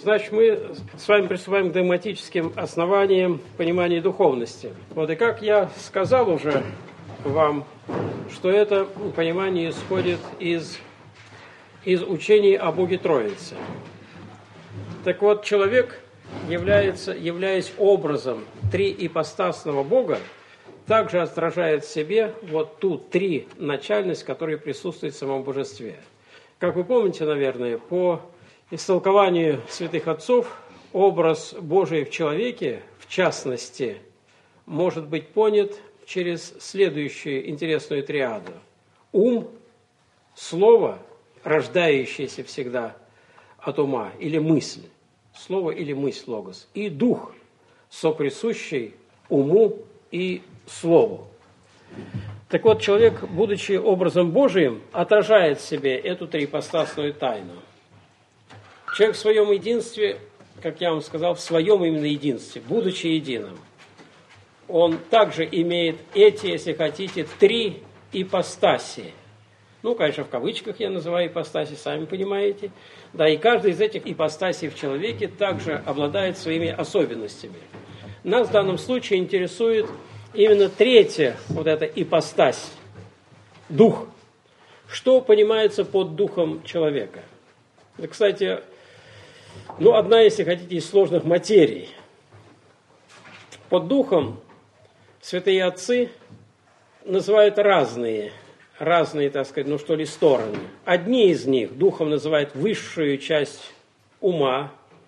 Значит, мы с вами приступаем к догматическим основаниям понимания духовности. Вот и как я сказал уже вам, что это понимание исходит из учений о Боге Троице. Так вот, человек, являясь образом триипостасного Бога, также отражает в себе вот ту триначальность, которая присутствует в самом божестве. Как вы помните, наверное, по истолкованию святых отцов, образ Божий в человеке, в частности, может быть понят через следующую интересную триаду. Ум, слово, рождающееся всегда от ума, или мысль, слово или мысль, логос, и дух, соприсущий уму и слову. Так вот, человек, будучи образом Божиим, отражает в себе эту триипостасную тайну. Человек в своем единстве, как я вам сказал, в своем именно единстве, будучи единым, он также имеет эти, если хотите, три ипостаси. Ну, конечно, в кавычках я называю ипостаси, сами понимаете. Да, и каждый из этих ипостасей в человеке также обладает своими особенностями. Нас в данном случае интересует именно третья вот эта ипостась, дух. Что понимается под духом человека? Да, кстати, одна, если хотите, из сложных материй. Под духом святые отцы называют разные, так сказать, стороны. Одни из них духом называют высшую часть ума,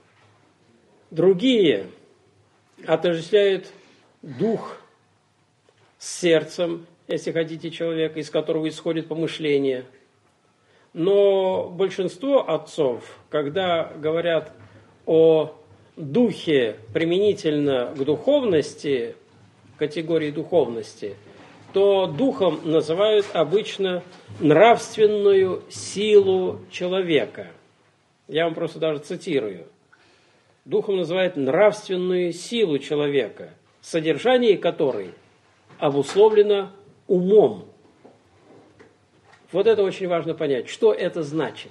другие отождествляют дух с сердцем, если хотите, человека, из которого исходит помышление. Но большинство отцов, когда говорят о духе применительно к духовности, категории духовности, то духом называют обычно нравственную силу человека. Я вам просто даже цитирую. Духом называют нравственную силу человека, содержание которой обусловлено умом. Вот это очень важно понять. Что это значит?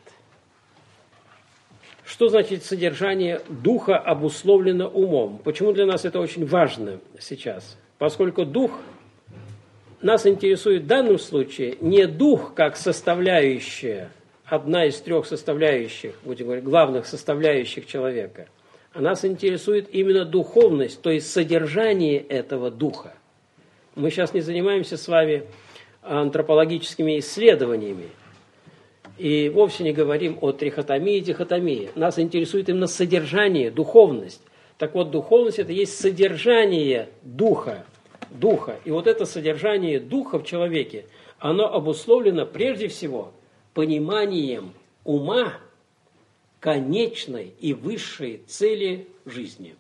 Что значит содержание духа обусловлено умом? Почему для нас это очень важно сейчас? Поскольку дух нас интересует в данном случае не дух как составляющая, одна из трех составляющих, будем говорить, главных составляющих человека, а нас интересует именно духовность, то есть содержание этого духа. Мы сейчас не занимаемся с вами антропологическими исследованиями и вовсе не говорим о трихотомии и дихотомии. Нас интересует именно содержание, духовность. Так вот, духовность – это есть содержание духа. И вот это содержание духа в человеке, оно обусловлено прежде всего пониманием ума конечной и высшей цели жизни.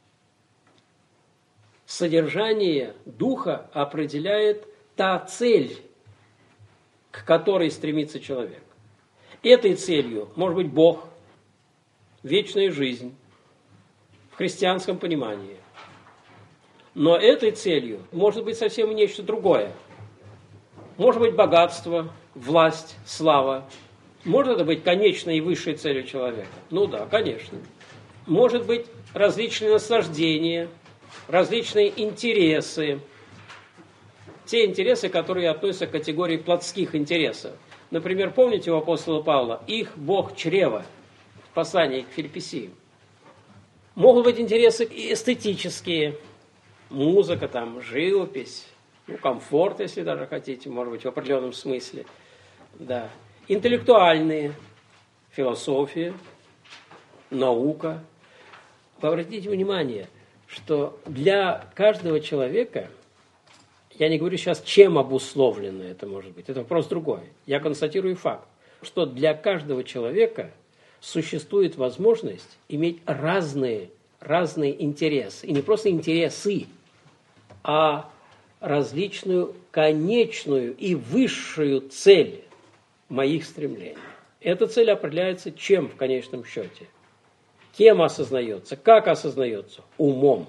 Содержание духа определяет та цель, к которой стремится человек. Этой целью может быть Бог, вечная жизнь, в христианском понимании. Но этой целью может быть совсем нечто другое. Может быть богатство, власть, слава. Может это быть конечной и высшей целью человека? Ну да, конечно. Может быть различные наслаждения, различные интересы. Те интересы, которые относятся к категории плотских интересов. Например, помните у апостола Павла, их Бог чрева, в послании к Филиппесиям. Могут быть интересы и эстетические, музыка, живопись, комфорт, если даже хотите, может быть, в определенном смысле. Да. Интеллектуальные, философия, наука. Обратите внимание, что для каждого человека, я не говорю сейчас, чем обусловлено это может быть, это вопрос другой. Я констатирую факт, что для каждого человека существует возможность иметь разные интересы. И не просто интересы, а различную конечную и высшую цель моих стремлений. Эта цель определяется чем в конечном счете? Кем осознается? Как осознается? Умом.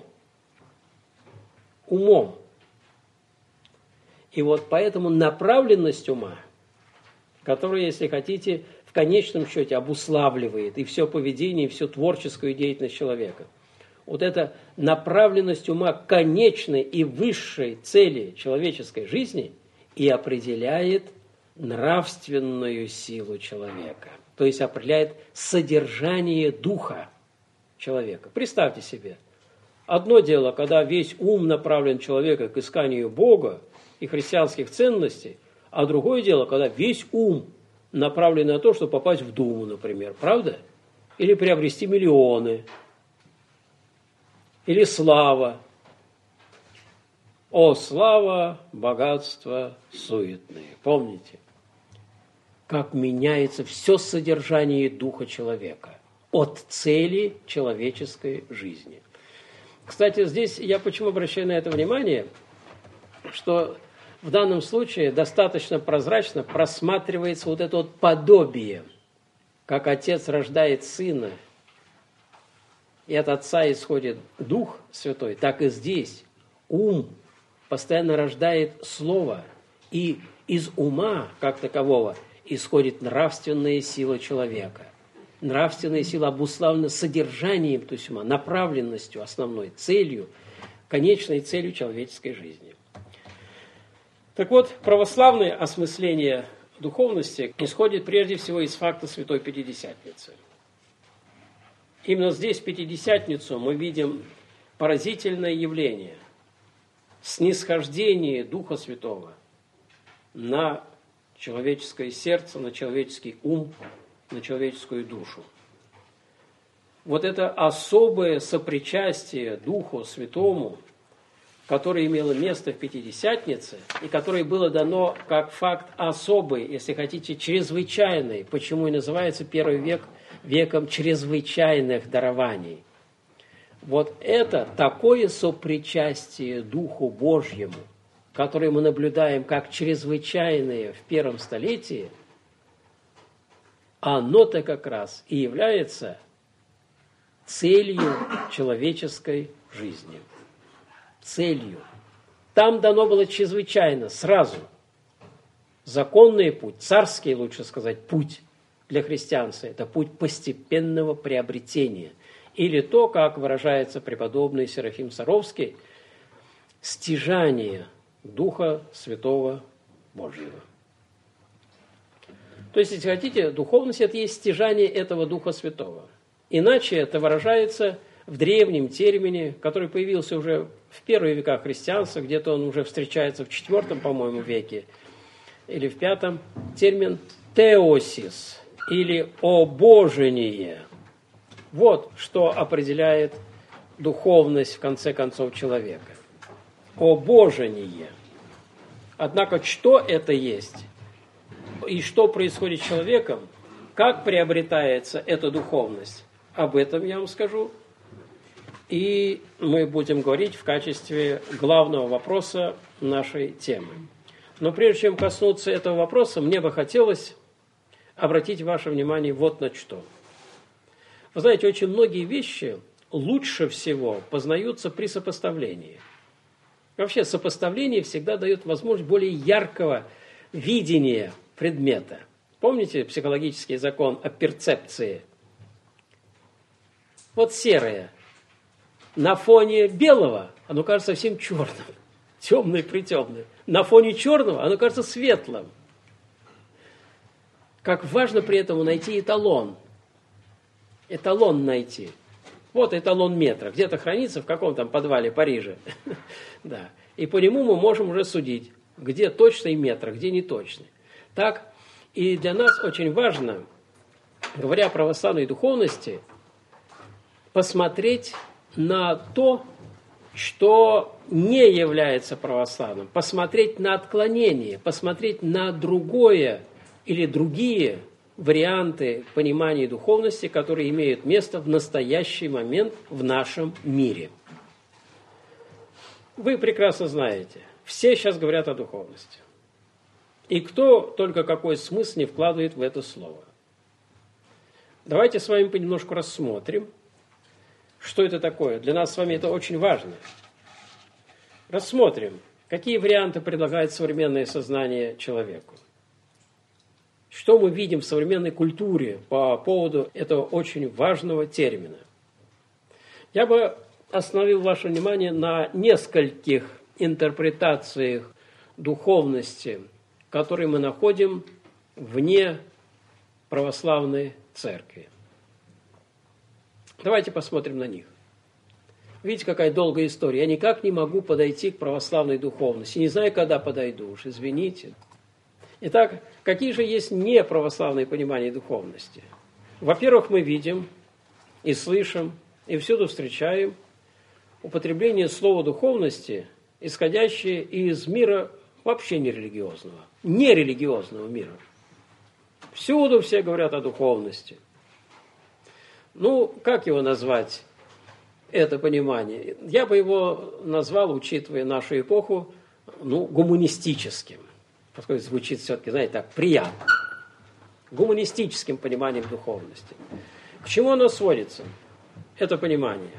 Умом. И вот поэтому направленность ума, которая, если хотите, в конечном счете обуславливает и все поведение, и всю творческую деятельность человека. Вот эта направленность ума к конечной и высшей цели человеческой жизни и определяет нравственную силу человека. То есть определяет содержание духа человека. Представьте себе, одно дело, когда весь ум направлен человека к исканию Бога и христианских ценностей, а другое дело, когда весь ум направлен на то, чтобы попасть в Думу, например, правда? Или приобрести миллионы, или слава. О, слава, богатство суетные. Помните, как меняется все содержание духа человека от цели человеческой жизни. Кстати, здесь я почему обращаю на это внимание, что в данном случае достаточно прозрачно просматривается вот это вот подобие, как отец рождает сына, и от отца исходит Дух Святой, так и здесь ум постоянно рождает слово, и из ума, как такового, исходит нравственная сила человека. Нравственная сила обуславлена содержанием, то есть ума, направленностью, основной целью, конечной целью человеческой жизни. Так вот, православное осмысление духовности исходит прежде всего из факта Святой Пятидесятницы. Именно здесь, в Пятидесятницу, мы видим поразительное явление – снисхождение Духа Святого на человеческое сердце, на человеческий ум, на человеческую душу. Вот это особое сопричастие Духу Святому, которое имело место в Пятидесятнице и которое было дано как факт особый, если хотите, чрезвычайный, почему и называется первый век веком чрезвычайных дарований. Вот это такое сопричастие Духу Божьему, которое мы наблюдаем как чрезвычайное в первом столетии, оно-то как раз и является целью человеческой жизни. Целью. Там дано было чрезвычайно, сразу. Законный путь, царский, лучше сказать, путь для христианства – это путь постепенного приобретения. Или то, как выражается преподобный Серафим Саровский, стяжание Духа Святого Божьего. То есть, если хотите, духовность – это есть стяжание этого Духа Святого. Иначе это выражается в древнем термине, который появился уже в первые века христианства, где-то он уже встречается в IV, по-моему, веке, или в V, термин «теосис», или «обожение». Вот что определяет духовность, в конце концов, человека. Обожение. Однако, что это есть? И что происходит с человеком? Как приобретается эта духовность? Об этом я вам скажу. И мы будем говорить в качестве главного вопроса нашей темы. Но прежде чем коснуться этого вопроса, мне бы хотелось обратить ваше внимание вот на что. Вы знаете, очень многие вещи лучше всего познаются при сопоставлении. Вообще, сопоставление всегда дает возможность более яркого видения предмета. Помните психологический закон о перцепции? Вот серое. На фоне белого оно кажется совсем черным. Темное-притемное. На фоне черного оно кажется светлым. Как важно при этом найти эталон. Эталон найти. Вот эталон метра. Где-то хранится в каком-то подвале Парижа. Да. И по нему мы можем уже судить, где точный метр, где не точный. Так, и для нас очень важно, говоря о православной духовности, посмотреть на то, что не является православным, посмотреть на отклонение, посмотреть на другое или другие варианты понимания духовности, которые имеют место в настоящий момент в нашем мире. Вы прекрасно знаете, все сейчас говорят о духовности. И кто только какой смысл не вкладывает в это слово. Давайте с вами понемножку рассмотрим, что это такое. Для нас с вами это очень важно. Рассмотрим, какие варианты предлагает современное сознание человеку. Что мы видим в современной культуре по поводу этого очень важного термина? Я бы остановил ваше внимание на нескольких интерпретациях духовности, которые мы находим вне православной церкви. Давайте посмотрим на них. Видите, какая долгая история. Я никак не могу подойти к православной духовности. Не знаю, когда подойду, уж извините. Итак, какие же есть неправославные понимания духовности? Во-первых, мы видим и слышим, и всюду встречаем употребление слова духовности, исходящее из мира вообще нерелигиозного, нерелигиозного мира. Всюду все говорят о духовности. Ну, как его назвать, это понимание? Я бы его назвал, учитывая нашу эпоху, гуманистическим. Поскольку звучит все-таки, знаете, так, приятно. Гуманистическим пониманием духовности. К чему оно сводится, это понимание?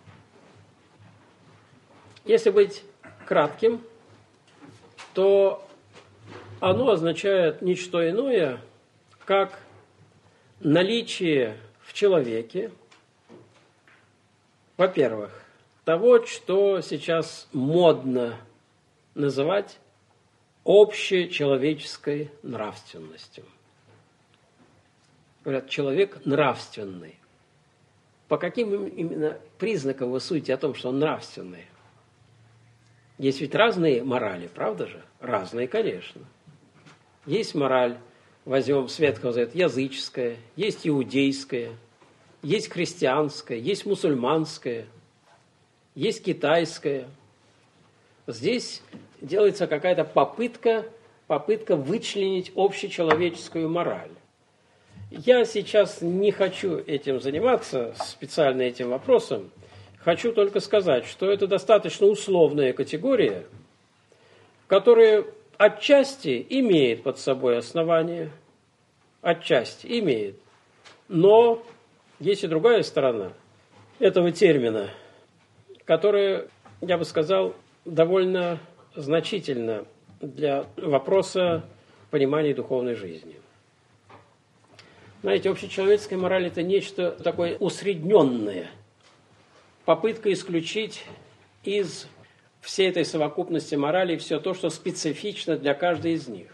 Если быть кратким, то оно означает не что иное, как наличие в человеке, во-первых, того, что сейчас модно называть общечеловеческой нравственностью. Говорят, человек нравственный. По каким именно признакам вы судите о том, что он нравственный? Есть ведь разные морали, правда же? Разные, конечно. Есть мораль, возьмем с Ветхого Завета, языческая, есть иудейская, есть христианская, есть мусульманская, есть китайская. Здесь делается какая-то попытка вычленить общечеловеческую мораль. Я сейчас не хочу этим заниматься, специально этим вопросом. Хочу только сказать, что это достаточно условная категория, которая отчасти имеет под собой основание, отчасти имеет. Но есть и другая сторона этого термина, которая, я бы сказал, довольно значительна для вопроса понимания духовной жизни. Знаете, общечеловеческая мораль – это нечто такое усредненное, попытка исключить из всей этой совокупности морали все то, что специфично для каждой из них.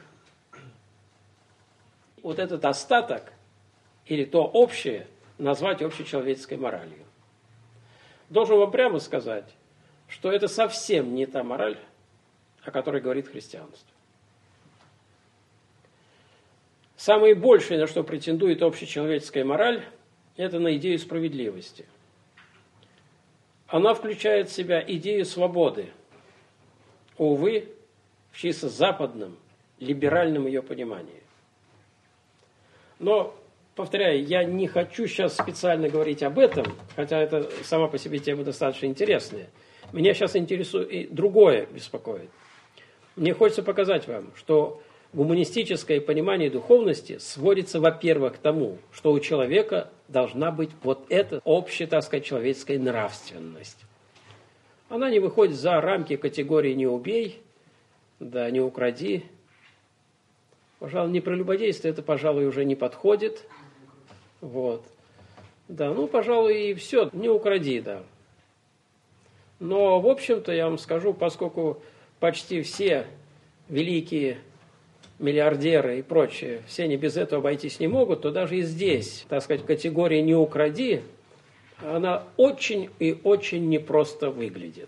Вот этот остаток или то общее назвать общечеловеческой моралью. Должен вам прямо сказать, что это совсем не та мораль, о которой говорит христианство. Самое большее, на что претендует общечеловеческая мораль, это на идею справедливости. Она включает в себя идею свободы. Увы, в чисто западном, либеральном ее понимании. Но, повторяю, я не хочу сейчас специально говорить об этом, хотя это сама по себе тема достаточно интересная. Меня сейчас интересует и другое беспокоит. Мне хочется показать вам, что гуманистическое понимание духовности сводится, во-первых, к тому, что у человека должна быть вот эта общая, так сказать, человеческая нравственность. Она не выходит за рамки категории «не убей», да, «не укради». Пожалуй, не прелюбодействие, это, пожалуй, уже не подходит. Вот. Да, пожалуй, и все, не укради, да. Но, в общем-то, я вам скажу, поскольку почти все великие миллиардеры и прочие, все они без этого обойтись не могут, то даже и здесь, так сказать, категория «не укради», она очень и очень непросто выглядит.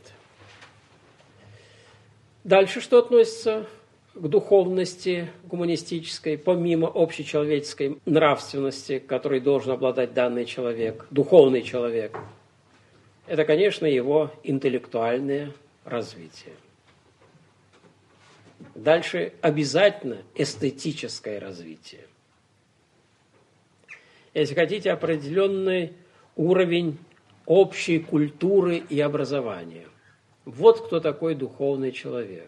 Дальше что относится к духовности гуманистической, помимо общечеловеческой нравственности, которой должен обладать данный человек, духовный человек, это, конечно, его интеллектуальное развитие. Дальше обязательно эстетическое развитие. Если хотите, определенный уровень общей культуры и образования. Вот кто такой духовный человек.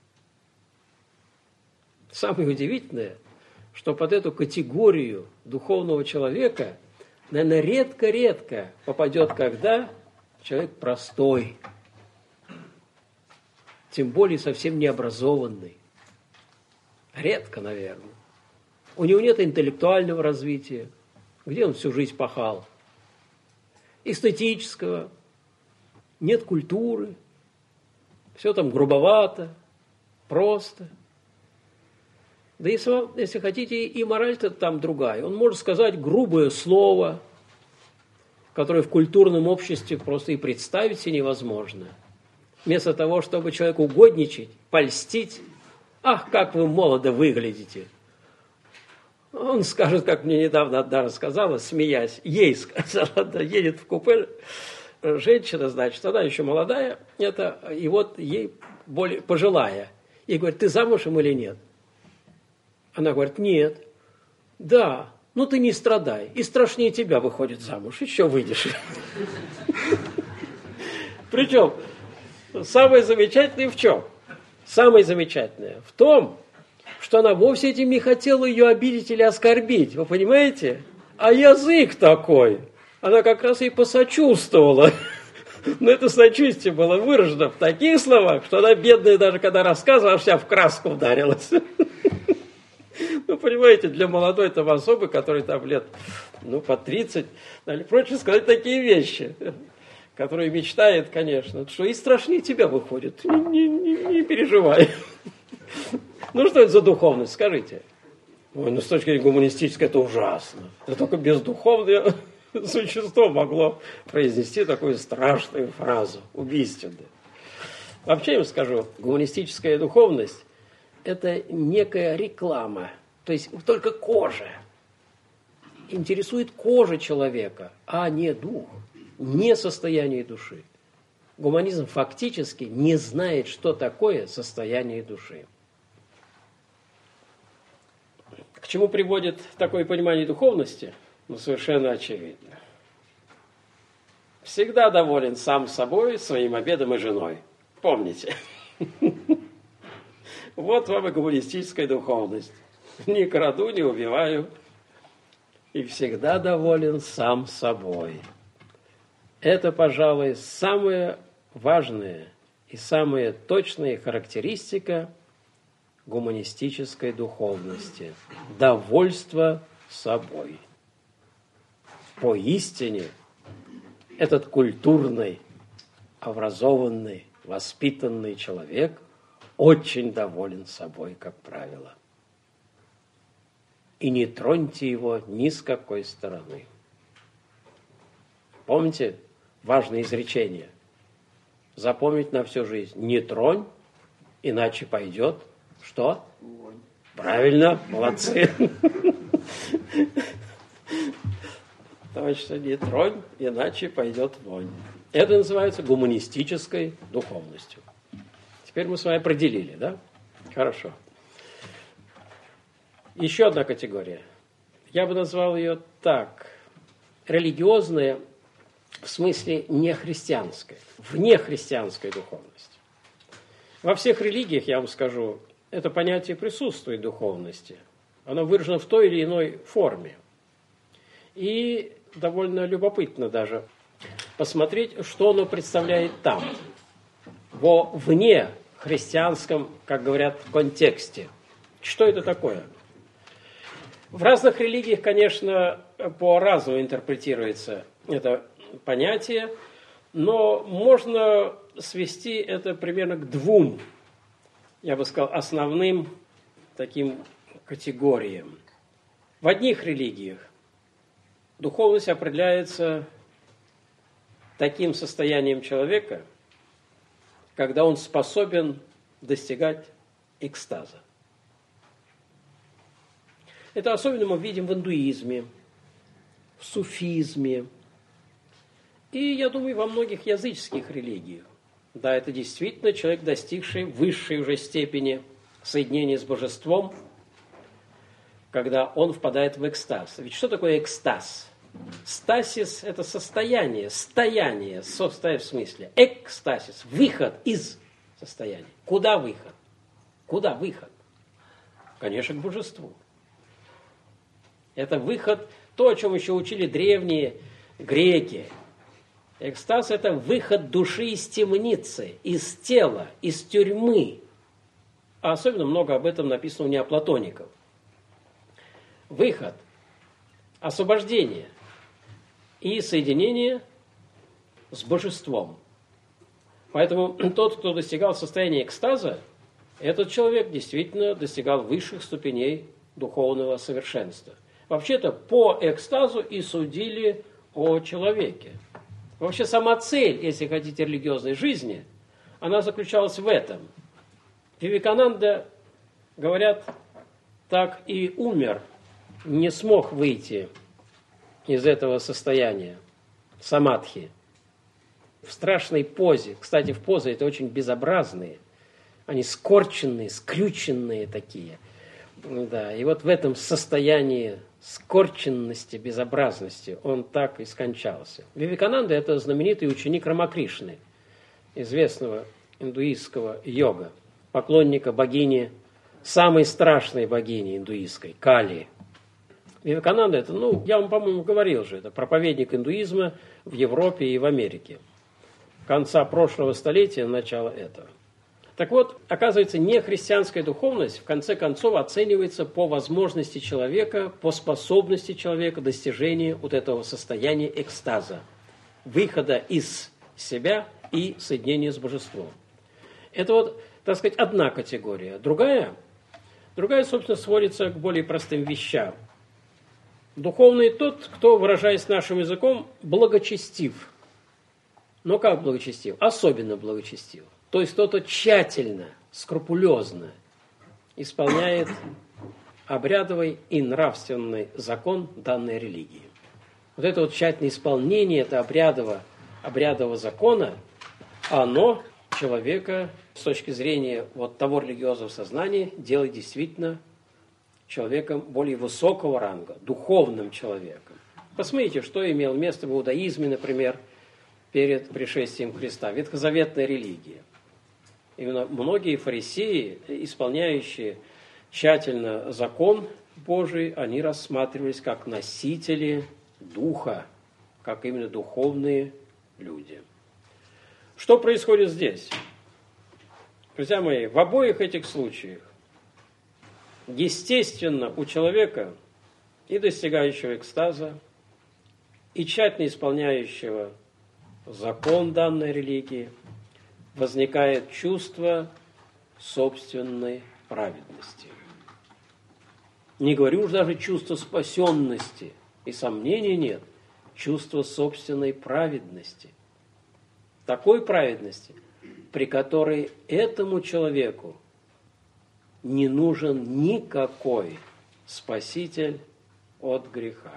Самое удивительное, что под эту категорию духовного человека, наверное, редко-редко попадет, когда человек простой, тем более совсем необразованный. Редко, наверное. У него нет интеллектуального развития, где он всю жизнь пахал, эстетического, нет культуры, все там грубовато, просто. Да если хотите, и мораль-то там другая. Он может сказать грубое слово, которое в культурном обществе просто и представить себе невозможно. Вместо того, чтобы человеку угодничать, польстить, ах, как вы молодо выглядите. Он скажет, как мне недавно одна рассказала, смеясь, ей сказала, да, едет в купе женщина, значит, она еще молодая, и вот ей более пожилая. Ей говорит, ты замужем или нет? Она говорит, нет. Да, ну ты не страдай. И страшнее тебя выходит замуж. Еще выйдешь. Причем, самое замечательное в чем? Самое замечательное в том, что она вовсе этим не хотела ее обидеть или оскорбить. Вы понимаете? А язык такой. Она как раз и посочувствовала. Но это сочувствие было выражено в таких словах, что она, бедная, даже когда рассказывала, вся в краску ударилась. Ну, понимаете, для молодой там особы, который там лет, по 30, проще сказать такие вещи, которые мечтает, конечно, что и страшнее тебя выходит. Не переживай. Ну, что это за духовность, скажите? Ой, с точки зрения гуманистической это ужасно. Это только бездуховное существо могло произнести такую страшную фразу, убийственную. Вообще, я вам скажу, гуманистическая духовность – это некая реклама. То есть только кожа. Интересует кожа человека, а не дух, не состояние души. Гуманизм фактически не знает, что такое состояние души. К чему приводит такое понимание духовности? Совершенно очевидно. Всегда доволен сам собой, своим обедом и женой. Помните? Вот вам и гуманистическая духовность. Не краду, не убиваю. И всегда доволен сам собой. Это, пожалуй, самая важная и самая точная характеристика гуманистической духовности. Довольство собой. Поистине, этот культурный, образованный, воспитанный человек очень доволен собой, как правило. И не троньте его ни с какой стороны. Помните важное изречение? Запомнить на всю жизнь. Не тронь, иначе пойдет что? Вонь. Правильно, молодцы. Точно, не тронь, иначе пойдет вонь. Это называется гуманистической духовностью. Теперь мы с вами определили, да? Хорошо. Еще одна категория. Я бы назвал ее так. Религиозная, в смысле нехристианская. Внехристианская духовность. Во всех религиях, я вам скажу, это понятие присутствует духовности. Оно выражено в той или иной форме. И довольно любопытно даже посмотреть, что оно представляет там, во вне христианском, как говорят, контексте. Что это такое? В разных религиях, конечно, по-разному интерпретируется это понятие, но можно свести это примерно к двум, я бы сказал, основным таким категориям. В одних религиях духовность определяется таким состоянием человека, когда он способен достигать экстаза. Это особенно мы видим в индуизме, в суфизме и, я думаю, во многих языческих религиях. Да, это действительно человек, достигший высшей уже степени соединения с божеством, когда он впадает в экстаз. Ведь что такое экстаз? Стасис – это состояние, стояние, в смысле. Экстасис – выход из состояния. Куда выход? Куда выход? Конечно, к божеству. Это выход, то, о чем еще учили древние греки. Экстаз – это выход души из темницы, из тела, из тюрьмы. А особенно много об этом написано у неоплатоников. выход, освобождение и соединение с божеством. Поэтому тот, кто достигал состояния экстаза, этот человек действительно достигал высших ступеней духовного совершенства. Вообще-то по экстазу и судили о человеке. Вообще сама цель, если хотите, религиозной жизни, она заключалась в этом. Вивекананда, говорят, так и умер, не смог выйти из этого состояния самадхи. В страшной позе, кстати, в позе это очень безобразные, они скорченные, скрюченные такие. Да, и вот в этом состоянии скорченности, безобразности он так и скончался. Вивекананда – это знаменитый ученик Рамакришны, известного индуистского йога, поклонника богини, самой страшной богини индуистской, Кали. Вивекананда – это, я вам, по-моему, говорил же, это проповедник индуизма в Европе и в Америке. Конца прошлого столетия, начала этого. Так вот, оказывается, нехристианская духовность в конце концов оценивается по возможности человека, по способности человека достижения вот этого состояния экстаза, выхода из себя и соединения с божеством. Это вот, так сказать, одна категория. Другая, собственно, сводится к более простым вещам. Духовный тот, кто, выражаясь нашим языком, благочестив. Но как благочестив? Особенно благочестив. То есть кто-то тщательно, скрупулезно исполняет обрядовый и нравственный закон данной религии. Вот это вот тщательное исполнение этого обрядового закона, оно человека с точки зрения вот того религиозного сознания делает действительно человеком более высокого ранга, духовным человеком. Посмотрите, что имело место в иудаизме, например, перед пришествием Христа, ветхозаветная религия. Именно многие фарисеи, исполняющие тщательно закон Божий, они рассматривались как носители духа, как именно духовные люди. Что происходит здесь? Друзья мои, в обоих этих случаях, естественно, у человека и достигающего экстаза, и тщательно исполняющего закон данной религии, возникает чувство собственной праведности. Не говорю уж даже чувство спасенности, и сомнений нет, чувство собственной праведности. Такой праведности, при которой этому человеку не нужен никакой спаситель от греха.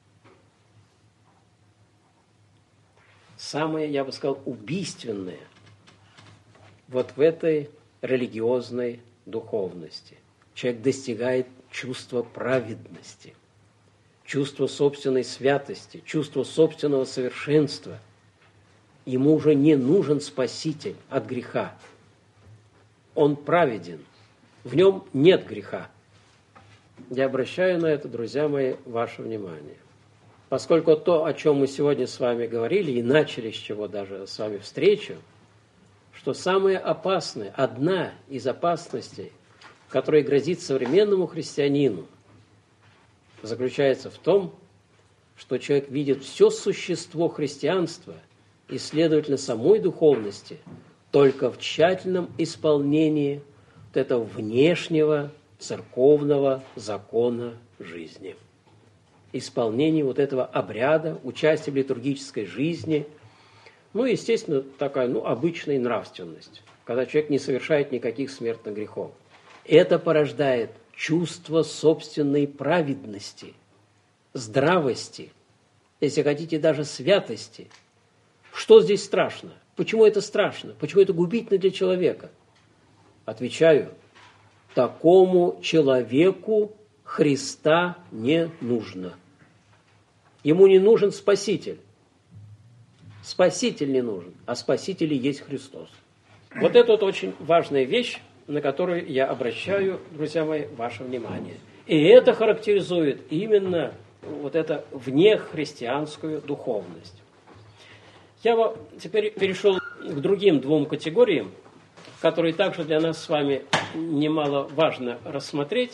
Самое, я бы сказал, убийственное вот в этой религиозной духовности. Человек достигает чувства праведности, чувства собственной святости, чувства собственного совершенства. Ему уже не нужен спаситель от греха. Он праведен, в нем нет греха. Я обращаю на это, друзья мои, ваше внимание. Поскольку то, о чем мы сегодня с вами говорили, и начали с чего даже с вами встречу, что самое опасное, одна из опасностей, которая грозит современному христианину, заключается в том, что человек видит все существо христианства и, следовательно, самой духовности только в тщательном исполнении вот этого внешнего церковного закона жизни. Исполнении вот этого обряда, участие в литургической жизни, естественно, такая, обычная нравственность, когда человек не совершает никаких смертных грехов. Это порождает чувство собственной праведности, здравости, если хотите, даже святости. Что здесь страшно? Почему это страшно? Почему это губительно для человека? Отвечаю, такому человеку Христа не нужно. Ему не нужен Спаситель. Спаситель не нужен, а Спаситель и есть Христос. Вот это вот очень важная вещь, на которую я обращаю, друзья мои, ваше внимание. И это характеризует именно вот эту внехристианскую духовность. Я теперь перешел к другим двум категориям, которые также для нас с вами немало важно рассмотреть.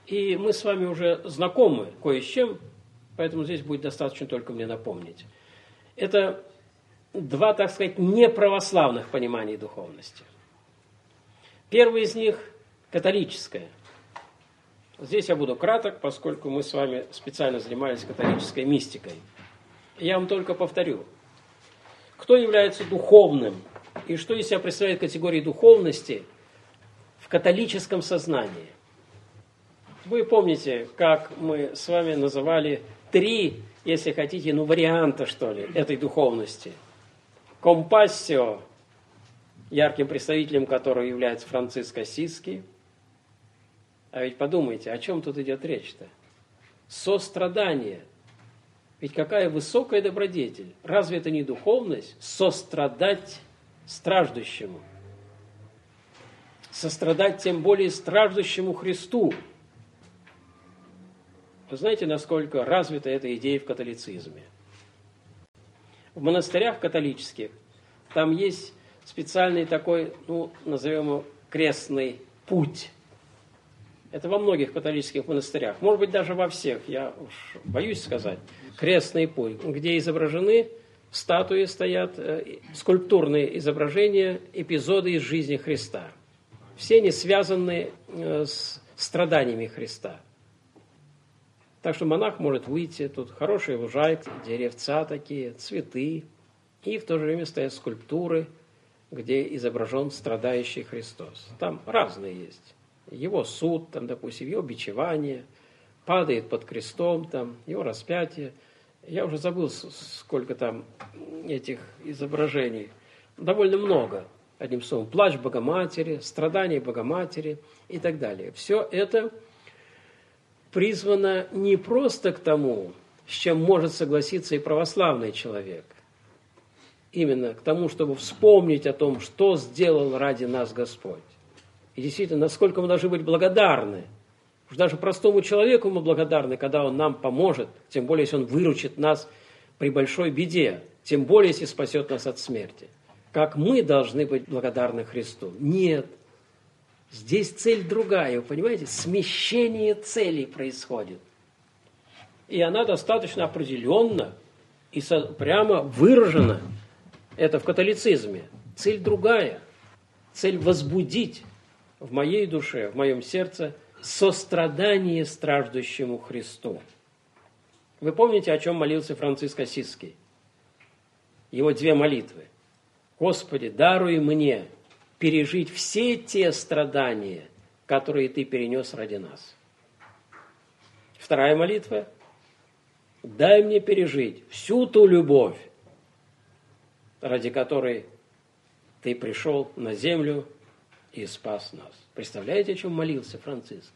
И мы с вами уже знакомы кое с чем, поэтому здесь будет достаточно только мне напомнить. Это два, так сказать, неправославных понимания духовности. Первое из них – католическое. Здесь я буду краток, поскольку мы с вами специально занимались католической мистикой. Я вам только повторю. Кто является духовным и что из себя представляет категория духовности в католическом сознании? Вы помните, как мы с вами называли три, если хотите, варианта, что ли, этой духовности. Компассио, ярким представителем которого является Франциск Ассизский. А ведь подумайте, о чем тут идет речь-то? Сострадание. Ведь какая высокая добродетель. Разве это не духовность? Сострадать страждущему. Сострадать тем более страждущему Христу. Вы знаете, насколько развита эта идея в католицизме? В монастырях католических там есть специальный такой, назовем его, крестный путь. Это во многих католических монастырях, может быть, даже во всех, я уж боюсь сказать, крестный путь, где изображены статуи, стоят скульптурные изображения, эпизоды из жизни Христа. Все они связаны с страданиями Христа. Так что монах может выйти, тут хорошие лужайки, деревца такие, цветы, и в то же время стоят скульптуры, где изображен страдающий Христос. Там разные есть. Его суд, там, допустим, его бичевание, падает под крестом, там, его распятие. Я уже забыл, сколько там этих изображений. Довольно много. Одним словом, плач Богоматери, страдания Богоматери и так далее. Все это призвано не просто к тому, с чем может согласиться и православный человек. Именно к тому, чтобы вспомнить о том, что сделал ради нас Господь. И действительно, насколько мы должны быть благодарны. Уж даже простому человеку мы благодарны, когда он нам поможет, тем более, если он выручит нас при большой беде, тем более, если спасет нас от смерти. Как мы должны быть благодарны Христу? Нет. Здесь цель другая, вы понимаете? Смещение целей происходит. И она достаточно определенно и прямо выражена. Это в католицизме. Цель другая. Цель возбудить в моей душе, в моем сердце сострадание страждущему Христу. Вы помните, о чем молился Франциск Ассизский? Его две молитвы. «Господи, даруй мне пережить все те страдания, которые Ты перенес ради нас». Вторая молитва. «Дай мне пережить всю ту любовь, ради которой Ты пришел на землю и спас нас». Представляете, о чем молился Франциск?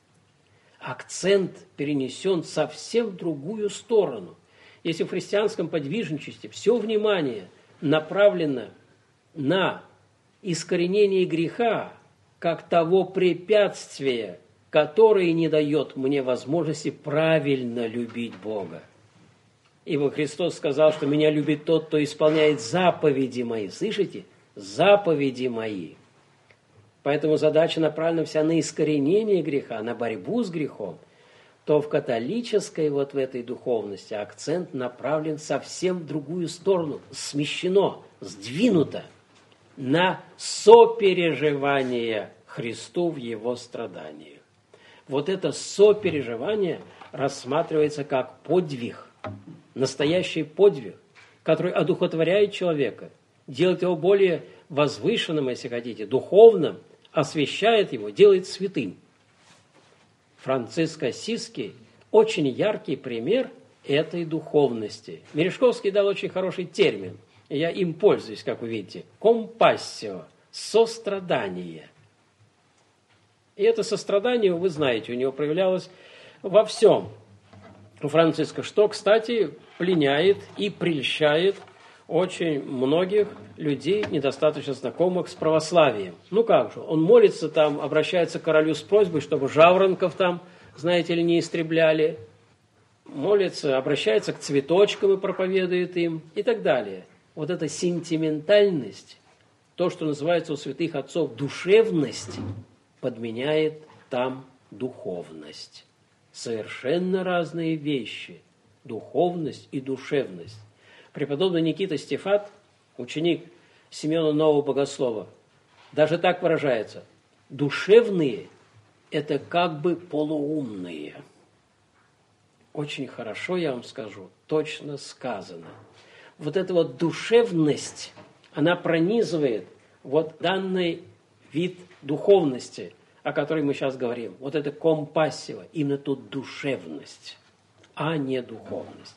Акцент перенесен совсем в другую сторону. Если в христианском подвижничестве все внимание направлено на искоренение греха, как того препятствия, которое не дает мне возможности правильно любить Бога. Ибо Христос сказал, что меня любит тот, кто исполняет заповеди мои. Слышите? Заповеди мои. Поэтому задача направлена вся на искоренение греха, на борьбу с грехом. То в католической в этой духовности акцент направлен совсем в другую сторону, смещено, сдвинуто на сопереживание Христу в Его страдании. Вот это сопереживание рассматривается как подвиг, настоящий подвиг, который одухотворяет человека, делает его более возвышенным, если хотите, духовным, освящает его, делает святым. Франциск Ассизский очень яркий пример этой духовности. Мережковский дал очень хороший термин, и я им пользуюсь, как вы видите. Компассио, сострадание. И это сострадание, вы знаете, у него проявлялось во всем. У Франциска, что, кстати, пленяет и прельщает очень многих людей, недостаточно знакомых с православием. Ну как же, он молится там, обращается к королю с просьбой, чтобы жаворонков там, знаете ли, не истребляли. Молится, обращается к цветочкам и проповедует им и так далее. Вот эта сентиментальность, то, что называется у святых отцов душевность, подменяет там духовность. Совершенно разные вещи. Духовность и душевность. Преподобный Никита Стефат, ученик Симеона Нового Богослова, даже так выражается: душевные – это как бы полуумные. Очень хорошо, я вам скажу, точно сказано. Вот эта вот душевность, она пронизывает вот данный вид духовности, о которой мы сейчас говорим. Вот это компассио, именно тут душевность, а не духовность.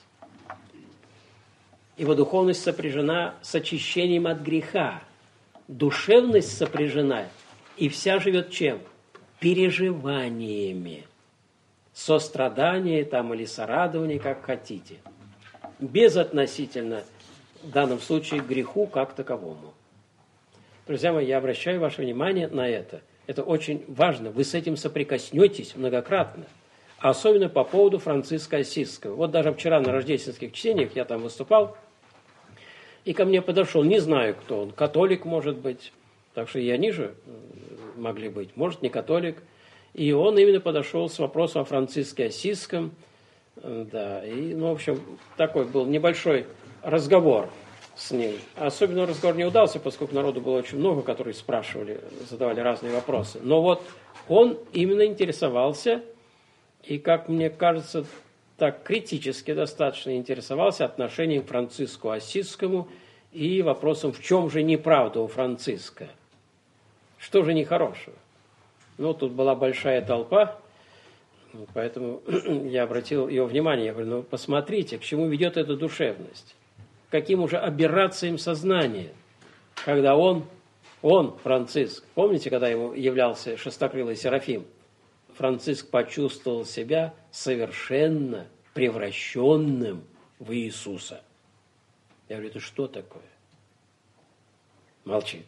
Ибо духовность сопряжена с очищением от греха. Душевность сопряжена, и вся живет чем? Переживаниями. Сострадание там или сорадование, как хотите. Безотносительно, в данном случае, к греху как таковому. Друзья мои, я обращаю ваше внимание на это. Это очень важно. Вы с этим соприкоснетесь многократно. Особенно по поводу Франциска Ассизского. Вот даже вчера на рождественских чтениях я там выступал, и ко мне подошел, не знаю кто он, католик может быть, так что и они же могли быть, может не католик. И он именно подошел с вопросом о Франциске Ассизском. Да, и, в общем, такой был небольшой разговор с ним. Особенно разговор не удался, поскольку народу было очень много, которые спрашивали, задавали разные вопросы. Но вот он именно интересовался, и, как мне кажется, так критически достаточно интересовался отношением к Франциску Ассизскому и вопросом, в чем же неправда у Франциска, что же нехорошего. Тут была большая толпа, поэтому я обратил его внимание, я говорю, посмотрите, к чему ведет эта душевность, к каким уже аберрациям сознания, когда он, Франциск, помните, когда ему являлся шестокрылый Серафим, Франциск почувствовал себя совершенно превращенным в Иисуса. Я говорю, это что такое? Молчит.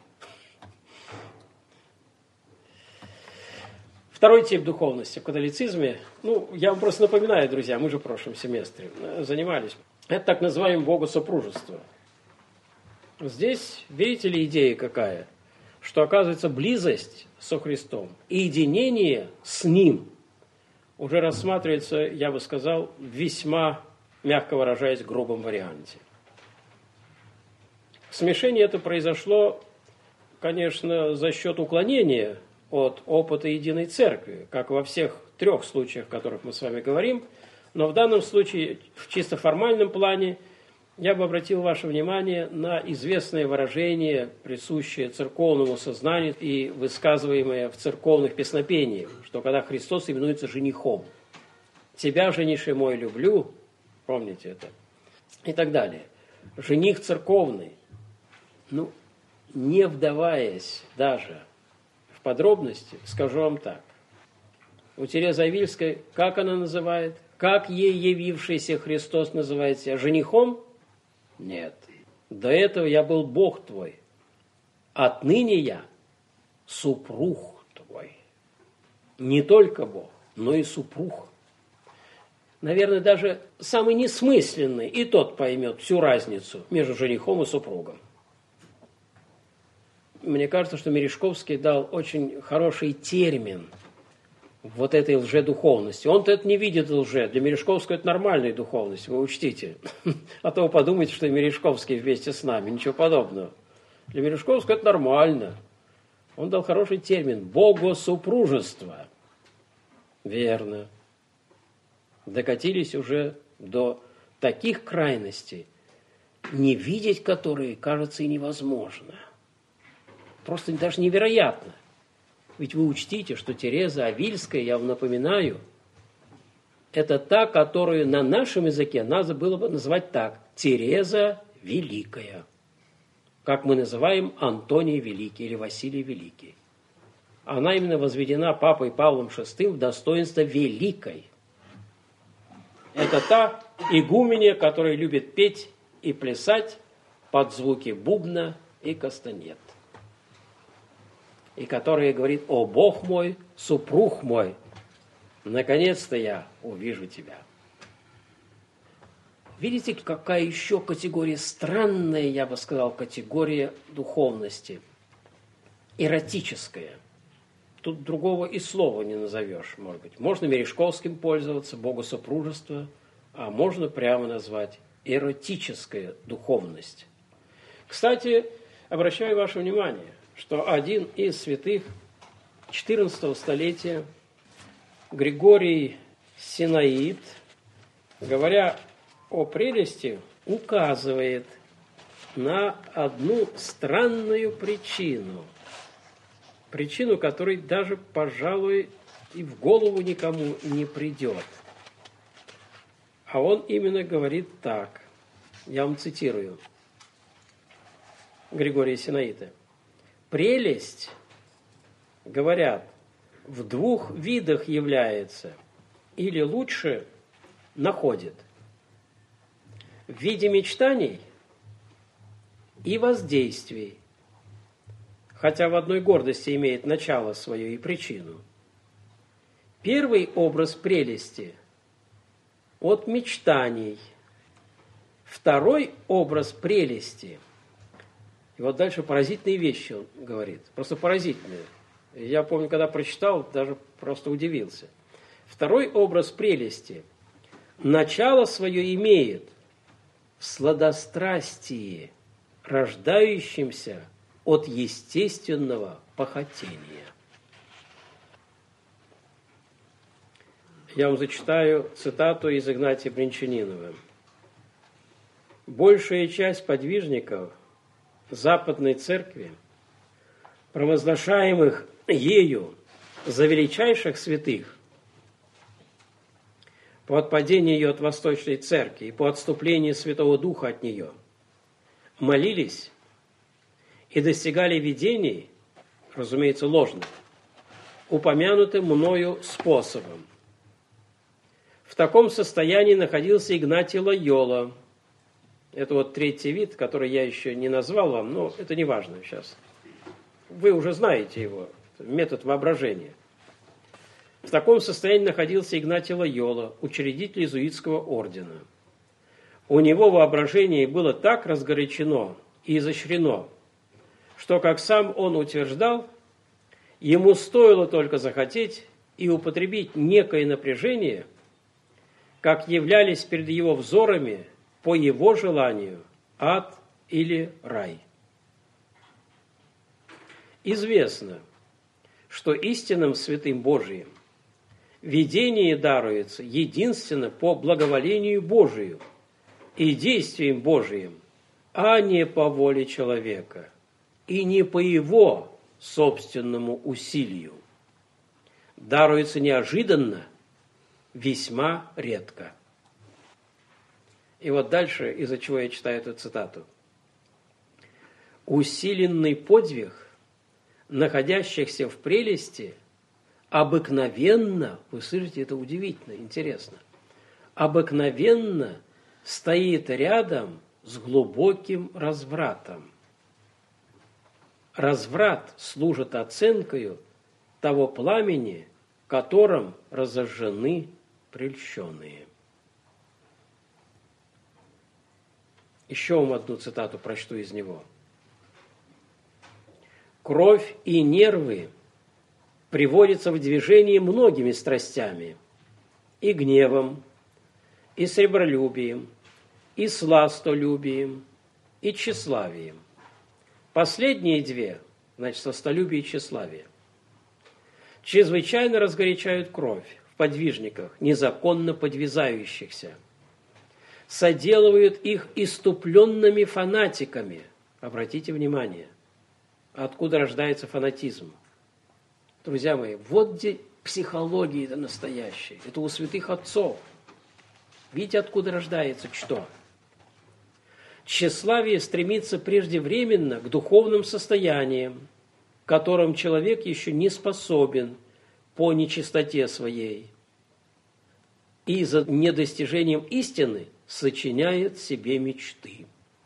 Второй тип духовности в католицизме, я вам просто напоминаю, друзья, мы же в прошлом семестре занимались, это так называемое богосопружество. Здесь, видите ли, идея какая? Что, оказывается, близость со Христом и единение с Ним уже рассматривается, я бы сказал, в весьма, мягко выражаясь, грубом варианте. Смешение это произошло, конечно, за счет уклонения от опыта единой церкви, как во всех трех случаях, о которых мы с вами говорим, но в данном случае, в чисто формальном плане, я бы обратил ваше внимание на известное выражение, присущее церковному сознанию и высказываемое в церковных песнопениях, что когда Христос именуется женихом, «Тебя, женише мой, люблю», помните это, и так далее. Жених церковный, не вдаваясь даже в подробности, скажу вам так. У Терезы Авильской, как она называет? Как ей явившийся Христос называет себя? Женихом? Нет. До этого я был Бог твой. Отныне я супруг твой. Не только Бог, но и супруг. Наверное, даже самый несмысленный и тот поймет всю разницу между женихом и супругом. Мне кажется, что Мережковский дал очень хороший термин вот этой лжедуховности. Он-то это не видит лже. Для Мережковского это нормальная духовность, вы учтите. А то вы подумаете, что и Мережковский вместе с нами. Ничего подобного. Для Мережковского это нормально. Он дал хороший термин – богосупружество. Верно. Докатились уже до таких крайностей, не видеть которые, кажется, и невозможно. Просто даже невероятно. Ведь вы учтите, что Тереза Авильская, я вам напоминаю, это та, которую на нашем языке надо было бы называть так – Тереза Великая. Как мы называем Антоний Великий или Василий Великий. Она именно возведена Папой Павлом VI в достоинство Великой. Это та игуменья, которая любит петь и плясать под звуки бубна и кастанет. И которая говорит: «О Бог мой, супруг мой, наконец-то я увижу тебя». Видите, какая еще категория странная, я бы сказал, категория духовности. Эротическая. тут другого и слова не назовешь, может быть. Можно Мережковским пользоваться, богосупружество, а можно прямо назвать эротическая духовность. Кстати, обращаю ваше внимание, что один из святых XIV столетия, Григорий Синаид, говоря о прелести, указывает на одну странную причину, которой даже, пожалуй, и в голову никому не придет. А он именно говорит так, я вам цитирую Григория Синаида. Прелесть, говорят, в двух видах является, или лучше находит. В виде мечтаний и воздействий, хотя в одной гордости имеет начало свое и причину. Первый образ прелести от мечтаний, второй образ прелести. И вот дальше поразительные вещи он говорит, просто поразительные. Я помню, когда прочитал, даже просто удивился. Второй образ прелести начало свое имеет в сладострастии, рождающемся от естественного похотения. Я вам зачитаю цитату из Игнатия Бринчанинова. Большая часть подвижников Западной Церкви, провозглашаемых ею за величайших святых, по отпадению ее от Восточной Церкви и по отступлению Святого Духа от нее, молились и достигали видений, разумеется, ложных, упомянутым мною способом. В таком состоянии находился Игнатий Лойола. Это вот третий вид, который я еще не назвал вам, но это не важно сейчас. Вы уже знаете его, метод воображения. В таком состоянии находился Игнатий Лойола, учредитель иезуитского ордена. У него воображение было так разгорячено и изощрено, что, как сам он утверждал, ему стоило только захотеть и употребить некое напряжение, как являлись перед его взорами по его желанию ад или рай. Известно, что истинным святым Божиим видение даруется единственно по благоволению Божию и действием Божиим, а не по воле человека и не по его собственному усилию. Даруется неожиданно, весьма редко. И вот дальше, из-за чего я читаю эту цитату. Усиленный подвиг находящихся в прелести обыкновенно, вы слышите, это удивительно, интересно, обыкновенно стоит рядом с глубоким развратом. Разврат служит оценкою того пламени, которым разожжены прельщенные. Еще вам одну цитату прочту из него. Кровь и нервы приводятся в движение многими страстями, и гневом, и сребролюбием, и сластолюбием, и тщеславием. Последние две, значит, сластолюбие и тщеславие, чрезвычайно разгорячают кровь в подвижниках, незаконно подвязающихся, соделывают их иступленными фанатиками. Обратите внимание, откуда рождается фанатизм. Друзья мои, вот где психология это настоящая. Это у святых отцов. Видите, откуда рождается что? Тщеславие стремится преждевременно к духовным состояниям, к которым человек еще не способен по нечистоте своей. И за недостижением истины сочиняет себе мечты.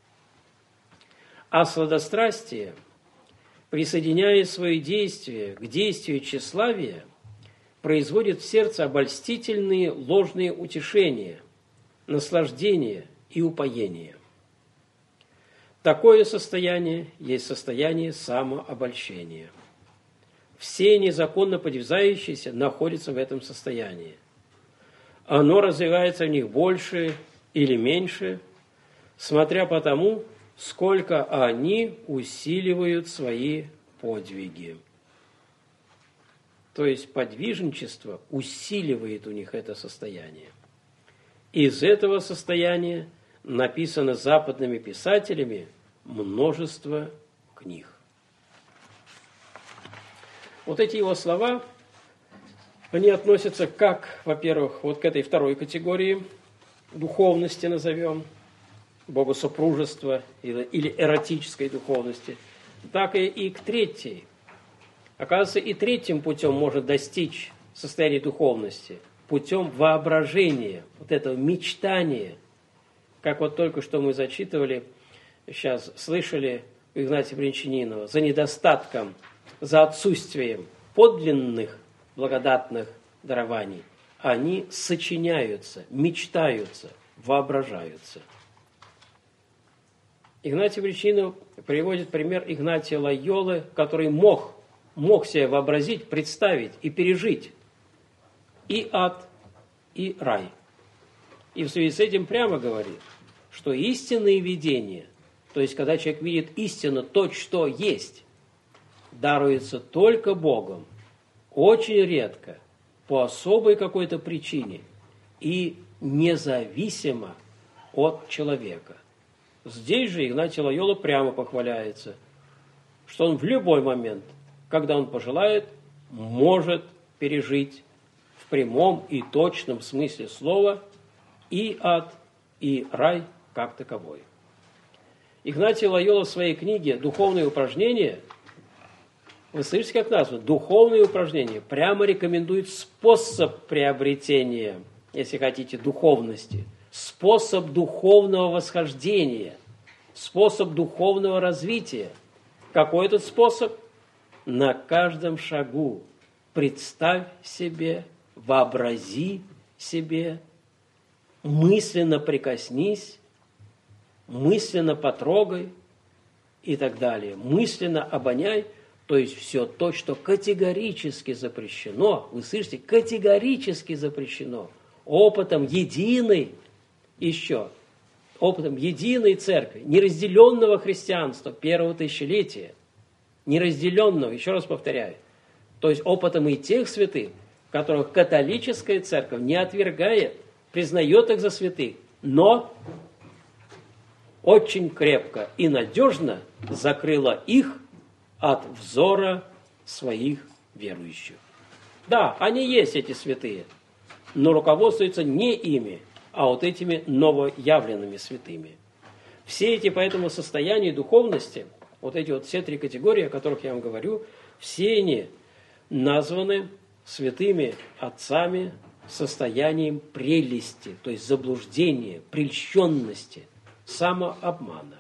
А сладострастие, присоединяя свои действия к действию тщеславия, производит в сердце обольстительные ложные утешения, наслаждения и упоения. Такое состояние есть состояние самообольщения. все незаконно подвязающиеся находятся в этом состоянии. Оно развивается в них больше или меньше, смотря по тому, сколько они усиливают свои подвиги. То есть подвижничество усиливает у них это состояние. Из этого состояния написано западными писателями множество книг. Вот эти его слова, они относятся как, во-первых, вот к этой второй категории духовности, назовем, богосупружества или эротической духовности, так и к третьей. Оказывается, и третьим путем можно достичь состояния духовности, путем воображения, вот этого мечтания, как вот только что мы зачитывали, сейчас слышали у Игнатия Брянчанинова, за недостатком, за отсутствием подлинных благодатных дарований, они сочиняются, мечтаются, воображаются. Игнатий Брянчанинов приводит пример Игнатия Лойолы, который мог себе вообразить, представить и пережить и ад, и рай. И в связи с этим прямо говорит, что истинные видения, то есть когда человек видит истину, то, что есть, даруется только Богом, очень редко, по особой какой-то причине и независимо от человека. Здесь же Игнатий Лойола прямо похваляется, что он в любой момент, когда он пожелает, может пережить в прямом и точном смысле слова и ад, и рай как таковой. Игнатий Лойола в своей книге «Духовные упражнения», вы слышите, как названо? Духовные упражнения. Прямо рекомендует способ приобретения, если хотите, духовности, способ духовного восхождения, способ духовного развития. Какой этот способ? На каждом шагу представь себе, вообрази себе, мысленно прикоснись, мысленно потрогай и так далее. Мысленно обоняй, то есть все то, что категорически запрещено, вы слышите, категорически запрещено, опытом единой церкви, неразделенного христианства первого тысячелетия, неразделенного, еще раз повторяю, то есть опытом и тех святых, которых католическая церковь не отвергает, признает их за святых, но очень крепко и надежно закрыла их от взора своих верующих. Да, они есть, эти святые, но руководствуются не ими, а вот этими новоявленными святыми. Все эти поэтому состояния духовности, вот эти вот все три категории, о которых я вам говорю, все они названы святыми отцами состоянием прелести, то есть заблуждения, прельщенности, самообмана.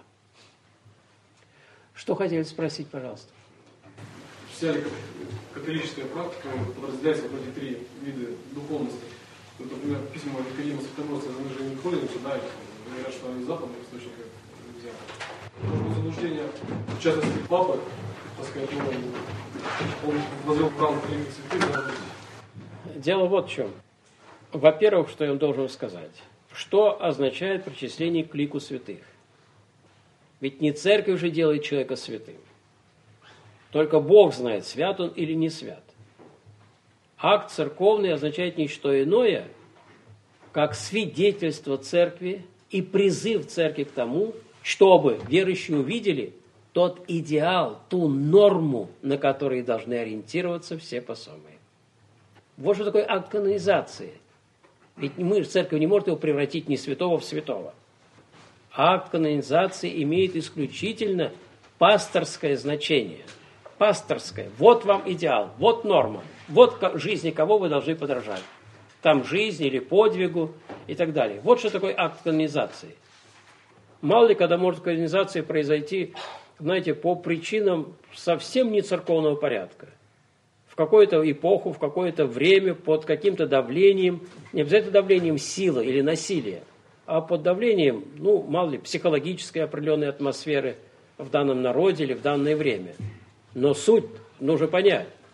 Что хотели спросить, пожалуйста? Вся католическая практика подразделяется в эти три вида духовности. Вот, например, письма Никодима Святогорца, мы же не пользуемся, да, говорят, что они из западных источников взяты. Может быть, заблуждение, в частности, папы, так сказать, он возвел право клиники святых, да. Дело вот в чем. Во-первых, что я вам должен сказать. Что означает причисление к лику святых? Ведь не церковь же делает человека святым. Только Бог знает, свят он или не свят. Акт церковный означает не что иное, как свидетельство церкви и призыв церкви к тому, чтобы верующие увидели тот идеал, ту норму, на которой должны ориентироваться все посомые. Вот что такое акт канонизации. Ведь церковь не может его превратить не святого в святого. Акт канонизации имеет исключительно пасторское значение. Пасторское. Вот вам идеал, вот норма, вот жизни кого вы должны подражать. Там жизни или подвигу и так далее. Вот что такое акт канонизации. Мало ли, когда может канонизация произойти, знаете, по причинам совсем не церковного порядка. В какую-то эпоху, в какое-то время, под каким-то давлением, не обязательно давлением силы или насилия, а под давлением, мало ли, психологической определенной атмосферы в данном народе или в данное время. Но суть нужно понять,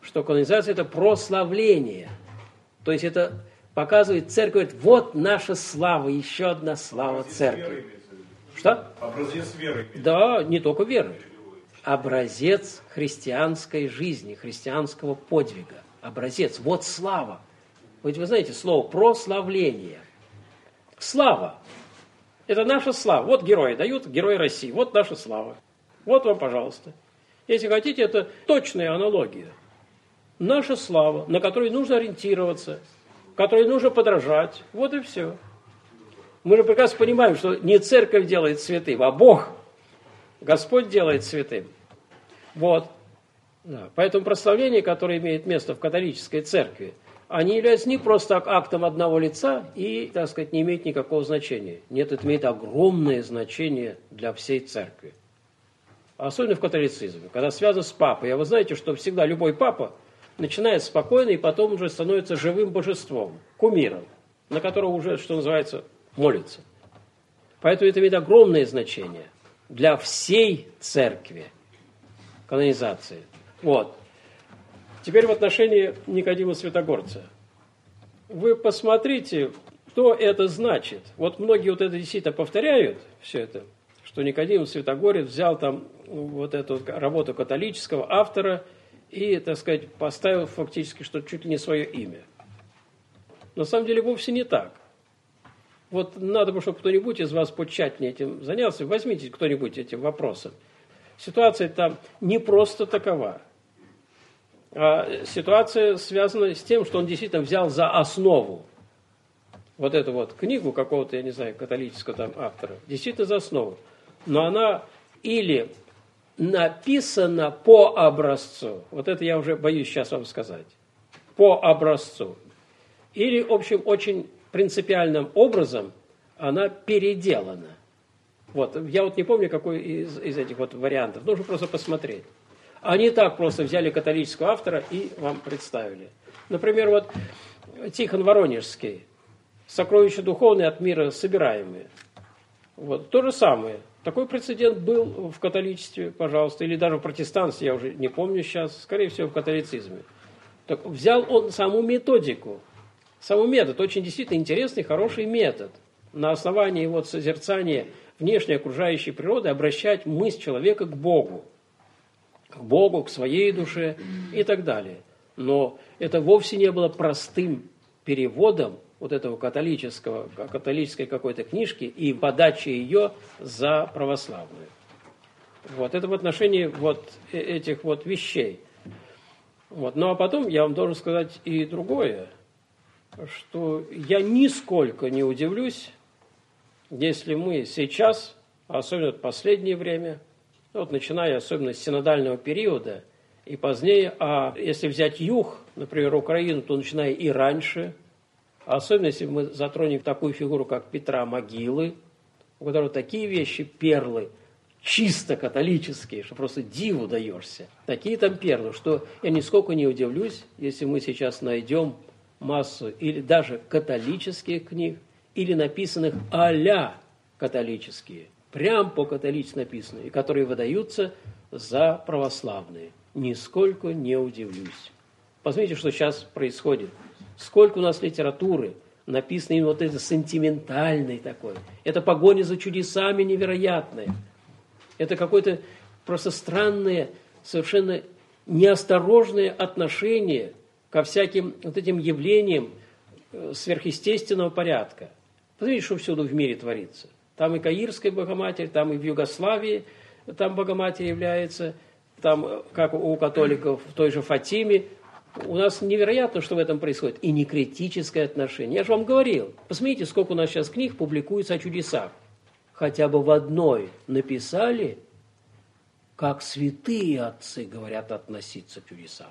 что канонизация – это прославление. То есть это показывает церковь, говорит, вот наша слава, еще одна слава церкви. Что? Образец веры. Да, не только веры. Образец христианской жизни, христианского подвига. Образец. Вот слава. Ведь вы знаете слово прославление. Слава. Это наша слава. Вот герои дают, герои России. Вот наша слава. Вот вам, пожалуйста. Если хотите, это точная аналогия. Наша слава, на которой нужно ориентироваться, которой нужно подражать. Вот и все. Мы же прекрасно понимаем, что не церковь делает святым, а Бог, Господь делает святым. Вот. Да. Поэтому прославление, которое имеет место в католической церкви, они являются не просто актом одного лица и, так сказать, не имеют никакого значения. Нет, это имеет огромное значение для всей церкви. Особенно в католицизме, когда связано с папой. А вы знаете, что всегда любой папа начинает спокойно и потом уже становится живым божеством, кумиром, на которого уже, что называется, молится. Поэтому это имеет огромное значение для всей церкви, канонизации. Вот. Теперь в отношении Никодима Святогорца. Вы посмотрите, что это значит. Вот многие вот это действительно повторяют, все это, что Никодим Святогорец взял там вот эту работу католического автора и, так сказать, поставил фактически что чуть ли не свое имя. На самом деле вовсе не так. Вот надо бы, чтобы кто-нибудь из вас потщательнее этим занялся. Возьмите кто-нибудь этим вопросом. Ситуация там не просто такова. А ситуация связана с тем, что он действительно взял за основу вот эту вот книгу какого-то, я не знаю, католического там автора. Действительно за основу. Но она или написана по образцу, вот это я уже боюсь сейчас вам сказать, по образцу, или, в общем, очень принципиальным образом она переделана. Вот. Я вот не помню, какой из этих вот вариантов. Нужно просто посмотреть. Они так просто взяли католического автора и вам представили. Например, вот Тихон Воронежский, «Сокровища духовные от мира собираемые». Вот. То же самое. Такой прецедент был в католичестве, пожалуйста, или даже в протестантстве, я уже не помню сейчас, скорее всего, в католицизме. Так взял он саму методику, саму метод, очень действительно интересный, хороший метод. На основании вот созерцания внешней окружающей природы обращать мысль человека к Богу, к своей душе и так далее. Но это вовсе не было простым переводом вот этого католической какой-то книжки и подачей ее за православную. Вот это в отношении вот этих вот вещей. Вот. Ну а потом я вам должен сказать и другое, что я нисколько не удивлюсь, если мы сейчас, особенно в последнее время, вот начиная особенно с синодального периода и позднее, а если взять юг, например, Украину, то начиная и раньше, особенно если мы затронем такую фигуру, как Петра Могилы, у которого такие вещи, перлы, чисто католические, что просто диву даешься. Такие там перлы, что я нисколько не удивлюсь, если мы сейчас найдем массу или даже католических книг, или написанных а-ля католические, прям по-католически написанные, и которые выдаются за православные. Нисколько не удивлюсь. Посмотрите, что сейчас происходит. Сколько у нас литературы написано именно вот это сентиментальной такой. Это погоня за чудесами невероятная. Это какое-то просто странное, совершенно неосторожное отношение ко всяким вот этим явлениям сверхъестественного порядка. Посмотрите, что всюду в мире творится. Там и Каирская Богоматерь, там и в Югославии там Богоматерь является, там, как у католиков, в той же Фатиме. У нас невероятно, что в этом происходит. И не критическое отношение. Я же вам говорил, посмотрите, сколько у нас сейчас книг публикуется о чудесах. Хотя бы в одной написали, как святые отцы говорят относиться к чудесам.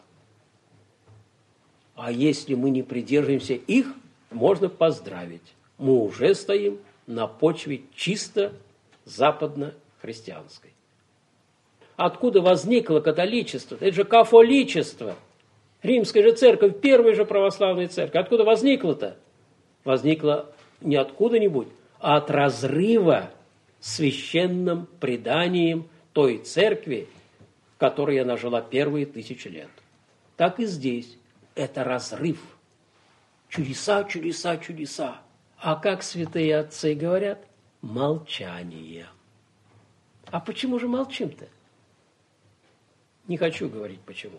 А если мы не придерживаемся их, можно поздравить. Мы уже стоим на почве чисто западно-христианской. Откуда возникло католичество? Это же кафоличество. Римская же церковь, первая же православная церковь. Откуда возникло-то? Возникло не откуда-нибудь, а от разрыва священным преданием той церкви, в которой она жила первые 1000 лет. так и здесь. Это разрыв. Чудеса, чудеса, чудеса. А как святые отцы говорят? Молчание. А почему же молчим-то? Не хочу говорить почему.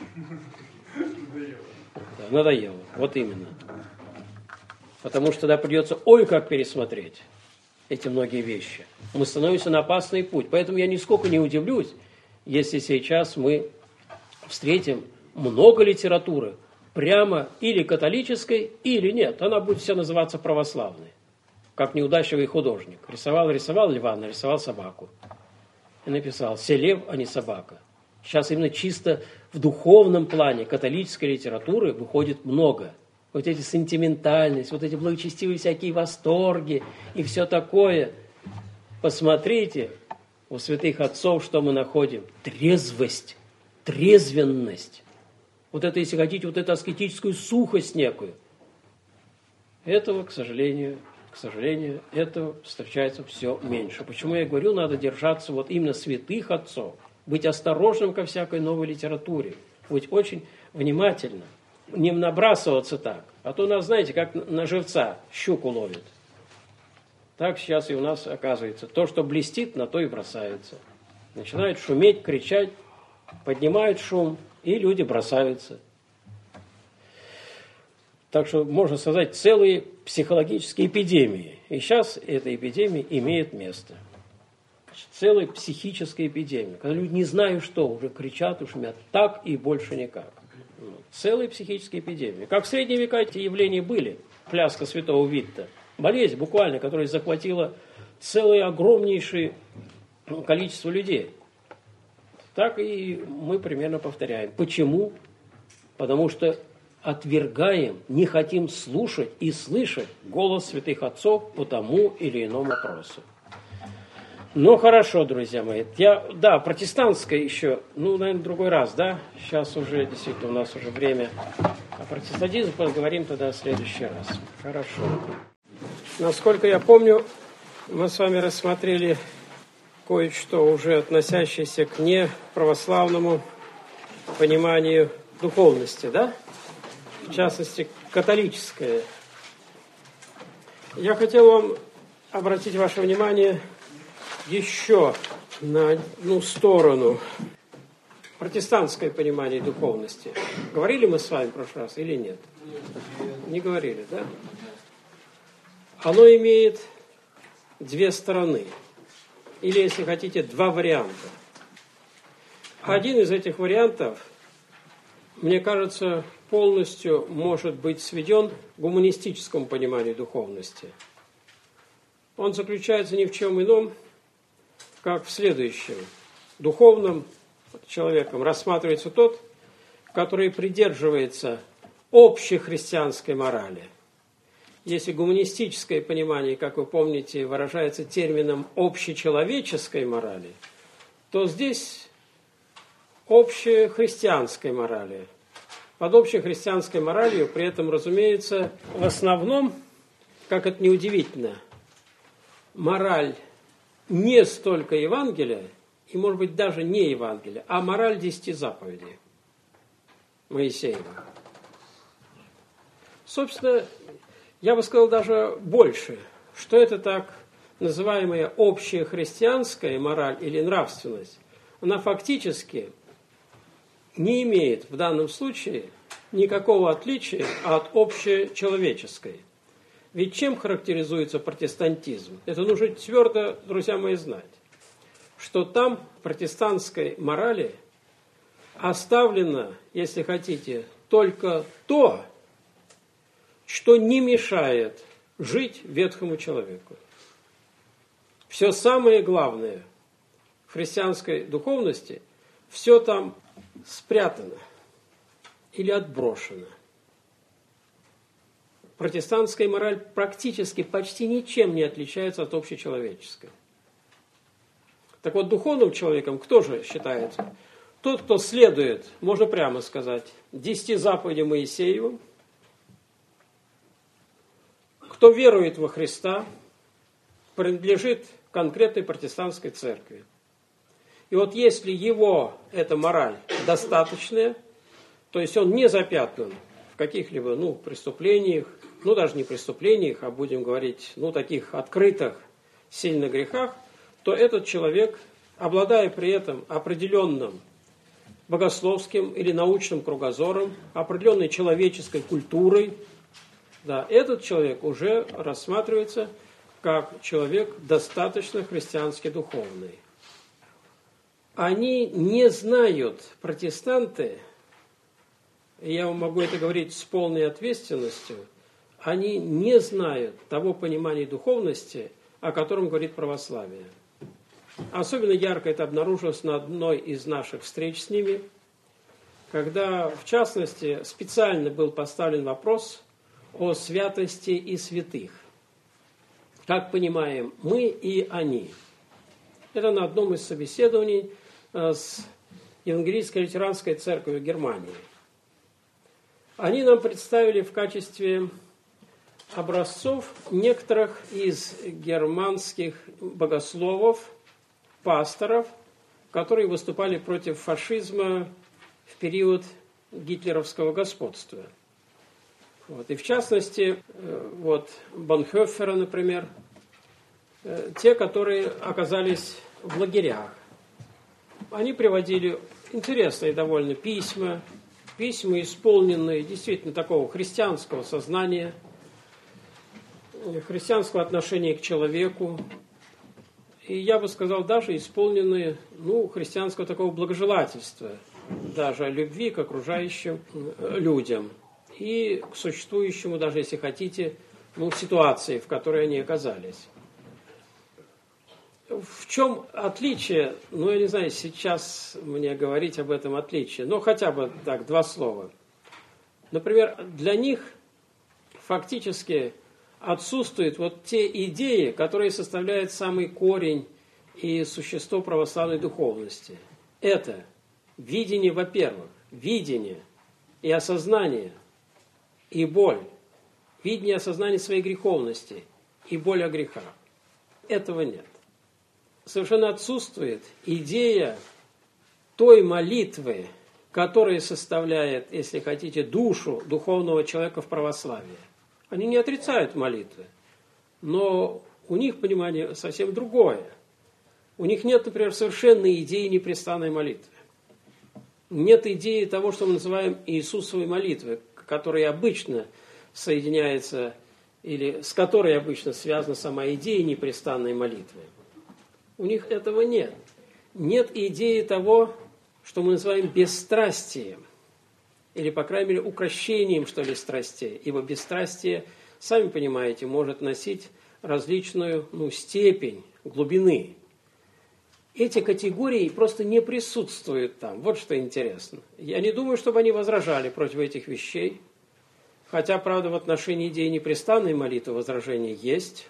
Да, надоело. Вот именно. Потому что тогда придется как пересмотреть эти многие вещи. Мы становимся на опасный путь. Поэтому я нисколько не удивлюсь, если сейчас мы встретим много литературы, прямо или католической, или нет. Она будет вся называться православной. Как неудачливый художник. Рисовал льва, нарисовал собаку. И написал: «Се лев, а не собака». Сейчас именно чисто в духовном плане католической литературы выходит много. Вот эти сентиментальность, вот эти благочестивые всякие восторги и все такое. Посмотрите, у святых отцов что мы находим? Трезвость, трезвенность. Вот это, если хотите, вот эту аскетическую сухость некую. Этого, к сожалению, этого встречается все меньше. Почему я говорю, надо держаться вот именно святых отцов, быть осторожным ко всякой новой литературе, быть очень внимательным, не набрасываться так. А то нас, знаете, как на живца щуку ловит. Так сейчас и у нас оказывается. То, что блестит, на то и бросается. Начинают шуметь, кричать, поднимают шум, и люди бросаются. Так что, можно сказать, целые психологические эпидемии. И сейчас эта эпидемия имеет место. Целая психическая эпидемия. Когда люди не знают, что, уже кричат, шумят. Так и больше никак. Целая психическая эпидемия. Как в средние века эти явления были. Пляска святого Витта. Болезнь буквально, которая захватила целое огромнейшее количество людей. Так и мы примерно повторяем. Почему? Потому что отвергаем, не хотим слушать и слышать голос святых отцов по тому или иному вопросу. Ну, хорошо, друзья мои. Протестантская еще, наверное, в другой раз, да? Сейчас уже, действительно, у нас уже время. О протестантизме поговорим тогда в следующий раз. Хорошо. Насколько я помню, мы с вами рассмотрели кое-что уже относящееся к неправославному пониманию духовности, да? В частности, католическое. Я хотел вам обратить ваше внимание еще на одну сторону. Протестантское понимание духовности. Говорили мы с вами в прошлый раз или нет? Не говорили, да? Оно имеет две стороны. Или, если хотите, два варианта. Один из этих вариантов, мне кажется, полностью может быть сведен к гуманистическому пониманию духовности. Он заключается ни в чем ином, как в следующем. Духовным человеком рассматривается тот, который придерживается общей христианской морали. Если гуманистическое понимание, как вы помните, выражается термином общечеловеческой морали, то здесь общехристианской морали. Под общехристианской моралью при этом, разумеется, в основном, как это неудивительно, мораль не столько Евангелия, и, может быть, даже не Евангелия, а мораль 10 заповедей Моисеева. Собственно, я бы сказал даже больше, что это так называемая общая христианская мораль или нравственность, она фактически не имеет в данном случае никакого отличия от общечеловеческой. Ведь чем характеризуется протестантизм? Это нужно твердо, друзья мои, знать, что там в протестантской морали оставлено, если хотите, только то, что не мешает жить ветхому человеку. Все самое главное в христианской духовности, все там спрятано или отброшено. Протестантская мораль практически почти ничем не отличается от общечеловеческой. Так вот, духовным человеком кто же считается? Тот, кто следует, можно прямо сказать, 10 заповедям Моисеевым, кто верует во Христа, принадлежит конкретной протестантской церкви. И вот если его эта мораль достаточная, То есть он не запятнан в каких-либо преступлениях, даже не преступлениях, а будем говорить, таких открытых сильных грехах, то этот человек, обладая при этом определенным богословским или научным кругозором, определенной человеческой культурой, этот человек уже рассматривается как человек достаточно христиански духовный. Они не знают, протестанты, и я могу это говорить с полной ответственностью, они не знают того понимания духовности, о котором говорит православие. Особенно ярко это обнаружилось на одной из наших встреч с ними, когда, в частности, специально был поставлен вопрос о святости и святых. Как понимаем мы и они. Это на одном из собеседований с Евангелийской лютеранской церковью Германии. Они нам представили в качестве образцов некоторых из германских богословов, пасторов, которые выступали против фашизма в период гитлеровского господства. И в частности, Бонхофера, например, те, которые оказались в лагерях. Они приводили интересные довольно письма, исполненные действительно такого христианского сознания, христианского отношения к человеку, и я бы сказал, даже исполненные христианского такого благожелательства, даже любви к окружающим людям и к существующему, даже если хотите, ситуации, в которой они оказались. В чем отличие? Я не знаю, сейчас мне говорить об этом отличии, но хотя бы так, 2 слова. Например, для них фактически отсутствуют те идеи, которые составляют самый корень и существо православной духовности. Это видение, во-первых, видение и осознание, и боль. Видение и осознание своей греховности и боль о грехах. Этого нет. Совершенно отсутствует идея той молитвы, которая составляет, если хотите, душу духовного человека в православии. Они не отрицают молитвы, но у них понимание совсем другое. У них нет, например, совершенной идеи непрестанной молитвы. Нет идеи того, что мы называем Иисусовой молитвой, которая обычно соединяется, или с которой обычно связана сама идея непрестанной молитвы. У них этого нет. Нет идеи того, что мы называем бесстрастием, или, по крайней мере, укрощением, что ли, страстей. Ибо бесстрастие, сами понимаете, может носить различную степень глубины. Эти категории просто не присутствуют там. Вот что интересно. Я не думаю, чтобы они возражали против этих вещей. Хотя, правда, в отношении идеи непрестанной молитвы возражения есть.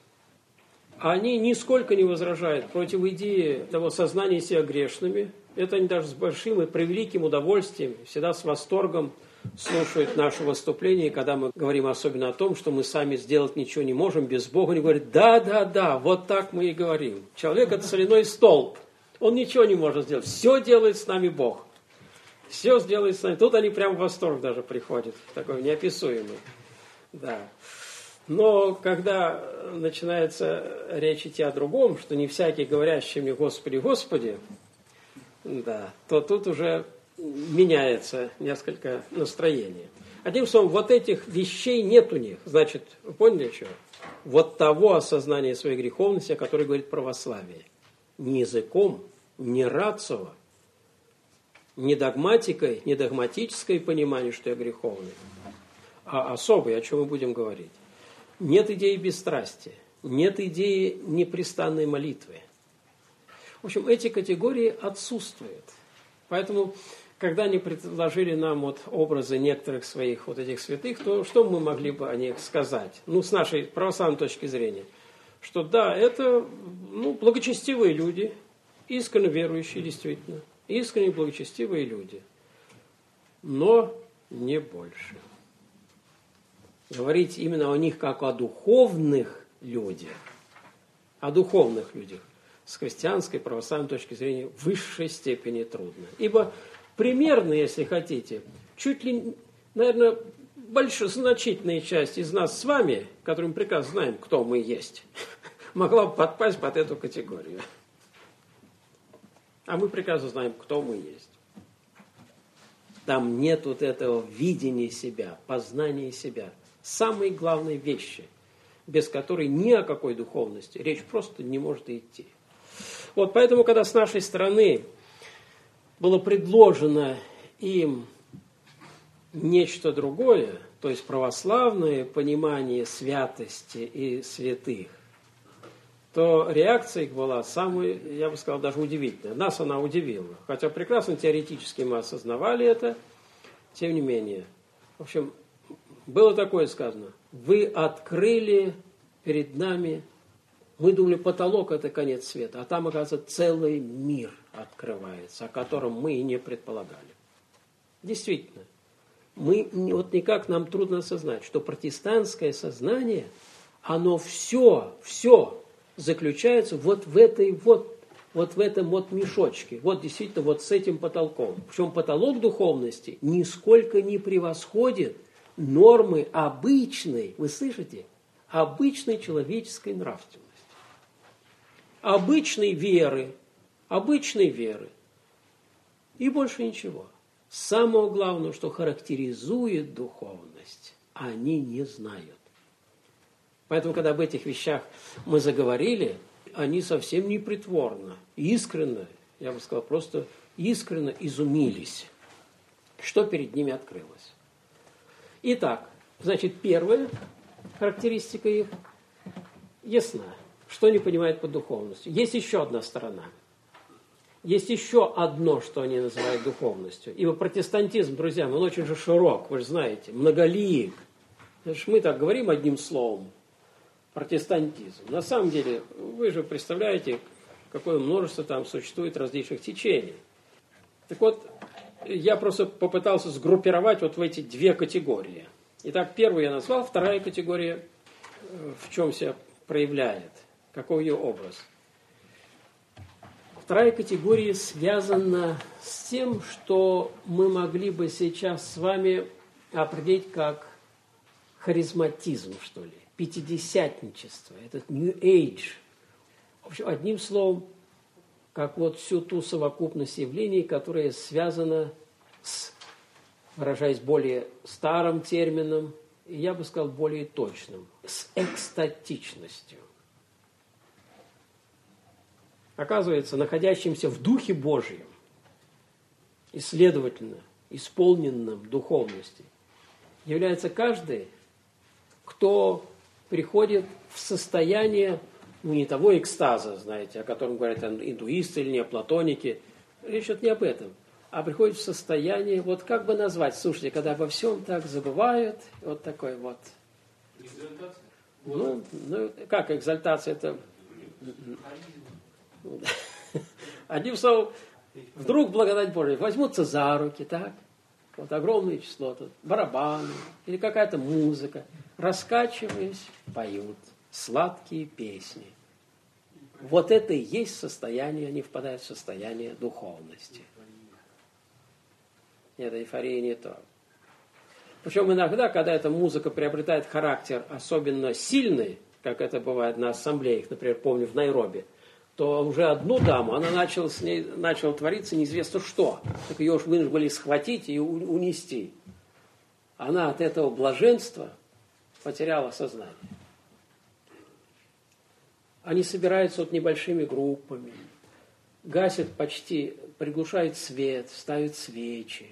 Они нисколько не возражают против идеи того сознания себя грешными. Это они даже с большим и превеликим удовольствием, всегда с восторгом слушают наши выступления, когда мы говорим особенно о том, что мы сами сделать ничего не можем без Бога. Они говорят, да, вот так мы и говорим. Человек – это соляной столб. Он ничего не может сделать. Все делает с нами Бог. Все сделает с нами. Тут они прямо в восторг даже приходят, такой неописуемый. Да. Но когда начинается речь идти о другом, что не всякий, говорящий мне «Господи, Господи», то тут уже меняется несколько настроение. Одним словом, этих вещей нет у них. Значит, вы поняли, что? Того осознания своей греховности, о которой говорит православие. Не языком, не рацио, не догматикой, не догматическое понимание, что я греховный, а особое, о чем мы будем говорить. Нет идеи бесстрастия, нет идеи непрестанной молитвы. В общем, эти категории отсутствуют. Поэтому, когда они предложили нам образы некоторых своих этих святых, то что мы могли бы о них сказать? С нашей православной точки зрения. Что да, это благочестивые люди, искренне верующие действительно, искренне благочестивые люди. Но не больше. Говорить именно о них как о духовных людях, с христианской, православной точки зрения в высшей степени трудно. Ибо примерно, если хотите, чуть ли, наверное, значительная часть из нас с вами, которые мы прекрасно знаем, кто мы есть, могла бы подпасть под эту категорию. А мы прекрасно знаем, кто мы есть. Там нет вот этого видения себя, познания себя. Самой главной вещи, без которой ни о какой духовности речь просто не может идти. Вот поэтому, когда с нашей стороны было предложено им нечто другое, то есть православное понимание святости и святых, то реакция их была самой, я бы сказал, даже удивительная. Нас она удивила. Хотя прекрасно теоретически мы осознавали это, тем не менее. В общем, было такое сказано: вы открыли перед нами, мы думали, потолок – это конец света, а там, оказывается, целый мир открывается, о котором мы и не предполагали. Действительно, вот никак нам трудно осознать, что протестантское сознание, оно все заключается вот в этом мешочке, вот действительно вот с этим потолком. Причем потолок духовности нисколько не превосходит нормы обычной, вы слышите, обычной человеческой нравственности, обычной веры, и больше ничего. Самое главное, что характеризует духовность, они не знают. Поэтому, когда об этих вещах мы заговорили, они совсем не притворно, искренне, я бы сказал, просто искренне изумились, что перед ними открылось. Итак, значит, первая характеристика их ясна, что они понимают под духовностью. Есть еще одна сторона. Есть еще одно, что они называют духовностью. Ибо протестантизм, друзья, он очень же широк, вы же знаете, многолик. Значит, мы так говорим одним словом. Протестантизм. На самом деле, вы же представляете, какое множество там существует различных течений. Так вот, я просто попытался сгруппировать вот в эти две категории. Итак, первую я назвал, вторая категория в чем себя проявляет, какой ее образ. Вторая категория связана с тем, что мы могли бы сейчас с вами определить как харизматизм, что ли. Пятидесятничество, этот New Age. В общем, одним словом, как вот всю ту совокупность явлений, которая связана с, выражаясь более старым термином, и я бы сказал более точным, с экстатичностью. Оказывается, находящимся в Духе Божьем и, следовательно, исполненным духовности, является каждый, кто приходит в состояние, не того экстаза, знаете, о котором говорят индуисты или неоплатоники. Речь идет не об этом, а приходит в состояние, вот как бы назвать, слушайте, когда обо всем так забывают, вот такой вот. Экзальтация? Ну, как экзальтация, это... Одним словом, вдруг, благодать Божия, возьмутся за руки, так? Вот огромное число тут, барабаны или какая-то музыка, раскачиваясь, поют сладкие песни. Вот это и есть состояние, они впадают в состояние духовности. Нет, эйфория не то. Причем иногда, когда эта музыка приобретает характер особенно сильный, как это бывает на ассамблеях, например, помню в Найроби, то уже одну даму, с ней начало твориться неизвестно что. Так ее уж вынуждены были схватить и унести. Она от этого блаженства потеряла сознание. Они собираются вот небольшими группами, гасят почти, приглушают свет, ставят свечи,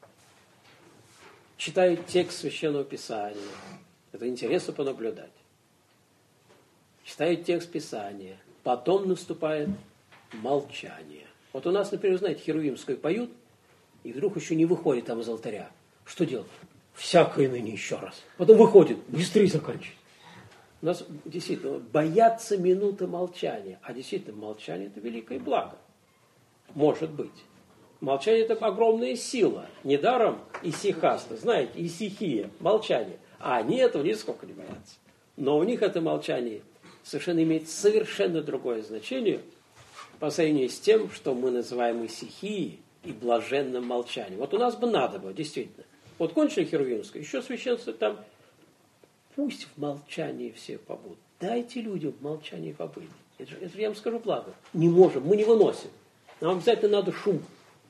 читают текст Священного Писания. Это интересно понаблюдать. Читают текст Писания. Потом наступает молчание. Вот у нас, например, знаете, херувимскую поют, и вдруг еще не выходит там из алтаря. Что делать? Всякое ныне еще раз. Потом выходит, быстрее заканчивает. У нас действительно боятся минуты молчания. А действительно, молчание – это великое благо. Может быть. Молчание – это огромная сила. Недаром исихаста, знаете, исихия, молчание. А они этого нисколько не боятся. Но у них это молчание совершенно имеет совершенно другое значение по сравнению с тем, что мы называем исихией и блаженным молчанием. Вот у нас бы надо было, действительно, Вот кончили Херувимское, еще священство там, пусть в молчании все побудут. Дайте людям в молчании побыть. Это я вам скажу благо. Не можем, мы не выносим. Нам обязательно надо шум.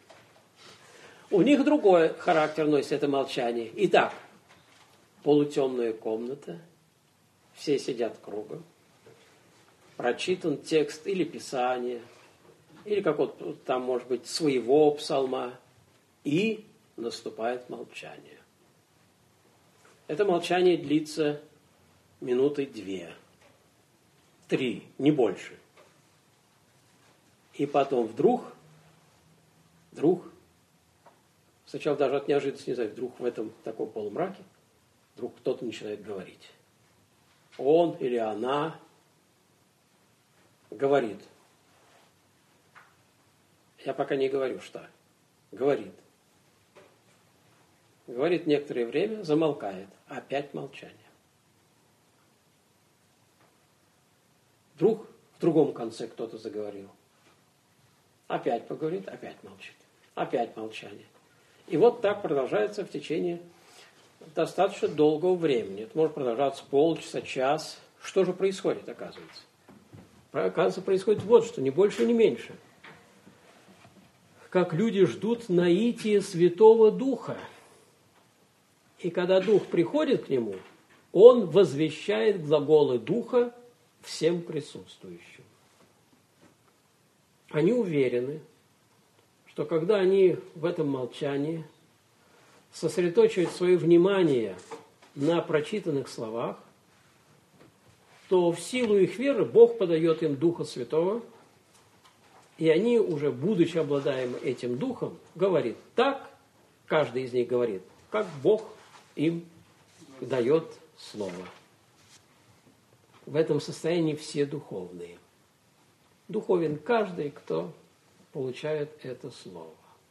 У них другой характер носит это молчание. Итак, полутемная комната, все сидят кругом, прочитан текст или Писания, или какого-то там, может быть, своего псалма, и наступает молчание. Это молчание длится минуты 2, 3, не больше. И потом вдруг, сначала даже от неожиданности, не знаю, вдруг в этом таком полумраке, вдруг кто-то начинает говорить. Он или она говорит. Я пока не говорю, что. Говорит. Говорит некоторое время, замолкает. Опять молчание. Вдруг в другом конце кто-то заговорил. Опять поговорит, опять молчит. Опять молчание. И вот так продолжается в течение достаточно долгого времени. Это может продолжаться полчаса, час. Что же происходит, оказывается? Оказывается, происходит вот что, не больше, не меньше. Как люди ждут наития Святого Духа. И когда Дух приходит к нему, он возвещает глаголы Духа всем присутствующим. Они уверены, что когда они в этом молчании сосредоточивают свое внимание на прочитанных словах, то в силу их веры Бог подает им Духа Святого, и они уже, будучи обладаемы этим Духом, говорит так, каждый из них говорит, как Бог им дает Слово. В этом состоянии все духовные. Духовен каждый, кто получает это Слово.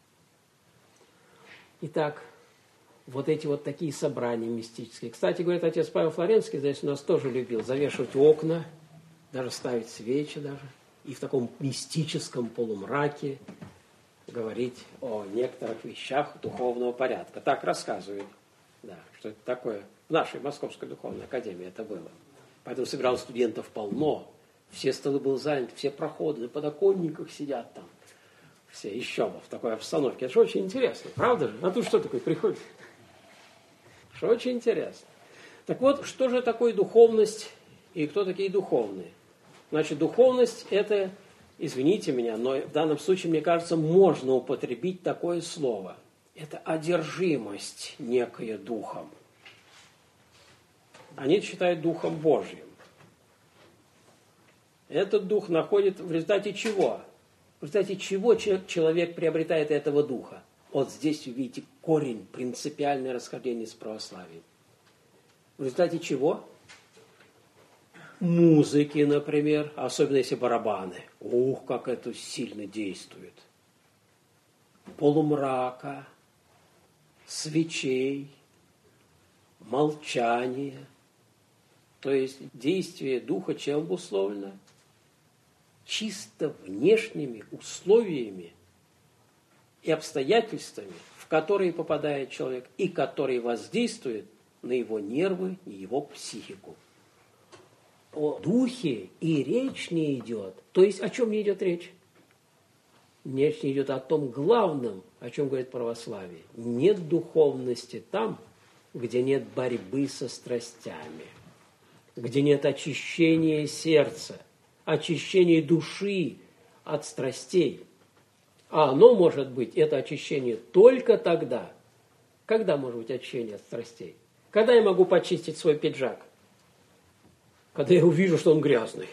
Итак, вот эти вот такие собрания мистические. Кстати, говорит отец Павел Флоренский, здесь у нас тоже любил завешивать окна, даже ставить свечи даже, и в таком мистическом полумраке говорить о некоторых вещах духовного порядка. Так рассказывают, да, что это такое. В нашей Московской духовной академии это было. Поэтому собиралось студентов полно, все столы были заняты, все проходы, на подоконниках сидят там. Все еще в такой обстановке. Это же очень интересно, правда же? А тут что такое приходит? Что очень интересно. Так вот, что же такое духовность и кто такие духовные? Значит, духовность – это, извините меня, но в данном случае, мне кажется, можно употребить такое слово. Это одержимость некая духом. Они считают духом Божьим. Этот дух находит в результате чего? В результате чего человек приобретает этого духа? Вот здесь вы видите корень, принципиальное расхождение с православием. В результате чего? Музыки, например, особенно если барабаны. Ух, как это сильно действует. Полумрака, свечей, молчания. То есть действие духа чем обусловлено? Чисто внешними условиями и обстоятельствами, в которые попадает человек, и которые воздействуют на его нервы и его психику. О духе и речь не идет. То есть о чем не идет речь? Речь не идет о том главном, о чем говорит православие. Нет духовности там, где нет борьбы со страстями, где нет очищения сердца, очищения души от страстей. А оно может быть, это очищение, только тогда. Когда может быть очищение от страстей? Когда я могу почистить свой пиджак? Когда я увижу, что он грязный.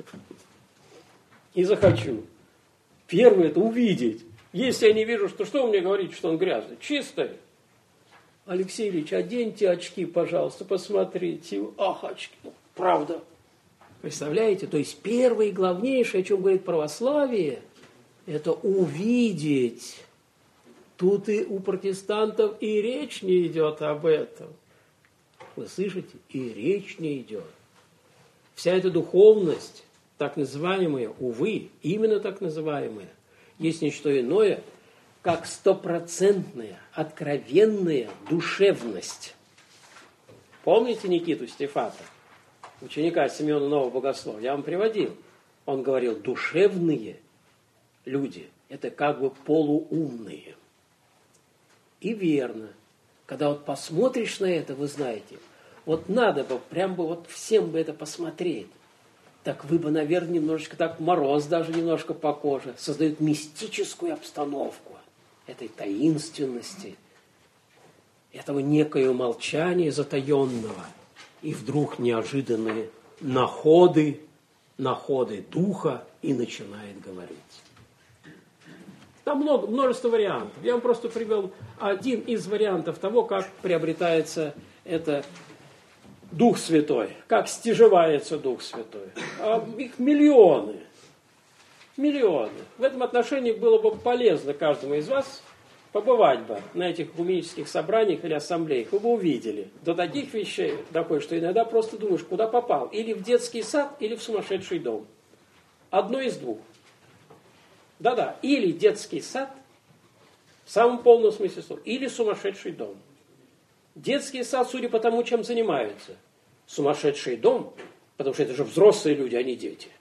И захочу. Первое – это увидеть. Если я не вижу, что вы мне говорите, что он грязный? Чистый. Алексей Ильич, оденьте очки, пожалуйста, посмотрите. Ах, очки. Правда. Представляете? То есть первое и главнейшее, о чем говорит православие, это увидеть. Тут и у протестантов и речь не идет об этом. Вы слышите? И речь не идет. Вся эта духовность, так называемая, увы, именно так называемая, есть ничто иное, как стопроцентная, откровенная душевность. Помните Никиту Стефата, ученика Симеона Нового Богослова? Я вам приводил. Он говорил, душевные люди – это как бы полуумные. И верно. Когда вот посмотришь на это, вы знаете, вот надо бы, прям бы вот всем бы это посмотреть. Так вы бы, наверное, немножечко так мороз даже немножко по коже. Создают мистическую обстановку этой таинственности, этого некоего молчания затаенного. И вдруг неожиданные находы духа и начинает говорить. Там множество вариантов. Я вам просто привел один из вариантов того, как приобретается это Дух Святой, как стяжевается Дух Святой. А их миллионы. Миллионы. В этом отношении было бы полезно каждому из вас побывать бы на этих экуменических собраниях или ассамблеях. Вы бы увидели. До таких вещей доходит, что иногда просто думаешь, куда попал. Или в детский сад, или в сумасшедший дом. Одно из двух. Да-да, или детский сад, в самом полном смысле слова, или сумасшедший дом. Детский сад, судя по тому, чем занимаются. Сумасшедший дом, потому что это же взрослые люди, а не дети.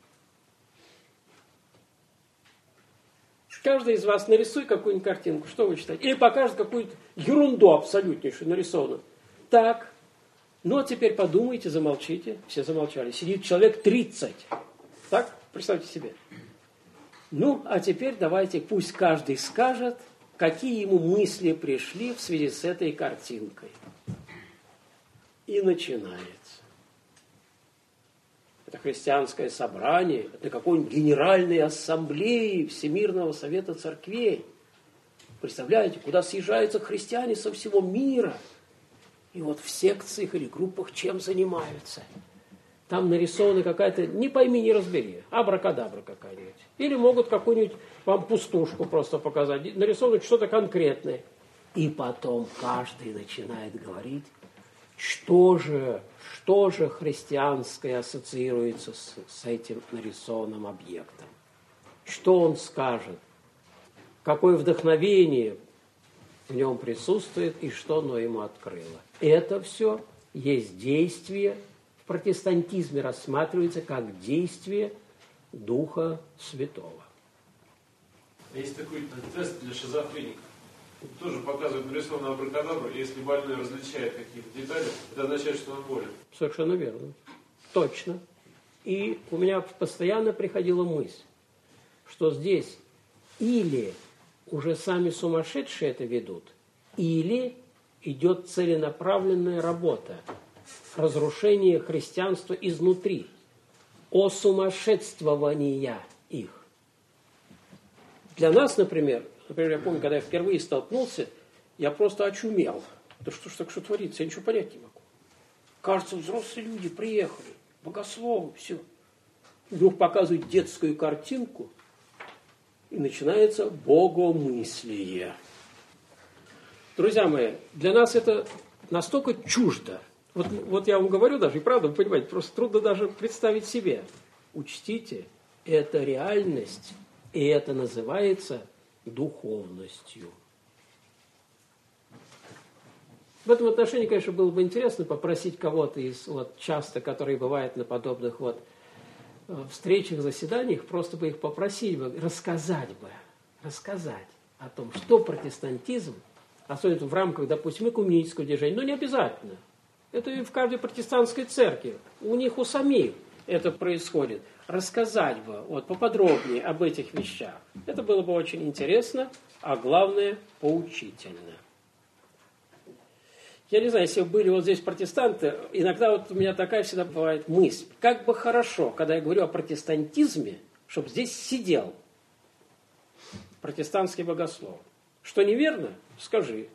Каждый из вас нарисуй какую-нибудь картинку, что вы читаете. Или покажет какую-то ерунду абсолютнейшую нарисованную. Так, ну а теперь подумайте, замолчите. Все замолчали. Сидит человек 30. Так, представьте себе. Ну, а теперь давайте, пусть каждый скажет, какие ему мысли пришли в связи с этой картинкой. И начинается. Это христианское собрание, это какой-нибудь генеральной ассамблеи Всемирного Совета Церквей. Представляете, куда съезжаются христиане со всего мира. И вот в секциях или группах чем занимаются. Там нарисована какая-то, не пойми, не разбери, абракадабра какая-нибудь. Или могут какую-нибудь вам пустушку просто показать, нарисовать что-то конкретное. И потом каждый начинает говорить, что же христианское ассоциируется с этим нарисованным объектом. Что он скажет, какое вдохновение в нем присутствует и что оно ему открыло. Это все есть действие. В протестантизме рассматривается как действие Духа Святого. Есть такой тест для шизофреников. Тоже показывает нарисованную абракадабру, и если больной различает какие-то детали, это означает, что он болен. Совершенно верно. Точно. И у меня постоянно приходила мысль, что здесь или уже сами сумасшедшие это ведут, или идет целенаправленная работа. Разрушение христианства изнутри, осумасшествования их. Для нас, например, я помню, когда я впервые столкнулся, я просто очумел. Да что ж так, что творится, я ничего понять не могу. Кажется, взрослые люди приехали, богословы, все. Вдруг показывают детскую картинку, и начинается богомыслие. Друзья мои, для нас это настолько чуждо. Вот я вам говорю даже, и правда, вы понимаете, просто трудно даже представить себе. Учтите, это реальность, и это называется духовностью. В этом отношении, конечно, было бы интересно попросить кого-то из часто, которые бывают на подобных встречах, заседаниях, просто бы их попросить рассказать о том, что протестантизм, особенно в рамках, допустим, экуменического движения, но не обязательно. Это и в каждой протестантской церкви. У них у самих это происходит. Рассказать бы поподробнее об этих вещах. Это было бы очень интересно, а главное, поучительно. Я не знаю, если были здесь протестанты, иногда у меня такая всегда бывает мысль. Как бы хорошо, когда я говорю о протестантизме, чтобы здесь сидел протестантский богослов. Что неверно, скажи.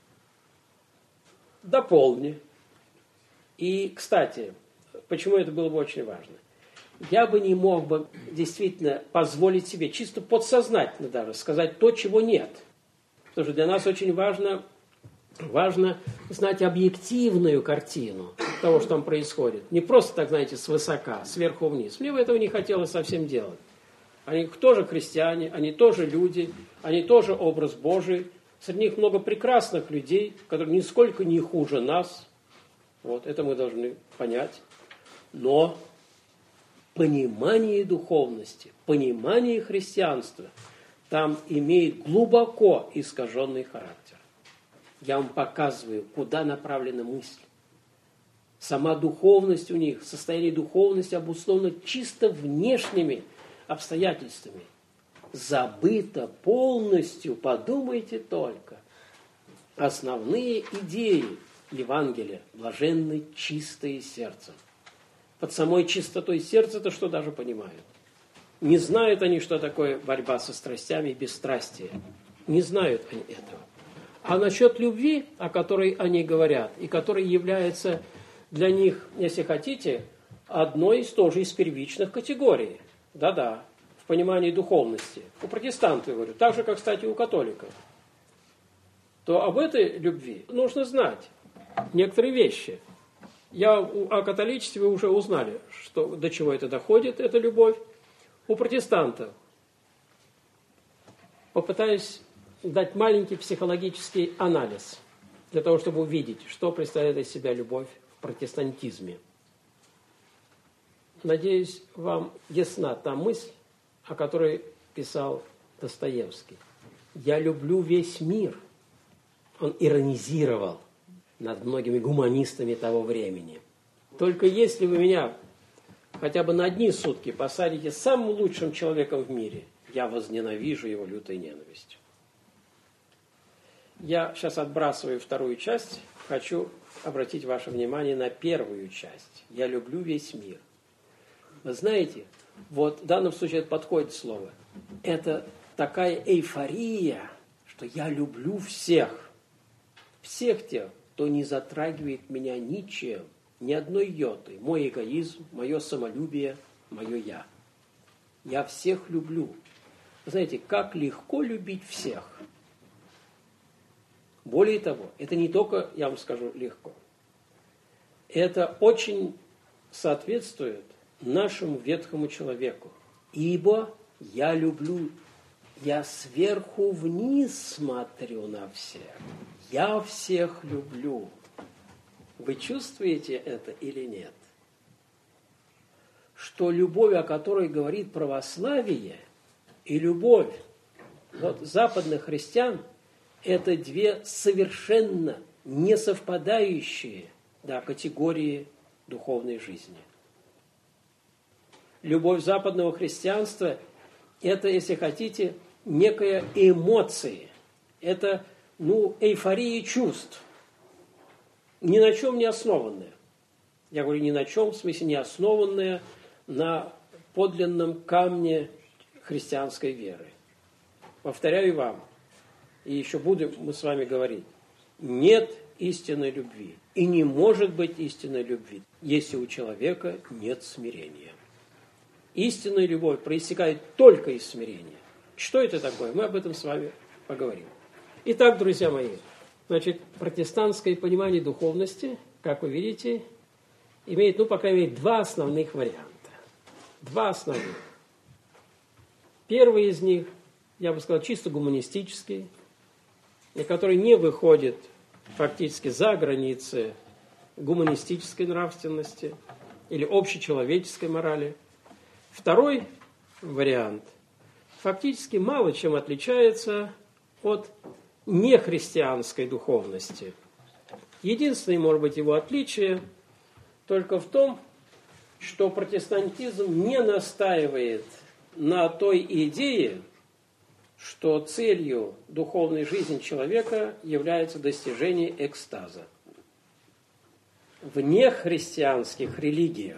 Дополни. И, кстати, почему это было бы очень важно? Я бы не мог бы действительно позволить себе чисто подсознательно даже сказать то, чего нет. Потому что для нас очень важно знать объективную картину того, что там происходит. Не просто так, знаете, свысока, сверху вниз. Мне бы этого не хотелось совсем делать. Они тоже христиане, они тоже люди, они тоже образ Божий. Среди них много прекрасных людей, которые нисколько не хуже нас. Вот, это мы должны понять. Но понимание духовности, понимание христианства там имеет глубоко искаженный характер. Я вам показываю, куда направлена мысль. Сама духовность у них, состояние духовности обусловлено чисто внешними обстоятельствами. Забыто полностью, подумайте только, основные идеи Евангелия, блаженны чистые сердцем. Под самой чистотой сердца-то что даже понимают? Не знают они, что такое борьба со страстями и бесстрастие. Не знают они этого. А насчет любви, о которой они говорят, и которая является для них, если хотите, одной из тоже из первичных категорий. Да-да, в понимании духовности. У протестантов, я говорю, так же, как, кстати, у католиков. То об этой любви нужно знать некоторые вещи. О католичестве вы уже узнали, что, до чего это доходит, эта любовь. У протестантов попытаюсь дать маленький психологический анализ для того, чтобы увидеть, что представляет из себя любовь в протестантизме. Надеюсь, вам ясна та мысль, о которой писал Достоевский. «Я люблю весь мир». Он иронизировал над многими гуманистами того времени. Только если вы меня хотя бы на одни сутки посадите самым лучшим человеком в мире, я возненавижу его лютой ненавистью. Я сейчас отбрасываю вторую часть, хочу обратить ваше внимание на первую часть. Я люблю весь мир. Вы знаете, вот в данном случае это подходит слово. Это такая эйфория, что я люблю всех. Всех тех, кто не затрагивает меня ничем, ни одной йотой. Мой эгоизм, мое самолюбие, мое я. Я всех люблю. Вы знаете, как легко любить всех. Более того, это не только, я вам скажу, легко. Это очень соответствует нашему ветхому человеку. Ибо я люблю, я сверху вниз смотрю на всех. Я всех люблю. Вы чувствуете это или нет? Что любовь, о которой говорит православие, и любовь вот, западных христиан, это две совершенно не совпадающие категории духовной жизни. Любовь западного христианства – это, если хотите, некая эмоция. Это, эйфория чувств. Ни на чем не основанная. Я говорю, ни на чем, в смысле, не основанная на подлинном камне христианской веры. Повторяю вам, и еще будем мы с вами говорить, нет истинной любви. И не может быть истинной любви, если у человека нет смирения. Истинная любовь проистекает только из смирения. Что это такое? Мы об этом с вами поговорим. Итак, друзья мои, значит, протестантское понимание духовности, как вы видите, имеет, по крайней мере, два основных варианта. Два основных. Первый из них, я бы сказал, чисто гуманистический, и который не выходит фактически за границы гуманистической нравственности или общечеловеческой морали. Второй вариант фактически мало чем отличается от нехристианской духовности. Единственное, может быть, его отличие только в том, что протестантизм не настаивает на той идее, что целью духовной жизни человека является достижение экстаза. В нехристианских религиях,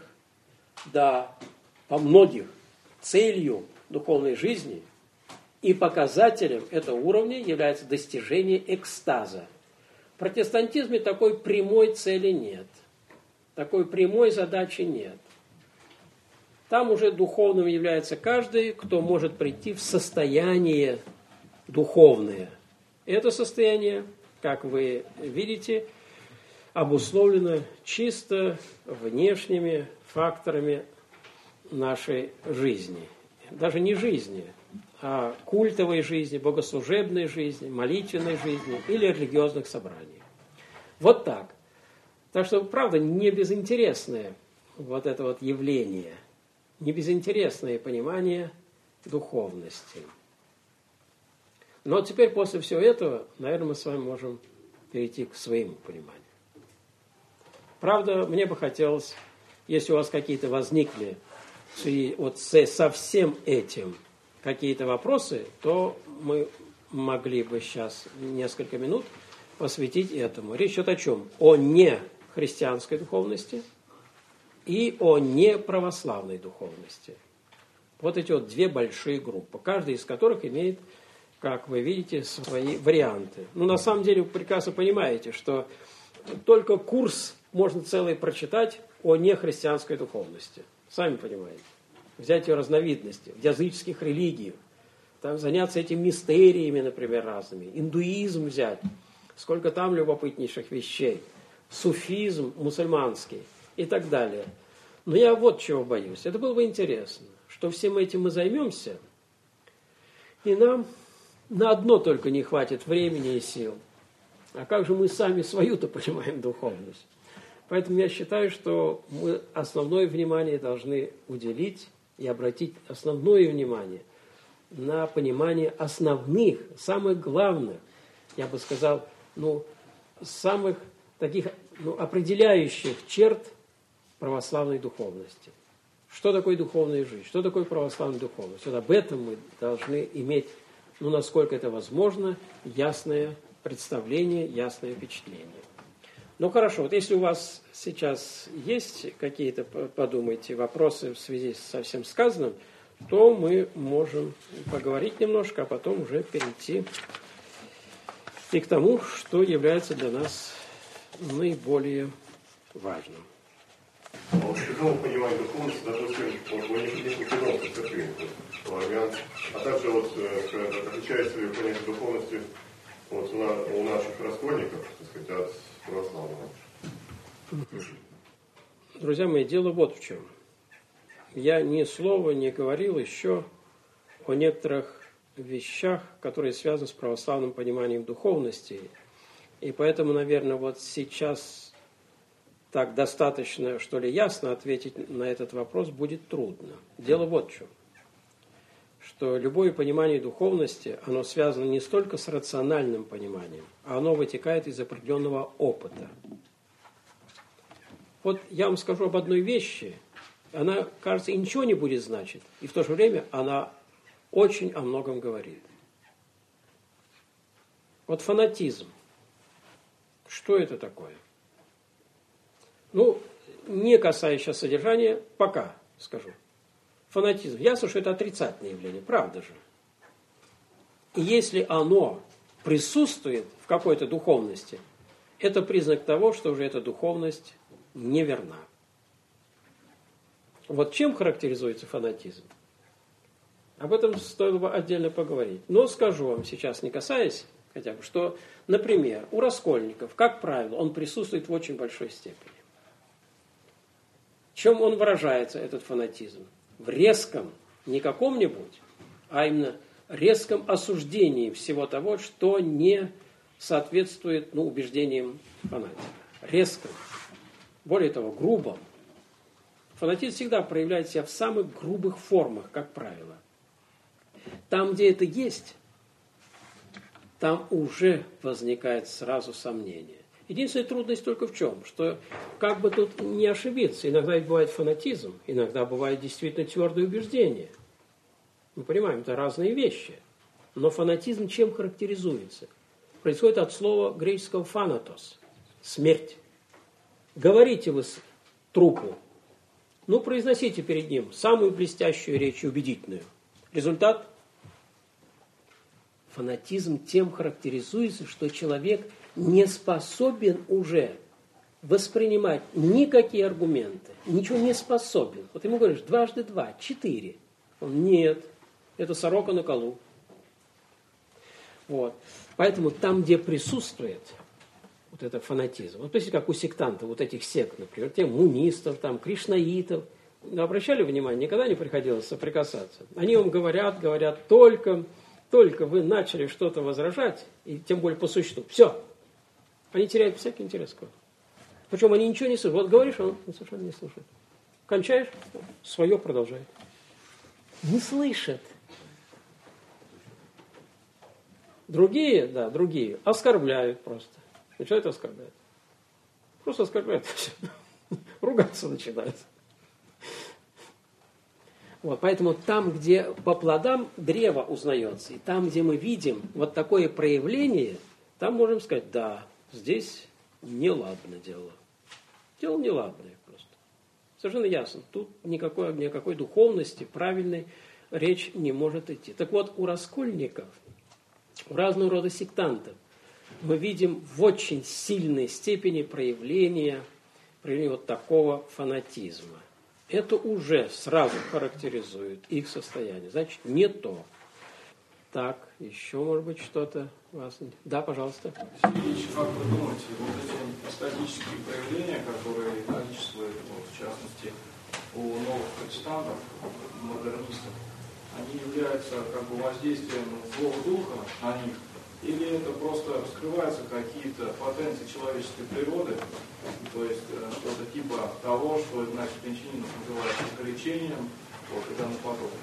по многих, целью духовной жизни и показателем этого уровня является достижение экстаза. В протестантизме такой прямой цели нет. Такой прямой задачи нет. Там уже духовным является каждый, кто может прийти в состояние духовное. Это состояние, как вы видите, обусловлено чисто внешними факторами нашей жизни. даже не жизни, а культовой жизни, богослужебной жизни, молитвенной жизни или религиозных собраний. Вот так. Так что, правда, не безинтересное вот это вот явление, не безинтересное понимание духовности. Но теперь после всего этого, наверное, мы с вами можем перейти к своему пониманию. Правда, мне бы хотелось, если у вас какие-то возникли вот со всем этим какие-то вопросы, то мы могли бы сейчас несколько минут посвятить этому. Речь идет о чем? О нехристианской духовности и о неправославной духовности. Вот эти вот две большие группы, каждая из которых имеет, как вы видите, свои варианты. Ну, на самом деле, вы прекрасно понимаете, что только курс можно целый прочитать о нехристианской духовности. Сами понимаете. Взять ее разновидности в языческих религиях, там заняться этими мистериями, например, разными. Индуизм взять. Сколько там любопытнейших вещей. Суфизм мусульманский и так далее. Но я вот чего боюсь. Это было бы интересно, что всем этим мы займемся, и нам на одно только не хватит времени и сил. А как же мы сами свою-то понимаем духовность? Поэтому я считаю, что мы основное внимание должны уделить и обратить основное внимание на понимание основных, самых главных, я бы сказал, самых таких определяющих черт православной духовности. Что такое духовная жизнь? Что такое православная духовность? Вот об этом мы должны иметь, насколько это возможно, ясное представление, ясное впечатление. Ну хорошо, вот если у вас сейчас есть какие-то, подумайте, вопросы в связи со всем сказанным, то мы можем поговорить немножко, а потом уже перейти и к тому, что является для нас наиболее важным. Вот к какому пониманию духовности, допустим, вот у них македонской церкви, славян, а также вот отличается ли понятие духовности вот у наших раскольников, так сказать, от православного? Друзья мои, дело вот в чем. Я ни слова не говорил еще о некоторых вещах, которые связаны с православным пониманием духовности. И поэтому, наверное, вот сейчас так достаточно, что ли, ясно ответить на этот вопрос будет трудно. Дело вот в чем. Что любое понимание духовности, оно связано не столько с рациональным пониманием, а оно вытекает из определенного опыта. Вот я вам скажу об одной вещи, она, кажется, и ничего не будет значить, и в то же время она очень о многом говорит. Вот фанатизм. Что это такое? Не касаясь сейчас содержания, пока скажу. Фанатизм. Ясно, что это отрицательное явление, правда же. И если оно присутствует в какой-то духовности, это признак того, что уже эта духовность неверна. Вот чем характеризуется фанатизм? Об этом стоило бы отдельно поговорить. Но скажу вам сейчас, не касаясь хотя бы, что, например, у раскольников, как правило, он присутствует в очень большой степени. В чем он выражается, этот фанатизм? В резком, не каком-нибудь, а именно резком осуждении всего того, что не соответствует убеждениям фанатика. Резком, более того, грубом. Фанатизм всегда проявляет себя в самых грубых формах, как правило. Там, где это есть, там уже возникает сразу сомнение. Единственная трудность только в чем? Что как бы тут не ошибиться. Иногда бывает фанатизм, иногда бывает действительно твердое убеждение. Мы понимаем, это разные вещи. Но фанатизм чем характеризуется? Происходит от слова греческого «фанатос» – смерть. Говорите вы с трупу, произносите перед ним самую блестящую речь, убедительную. Результат? Фанатизм тем характеризуется, что человек не способен уже воспринимать никакие аргументы, ничего не способен. Вот ему говоришь, 2 × 2 – 4. Он, нет, это сорока на колу. Вот. Поэтому там, где присутствует вот этот фанатизм, вот то есть как у сектантов, вот этих сект, например, тех мунистов, там, кришнаитов, Обращали внимание, никогда не приходилось соприкасаться. Они вам говорят, только вы начали что-то возражать, и тем более по существу, все. Они теряют всякий интерес к вам. Причем они ничего не слышат. Вот говоришь, он совершенно не слушает. Кончаешь, свое продолжает. Не слышат. Другие оскорбляют просто. Начинают оскорблять. Просто оскорбляют. Ругаться начинают. Вот, поэтому там, где по плодам древо узнается, и там, где мы видим вот такое проявление, там можем сказать, да, здесь неладно дело. Дело неладное просто. Совершенно ясно. Тут никакой духовности правильной речь не может идти. Так вот, у раскольников, у разного рода сектантов, мы видим в очень сильной степени проявления вот такого фанатизма. Это уже сразу характеризует их состояние. Значит, не то. Так, еще, может быть, что-то у вас? Да, пожалуйста. Сергеевич, как вы думаете, вот эти эстетические проявления, которые наличествуют, в частности, у новых протестантов, модернистов, они являются как бы воздействием злого духа на них? Или это просто раскрываются какие-то потенции человеческой природы, то есть что-то типа того, что Игнатий Пенчининов называет горячением, и тому подобное?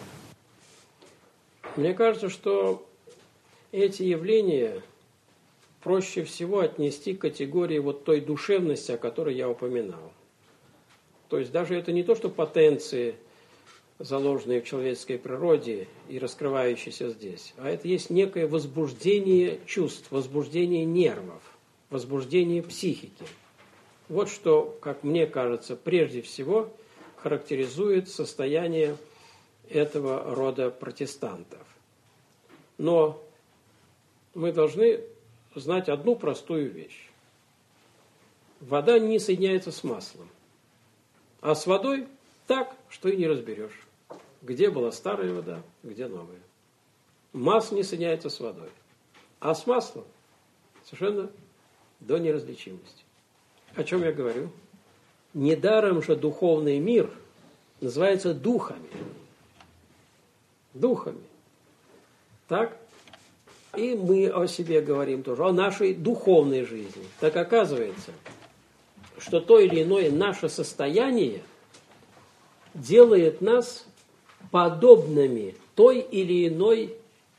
Мне кажется, что эти явления проще всего отнести к категории вот той душевности, о которой я упоминал. То есть даже это не то, что потенции, заложенные в человеческой природе и раскрывающиеся здесь, а это есть некое возбуждение чувств, возбуждение нервов, возбуждение психики. Вот что, как мне кажется, прежде всего характеризует состояние этого рода протестантов. Но мы должны знать одну простую вещь. Вода не соединяется с маслом, а с водой так, что и не разберешь, где была старая вода, где новая. Масло не соединяется с водой, а с маслом совершенно до неразличимости. О чем я говорю? Недаром же духовный мир называется духами. Духами. Так? И мы о себе говорим тоже, о нашей духовной жизни. Так оказывается, что то или иное наше состояние делает нас подобными той или иной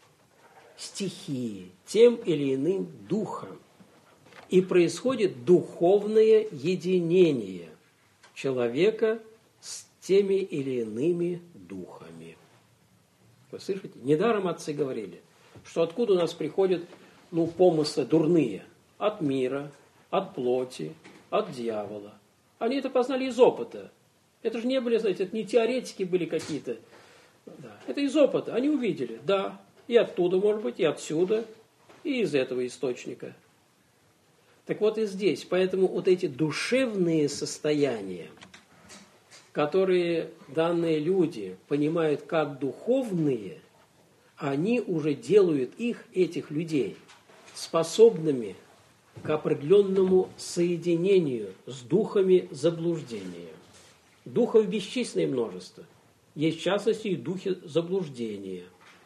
стихии, тем или иным духом. И происходит духовное единение человека с теми или иными духами. Вы слышите? Недаром отцы говорили, что откуда у нас приходят помыслы дурные? От мира, от плоти, от дьявола. Они это познали из опыта. Это же не были, знаете, это не теоретики были какие-то. Да. Это из опыта. Они увидели, да, и оттуда, может быть, и отсюда, и из этого источника. Так вот и здесь. Поэтому вот эти душевные состояния, которые данные люди понимают как духовные, они уже делают их, этих людей, способными к определенному соединению с духами заблуждения. Духов бесчисленное множество. Есть, в частности, и духи заблуждения.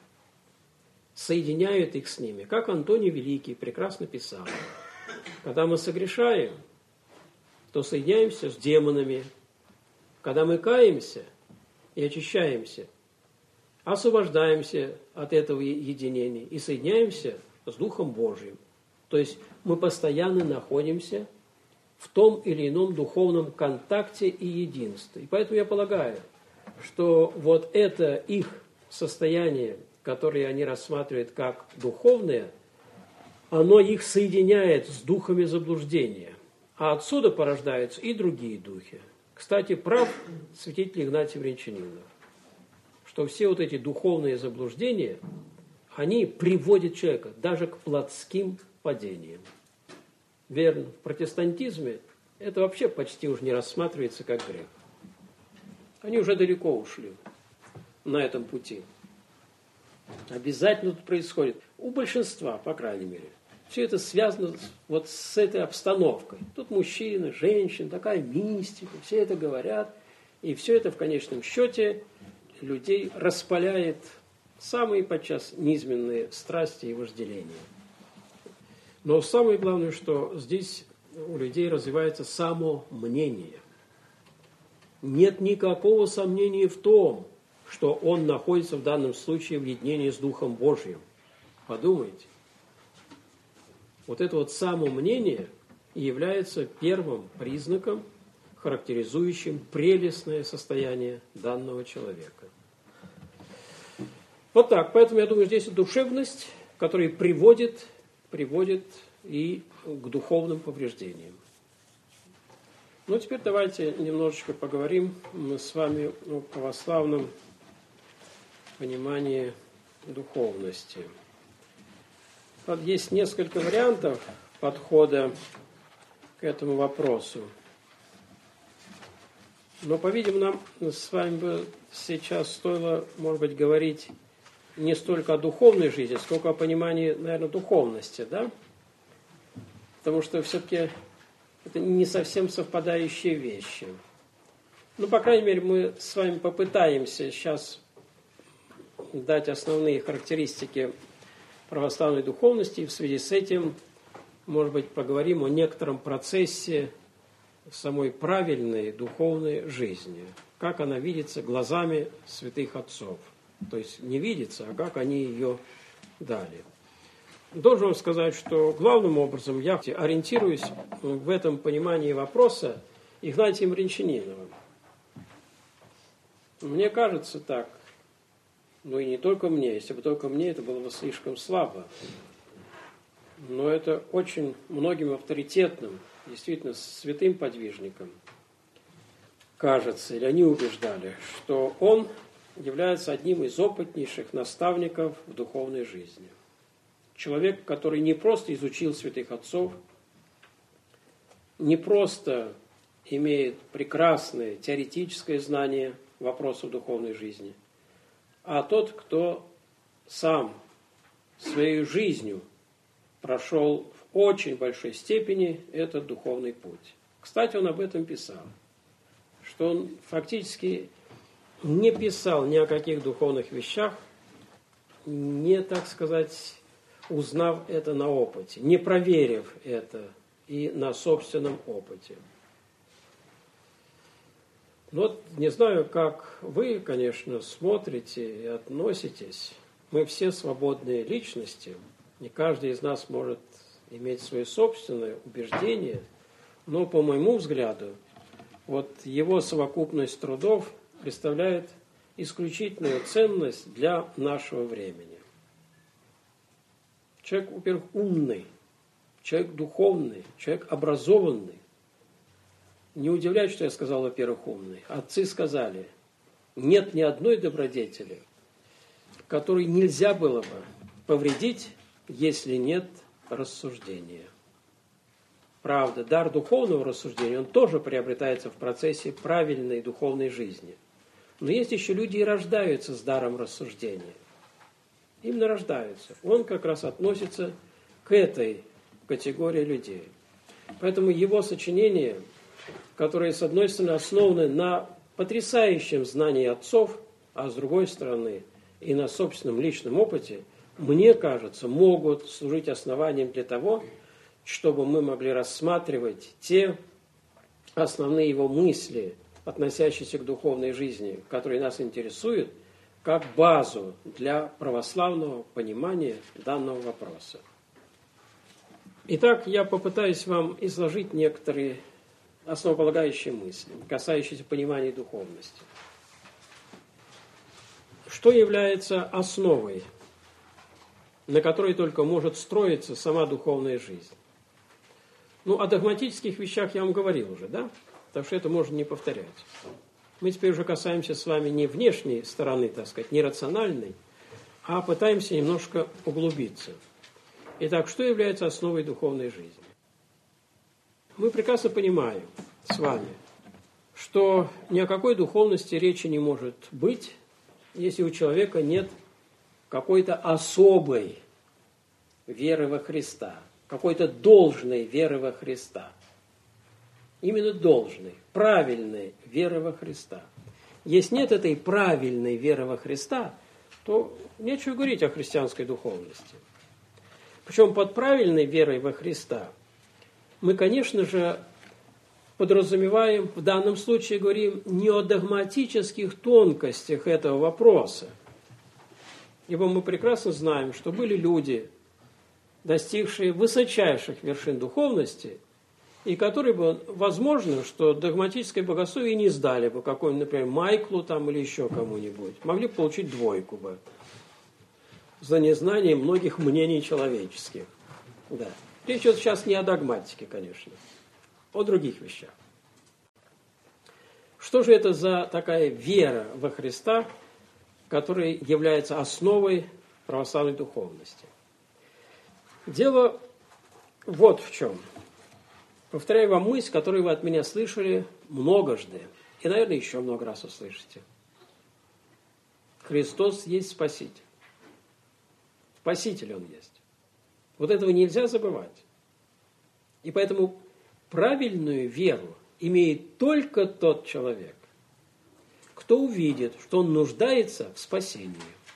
Соединяют их с ними. Как Антоний Великий прекрасно писал. Когда мы согрешаем, то соединяемся с демонами. Когда мы каемся и очищаемся, освобождаемся от этого единения и соединяемся с Духом Божиим. То есть мы постоянно находимся в том или ином духовном контакте и единстве. И поэтому я полагаю, что вот это их состояние, которое они рассматривают как духовное, оно их соединяет с духами заблуждения. А отсюда порождаются и другие духи. Кстати, прав святитель Игнатий Брянчанинов, что все вот эти духовные заблуждения, они приводят человека даже к плотским падениям. Верно, в протестантизме это вообще почти уже не рассматривается как грех. Они уже далеко ушли на этом пути. Обязательно тут происходит, у большинства, по крайней мере, все это связано вот с этой обстановкой. Тут мужчины, женщины, такая мистика, все это говорят. И все это в конечном счете людей распаляет самые подчас низменные страсти и вожделения. Но самое главное, что здесь у людей развивается самомнение. Нет никакого сомнения в том, что он находится в данном случае в единении с Духом Божьим. Подумайте. Вот это вот самомнение является первым признаком, характеризующим прелестное состояние данного человека. Вот так. Поэтому я думаю, здесь душевность, которая приводит и к духовным повреждениям. Ну, теперь давайте немножечко поговорим мы с вами о православном понимании духовности. Вот есть несколько вариантов подхода к этому вопросу. Но, по-видимому, нам с вами бы сейчас стоило, может быть, говорить не столько о духовной жизни, сколько о понимании, наверное, духовности, да? Потому что все-таки это не совсем совпадающие вещи. Ну, по крайней мере, мы с вами попытаемся сейчас дать основные характеристики православной духовности, и в связи с этим, может быть, поговорим о некотором процессе самой правильной духовной жизни, как она видится глазами святых отцов. То есть не видится, а как они ее дали. Должен вам сказать, что главным образом я ориентируюсь в этом понимании вопроса Игнатием Брянчаниновым. Мне кажется так, ну и не только мне, если бы только мне, это было бы слишком слабо. Но это очень многим авторитетным, действительно святым подвижникам кажется, или они убеждали, что он является одним из опытнейших наставников в духовной жизни. Человек, который не просто изучил святых отцов, не просто имеет прекрасное теоретическое знание вопросов духовной жизни, а тот, кто сам своей жизнью прошел в очень большой степени этот духовный путь. Кстати, он об этом писал, что он фактически не писал ни о каких духовных вещах, не, так сказать, узнав это на опыте, не проверив это и на собственном опыте. Вот не знаю, как вы, конечно, смотрите и относитесь. Мы все свободные личности, и каждый из нас может иметь свое собственное убеждение, но, по моему взгляду, вот его совокупность трудов представляет исключительную ценность для нашего времени. Человек, во-первых, умный, человек духовный, человек образованный. Не удивляет, что я сказал, во-первых, умный. Отцы сказали, нет ни одной добродетели, которой нельзя было бы повредить, если нет рассуждения. Правда, дар духовного рассуждения, он тоже приобретается в процессе правильной духовной жизни. Но есть еще люди и рождаются с даром рассуждения. Именно рождаются. Он как раз относится к этой категории людей. Поэтому его сочинения, которые, с одной стороны, основаны на потрясающем знании отцов, а с другой стороны, и на собственном личном опыте, мне кажется, могут служить основанием для того, чтобы мы могли рассматривать те основные его мысли, относящиеся к духовной жизни, которые нас интересуют, как базу для православного понимания данного вопроса. Итак, я попытаюсь вам изложить некоторые основополагающие мысли, касающиеся понимания духовности. Что является основой, на которой только может строиться сама духовная жизнь? Ну, о догматических вещах я вам говорил уже, да? Так что это можно не повторять. Мы теперь уже касаемся с вами не внешней стороны, так сказать, не рациональной, а пытаемся немножко углубиться. Итак, что является основой духовной жизни? Мы прекрасно понимаем с вами, что ни о какой духовности речи не может быть, если у человека нет какой-то особой веры во Христа, какой-то должной веры во Христа. именно должной, правильной веры во Христа. Если нет этой правильной веры во Христа, то нечего говорить о христианской духовности. Причем под правильной верой во Христа мы, конечно же, подразумеваем, в данном случае говорим не о догматических тонкостях этого вопроса. Ибо мы прекрасно знаем, что были люди, достигшие высочайших вершин духовности, и которые бы, возможно, что догматическое богословие не сдали бы какому-нибудь, например, Майклу там, или еще кому-нибудь. Могли бы получить 2 бы за незнание многих мнений человеческих. Да. Речь идет сейчас не о догматике, конечно, о других вещах. Что же это за такая вера во Христа, которая является основой православной духовности? Дело вот в чем. Повторяю вам мысль, которую вы от меня слышали многожды, и, наверное, еще много раз услышите. Христос есть Спаситель. Спаситель Он есть. Вот этого нельзя забывать. И поэтому правильную веру имеет только тот человек, кто увидит, что он нуждается в спасении.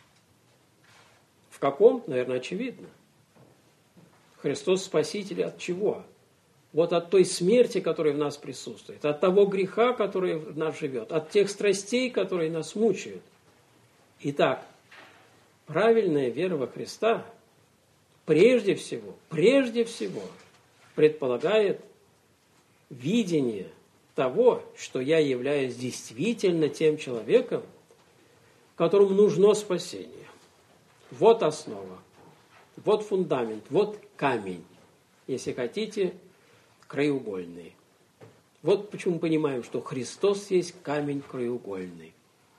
В каком? Наверное, очевидно. Христос Спаситель от чего? Вот от той смерти, которая в нас присутствует, от того греха, который в нас живет, от тех страстей, которые нас мучают. Итак, правильная вера во Христа прежде всего предполагает видение того, что я являюсь действительно тем человеком, которому нужно спасение. Вот основа, вот фундамент, вот камень, если хотите, краеугольный. Вот почему мы понимаем, что Христос есть камень краеугольный.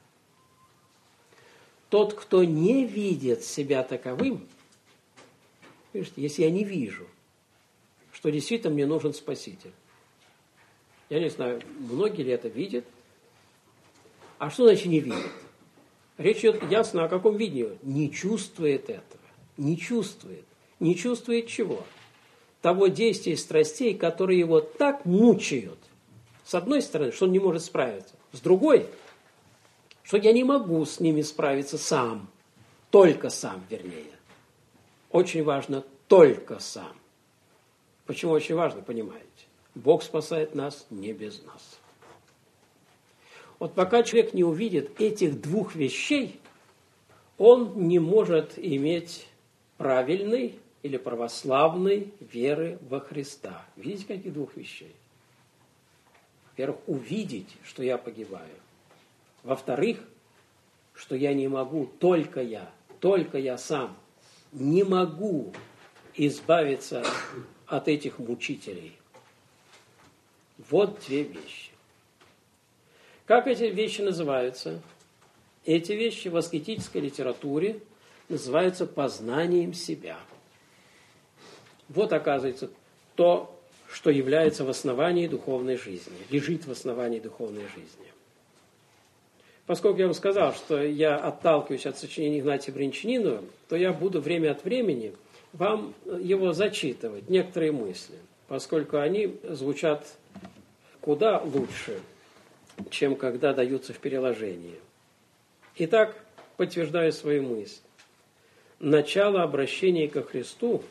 Тот, кто не видит себя таковым, видите, если я не вижу, что действительно мне нужен Спаситель. Я не знаю, многие ли это видят. А что значит не видит? Речь идет ясно о каком видении. Не чувствует этого. Не чувствует. Не чувствует чего? Того действия страстей, которые его так мучают. С одной стороны, что он не может справиться. С другой, что я не могу с ними справиться сам. Только сам, вернее. Очень важно только сам. Почему очень важно, понимаете? Бог спасает нас не без нас. Вот пока человек не увидит этих 2 вещей, он не может иметь правильной или православной веры во Христа. Видите, каких 2 вещей? Во-первых, увидеть, что я погибаю. Во-вторых, что я не могу, только я сам не могу избавиться от этих мучителей. Вот 2 вещи. Как эти вещи называются? Эти вещи в аскетической литературе называются познанием себя. Вот, оказывается, то, что является в основании духовной жизни, лежит в основании духовной жизни. Поскольку я вам сказал, что я отталкиваюсь от сочинения Игнатия Бринчанинова, то я буду время от времени вам его зачитывать, некоторые мысли, поскольку они звучат куда лучше, чем когда даются в переложении. Итак, подтверждаю свою мысль. Начало обращения ко Христу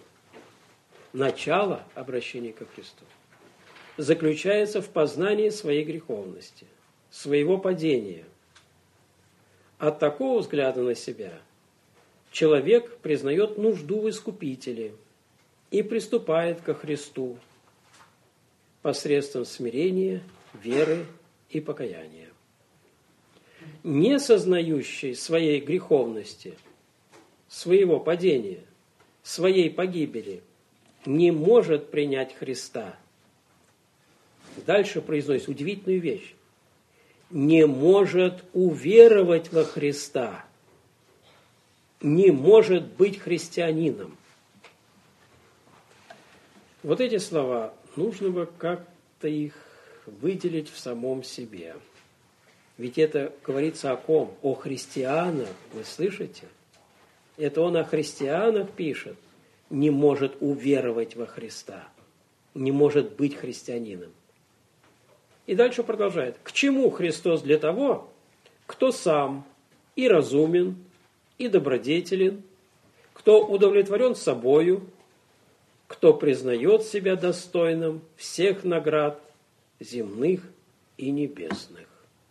заключается в познании своей греховности, своего падения. От такого взгляда на себя человек признает нужду в Искупителе и приступает ко Христу посредством смирения, веры и покаяния. Не сознающий своей греховности, своего падения, своей погибели, не может принять Христа. Дальше произносит удивительную вещь. Не может уверовать во Христа, не может быть христианином. Вот эти слова нужно бы как-то их выделить в самом себе. Ведь это говорится о ком? О христианах, вы слышите? Это он о христианах пишет. Не может уверовать во Христа, не может быть христианином. И дальше продолжает. К чему Христос для того, кто сам и разумен, и добродетелен, кто удовлетворен собою, кто признает себя достойным всех наград земных и небесных.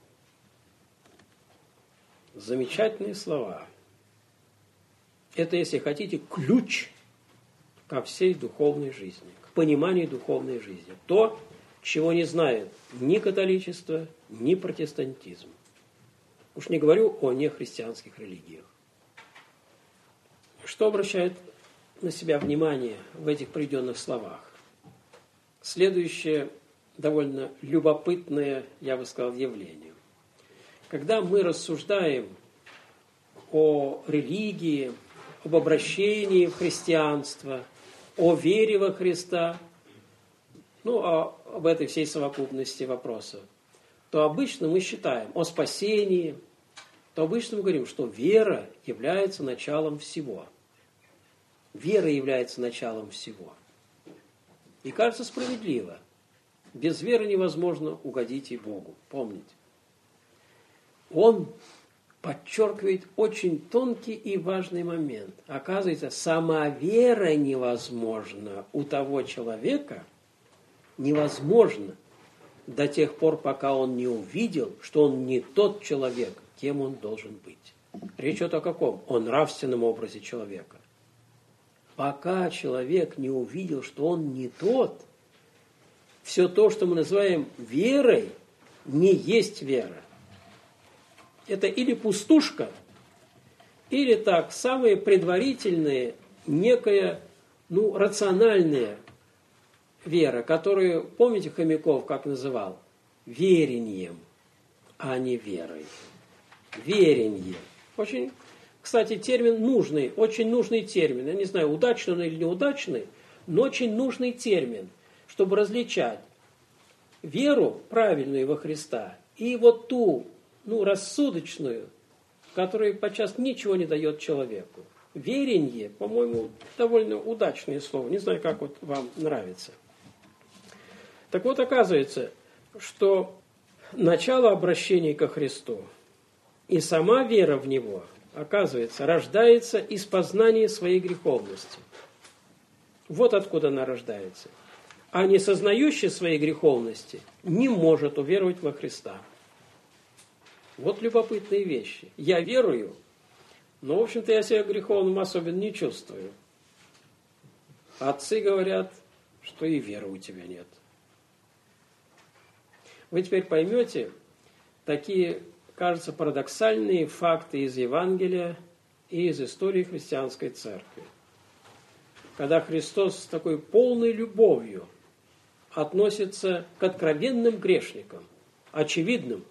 Замечательные слова. Это, если хотите, ключ ко всей духовной жизни, к пониманию духовной жизни. То, чего не знает ни католичество, ни протестантизм. Уж не говорю о нехристианских религиях. Что обращает на себя внимание в этих приведенных словах? Следующее довольно любопытное, я бы сказал, явление. Когда мы рассуждаем о религии, об обращении в христианство, о вере во Христа, об этой всей совокупности вопросов, то обычно мы считаем о спасении, то обычно мы говорим, что вера является началом всего. Вера является началом всего. И кажется справедливо. Без веры невозможно угодить и Богу. Помните. Он подчеркивает очень тонкий и важный момент. Оказывается, сама вера невозможна у того человека, невозможно до тех пор, пока он не увидел, что он не тот человек, кем он должен быть. Речь идет о каком? О нравственном образе человека. Пока человек не увидел, что он не тот, все то, что мы называем верой, не есть вера. Это или пустушка, или так, самые предварительные, некая, рациональная вера, которую, помните, Хомяков как называл? Верением, а не верой. Веренье. Очень, кстати, термин нужный, очень нужный термин. Я не знаю, удачный он или неудачный, но очень нужный термин, чтобы различать веру правильную во Христа и вот ту, рассудочную, которая подчас ничего не дает человеку. Веренье, по-моему, довольно удачное слово. Не знаю, как вот вам нравится. Так вот, оказывается, что начало обращения ко Христу и сама вера в Него, оказывается, рождается из познания своей греховности. Вот откуда она рождается. А не сознающий своей греховности не может уверовать во Христа. Вот любопытные вещи. Я верую, но, в общем-то, я себя греховным особенно не чувствую. Отцы говорят, что и веры у тебя нет. Вы теперь поймете такие, кажется, парадоксальные факты из Евангелия и из истории христианской церкви. Когда Христос с такой полной любовью относится к откровенным грешникам, очевидным,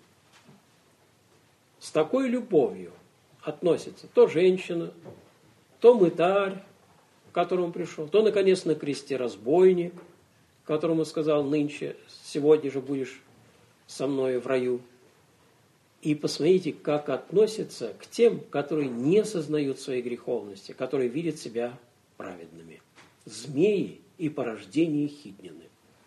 с такой любовью относится то женщина, то мытарь, к которому пришел, то, наконец, на кресте разбойник, которому сказал: нынче, сегодня же будешь со мной в раю. И посмотрите, как относится к тем, которые не сознают своей греховности, которые видят себя праведными. Змеи и порождение хитнины.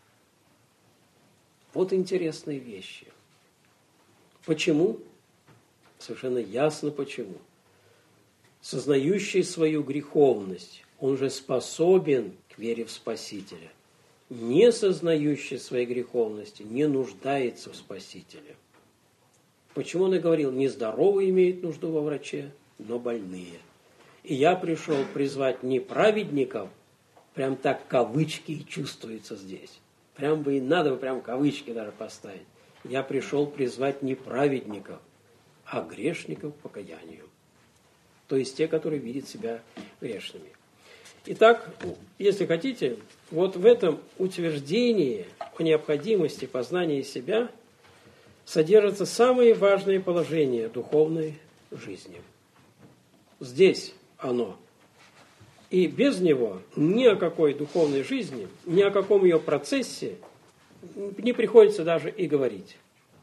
Вот интересные вещи. Почему? Совершенно ясно почему. Сознающий свою греховность, он же способен к вере в Спасителя. Не сознающий своей греховности не нуждается в Спасителе. Почему он и говорил: нездоровые имеют нужду во враче, но больные. И я пришел призвать не праведников, прям так кавычки и чувствуются здесь. Прям бы и надо бы прям кавычки даже поставить. Я пришел призвать не праведников, а грешников к покаянию. То есть те, которые видят себя грешными. Итак, если хотите, вот в этом утверждении о необходимости познания себя содержатся самые важные положения духовной жизни. Здесь оно. И без него ни о какой духовной жизни, ни о каком ее процессе не приходится даже и говорить.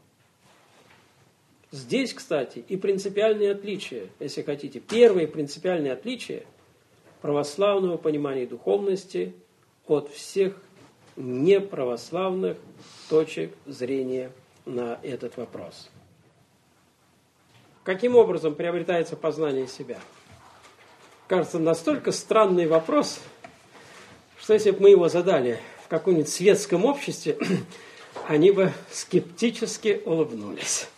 Здесь, кстати, и принципиальные отличия, если хотите, первые принципиальные отличия православного понимания духовности от всех неправославных точек зрения на этот вопрос. Каким образом приобретается познание себя? Кажется, настолько странный вопрос, что если бы мы его задали в каком-нибудь светском обществе, они бы скептически улыбнулись.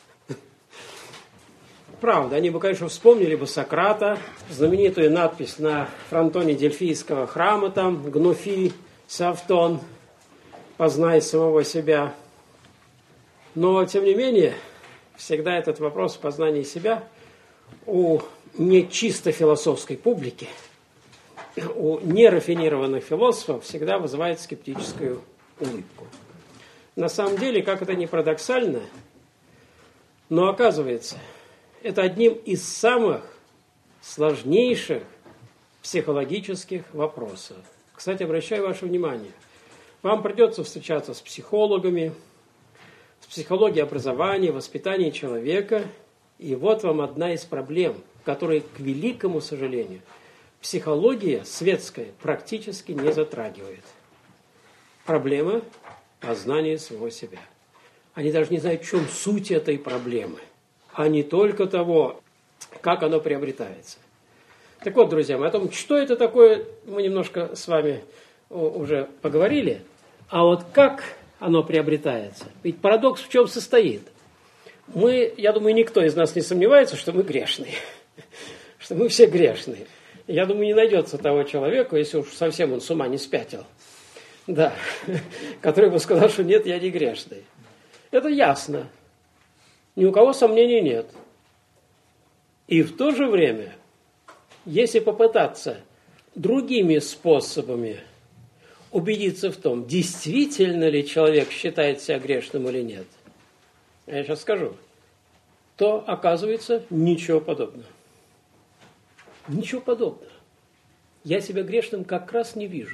Правда, они бы, конечно, вспомнили бы Сократа, знаменитую надпись на фронтоне Дельфийского храма, там, «Гнуфи, Савтон, познай самого себя». Но, тем не менее, всегда этот вопрос познания себя у не чисто философской публики, у нерафинированных философов всегда вызывает скептическую улыбку. На самом деле, как это ни парадоксально, но оказывается, это одним из самых сложнейших психологических вопросов. Кстати, обращаю ваше внимание, вам придется встречаться с психологами, с психологией образования, воспитания человека, и вот вам одна из проблем, которые, к великому сожалению, психология светская практически не затрагивает. Проблема познания своего себя. Они даже не знают, в чем суть этой проблемы, а не только того, как оно приобретается. Так вот, друзья мои, о том, что это такое, мы немножко с вами уже поговорили, а вот как оно приобретается. Ведь парадокс в чем состоит? Я думаю, никто из нас не сомневается, что мы грешные, что мы все грешные. Я думаю, не найдется того человека, если уж совсем он с ума не спятил, да, который бы сказал, что нет, я не грешный. Это ясно. Ни у кого сомнений нет. И в то же время, если попытаться другими способами убедиться в том, действительно ли человек считает себя грешным или нет, я сейчас скажу, то оказывается ничего подобного. Ничего подобного. Я себя грешным как раз не вижу.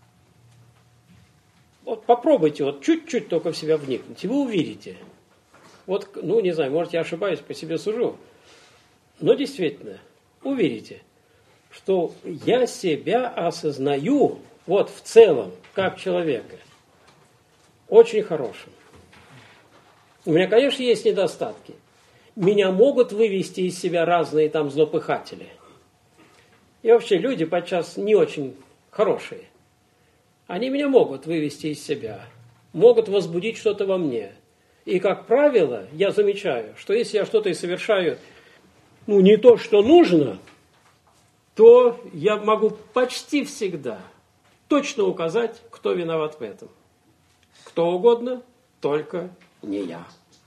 Вот попробуйте вот чуть-чуть только в себя вникнуть, и вы увидите. Вот, не знаю, может, я ошибаюсь, по себе сужу, но действительно, увидите, что я себя осознаю вот в целом, как человека, очень хорошим. У меня, конечно, есть недостатки. Меня могут вывести из себя разные там злопыхатели. И вообще люди подчас не очень хорошие. Они меня могут вывести из себя, могут возбудить что-то во мне. И, как правило, я замечаю, что если я что-то и совершаю, не то, что нужно, то я могу почти всегда точно указать, кто виноват в этом. Кто угодно, только не я.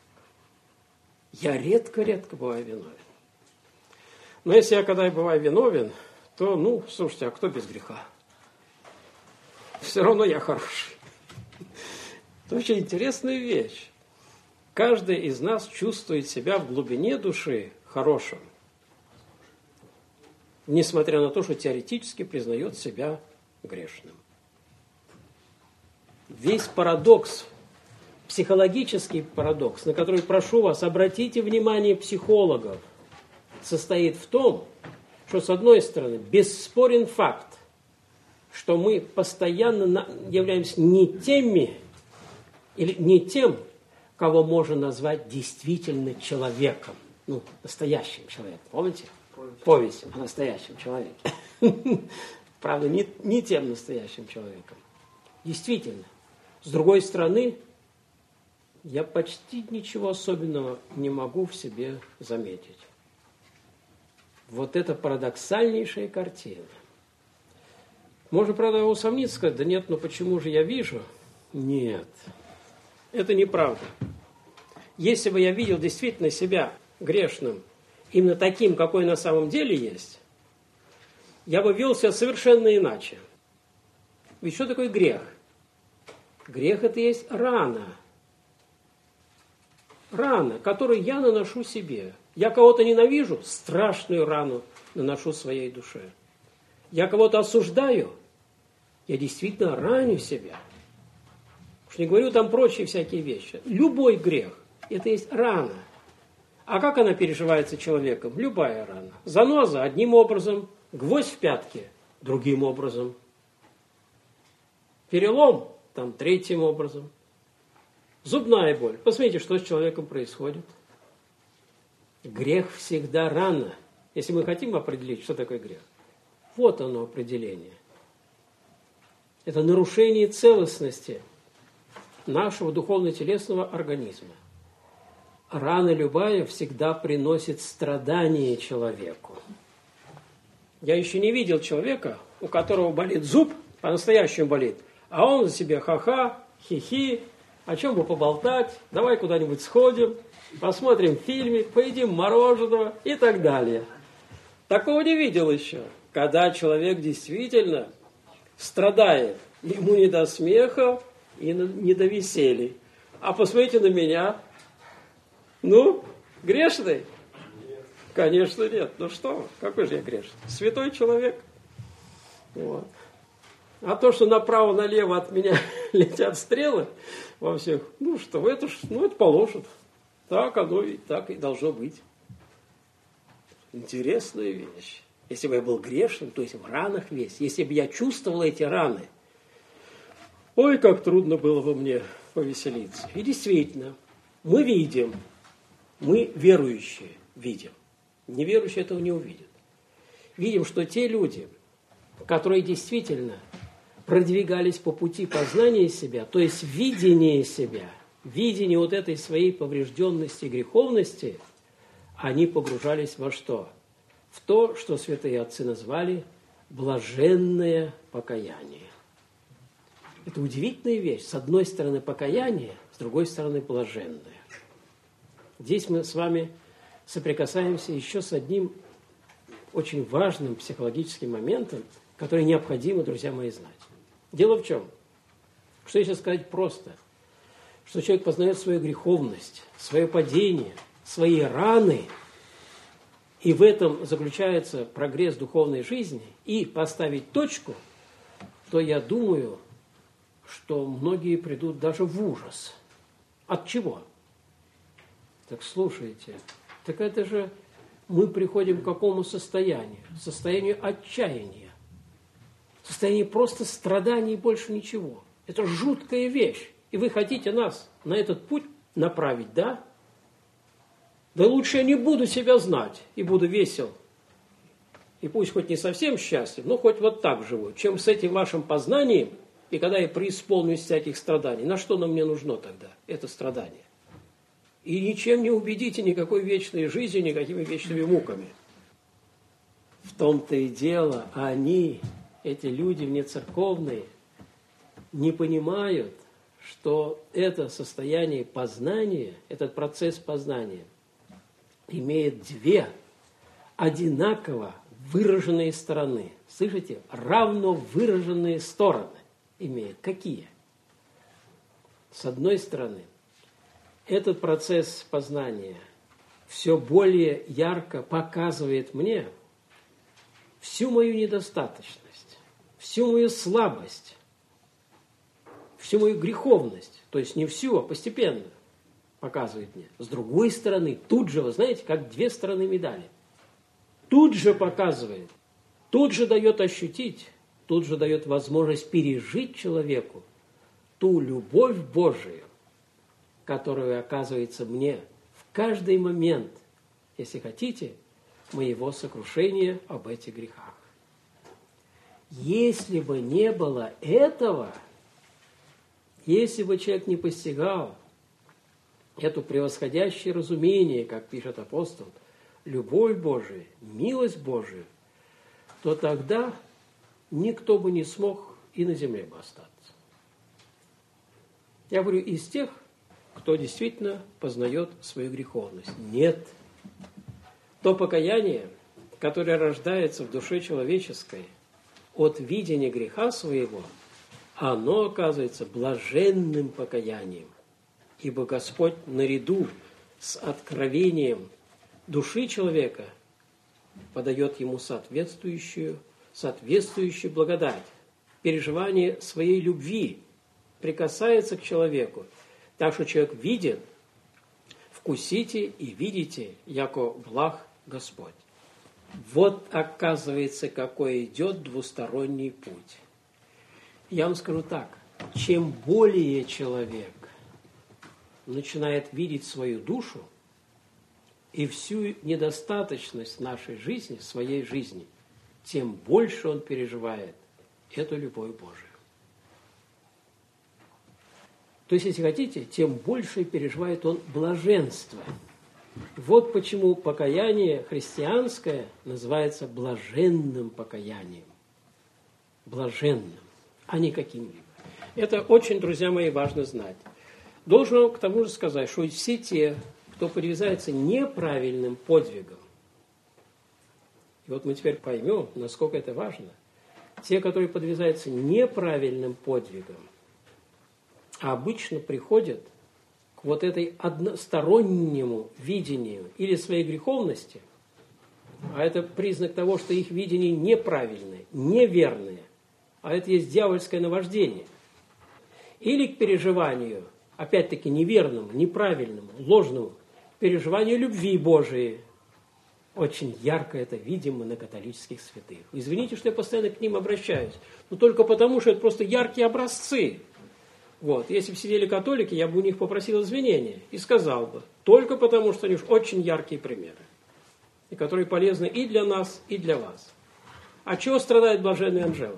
Я редко-редко бываю виновен. Но если я когда и бываю виновен, то, слушайте, а кто без греха? Все равно я хороший. Это очень интересная вещь. Каждый из нас чувствует себя в глубине души хорошим, несмотря на то, что теоретически признает себя грешным. Весь парадокс, психологический парадокс, на который прошу вас, обратите внимание психологов, состоит в том, что, с одной стороны, бесспорен факт, что мы постоянно являемся не теми, или не тем, кого можно назвать действительно человеком, настоящим человеком. Помните? Повесть о настоящем человеке. Правда, не тем настоящим человеком. Действительно. С другой стороны, я почти ничего особенного не могу в себе заметить. Вот это парадоксальнейшая картина. Можно, правда, усомниться, сказать, да нет, почему же я вижу? Нет, это неправда. Если бы я видел действительно себя грешным, именно таким, какой на самом деле есть, я бы вел себя совершенно иначе. Ведь что такое грех? Грех – это есть рана. Рана, которую я наношу себе. Я кого-то ненавижу, страшную рану наношу своей душе. Я кого-то осуждаю, я действительно раню себя. Уж не говорю там прочие всякие вещи. Любой грех – это есть рана. А как она переживается человеком? Любая рана. Заноза одним образом, гвоздь в пятке другим образом. Перелом там третьим образом. Зубная боль. Посмотрите, что с человеком происходит. Грех всегда рано. Если мы хотим определить, что такое грех, вот оно определение. Это нарушение целостности нашего духовно-телесного организма. Рана любая всегда приносит страдание человеку. Я еще не видел человека, у которого болит зуб, по-настоящему болит, а он за себя ха-ха, хи-хи, о чем бы поболтать, давай куда-нибудь сходим, посмотрим фильмик, поедим мороженого и так далее. Такого не видел еще. Когда человек действительно страдает, ему не до смеха и не до веселья. А посмотрите на меня. Ну, грешный? Нет. Конечно, нет. Ну что, какой же я грешный? Святой человек. Вот. А то, что направо-налево от меня летят стрелы во всех, ну что, это положено. Так оно и так и должно быть. Интересная вещь. Если бы я был грешным, то есть в ранах весь, если бы я чувствовал эти раны, ой, как трудно было бы мне повеселиться. И действительно, мы видим, мы верующие видим. Неверующие этого не увидят. Видим, что те люди, которые действительно продвигались по пути познания себя, то есть видения себя, видение вот этой своей поврежденности и греховности, они погружались во что? В то, что святые отцы назвали блаженное покаяние. Это удивительная вещь. С одной стороны покаяние, с другой стороны блаженное. Здесь мы с вами соприкасаемся еще с одним очень важным психологическим моментом, который необходимо, друзья мои, знать. Дело в чем? Что если сказать просто? Что человек познает свою греховность, свое падение, свои раны, и в этом заключается прогресс духовной жизни, и поставить точку, то я думаю, что многие придут даже в ужас. От чего? Так слушайте, так это же мы приходим к какому состоянию? Состоянию отчаяния. Состояние просто страданий и больше ничего. Это жуткая вещь. И вы хотите нас на этот путь направить, да? Да лучше я не буду себя знать и буду весел. И пусть хоть не совсем счастлив, но хоть вот так живу, чем с этим вашим познанием, и когда я преисполнюсь всяких страданий. На что нам мне нужно тогда это страдание? И ничем не убедите никакой вечной жизнью, никакими вечными муками. В том-то и дело, они, эти люди внецерковные, не понимают, что это состояние познания, этот процесс познания, имеет две одинаково выраженные стороны. Слышите? Равно выраженные стороны имеет. Какие? С одной стороны, этот процесс познания все более ярко показывает мне всю мою недостаточность, всю мою слабость, всю мою греховность. То есть не всю, а постепенно показывает мне. С другой стороны, тут же, вы знаете, как две стороны медали. Тут же показывает, тут же дает ощутить, тут же дает возможность пережить человеку ту любовь Божию, которая оказывается мне в каждый момент, если хотите, моего сокрушения об этих грехах. Если бы не было этого, если бы человек не постигал это превосходящее разумение, как пишет апостол, любовь Божия, милость Божия, то тогда никто бы не смог и на земле бы остаться. Я говорю из тех, кто действительно познает свою греховность. Нет. То покаяние, которое рождается в душе человеческой от видения греха своего, оно оказывается блаженным покаянием. Ибо Господь наряду с откровением души человека подает ему соответствующую благодать. Переживание своей любви прикасается к человеку. Так что человек видит, вкусите и видите, яко благ Господь. Вот оказывается, какой идет двусторонний путь. Я вам скажу так, чем более человек начинает видеть свою душу и всю недостаточность нашей жизни, своей жизни, тем больше он переживает эту любовь Божию. То есть, если хотите, тем больше переживает он блаженство. Вот почему покаяние христианское называется блаженным покаянием. Блаженным, а не каким-либо. Это очень, друзья мои, важно знать. Должен к тому же сказать, что все те, кто подвязается неправильным подвигом, и вот мы теперь поймем, насколько это важно, те, которые подвязаются неправильным подвигом, обычно приходят к вот этой одностороннему видению или своей греховности, а это признак того, что их видение неправильное, неверное, а это есть дьявольское наваждение, или к переживанию, опять-таки неверному, неправильному, ложному, переживанию любви Божией. Очень ярко это видимо на католических святых. Извините, что я постоянно к ним обращаюсь, но только потому, что это просто яркие образцы. Вот. Если бы сидели католики, я бы у них попросил извинения и сказал бы, только потому, что они уж очень яркие примеры, и которые полезны и для нас, и для вас. А чего страдает блаженная Анжела?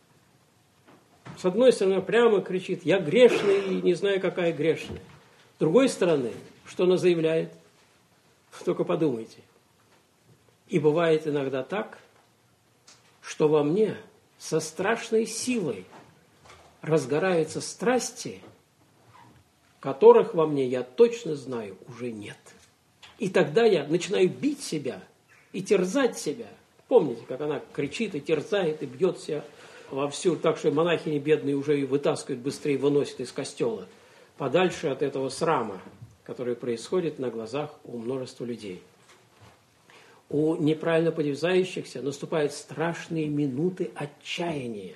С одной стороны, прямо кричит, я грешный и не знаю, какая грешная. С другой стороны, что она заявляет? Только подумайте. И бывает иногда так, что во мне со страшной силой разгораются страсти, которых во мне, я точно знаю, уже нет. И тогда я начинаю бить себя и терзать себя. Помните, как она кричит и терзает, и бьет себя вовсю, так что монахини бедные уже и вытаскивают, быстрее выносят из костела, подальше от этого срама, который происходит на глазах у множества людей. У неправильно подвязающихся наступают страшные минуты отчаяния.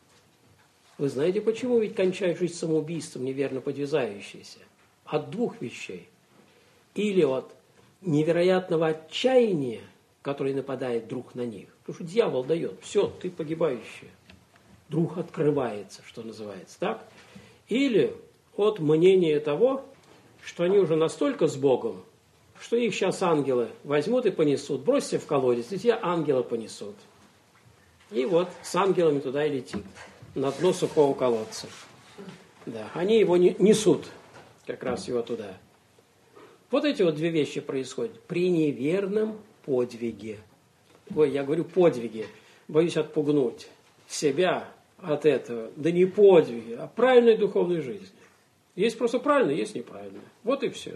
Вы знаете, почему ведь кончают жизнь самоубийством неверно подвязающиеся? От двух вещей. Или от невероятного отчаяния, которое нападает вдруг на них. Потому что дьявол дает, все, ты погибающий. Вдруг открывается, что называется, так? Или от мнения того, что они уже настолько с Богом, что их сейчас ангелы возьмут и понесут. Бросьте в колодец, и тебя ангелы понесут. И вот с ангелами туда и летит, на дно сухого колодца. Да, они его несут, как раз его туда. Вот эти вот две вещи происходят при неверном подвиге. Ой, я говорю подвиги, боюсь отпугнуть себя от этого. Да не подвиги, а правильной духовной жизни. Есть просто правильно, есть неправильно. Вот и все.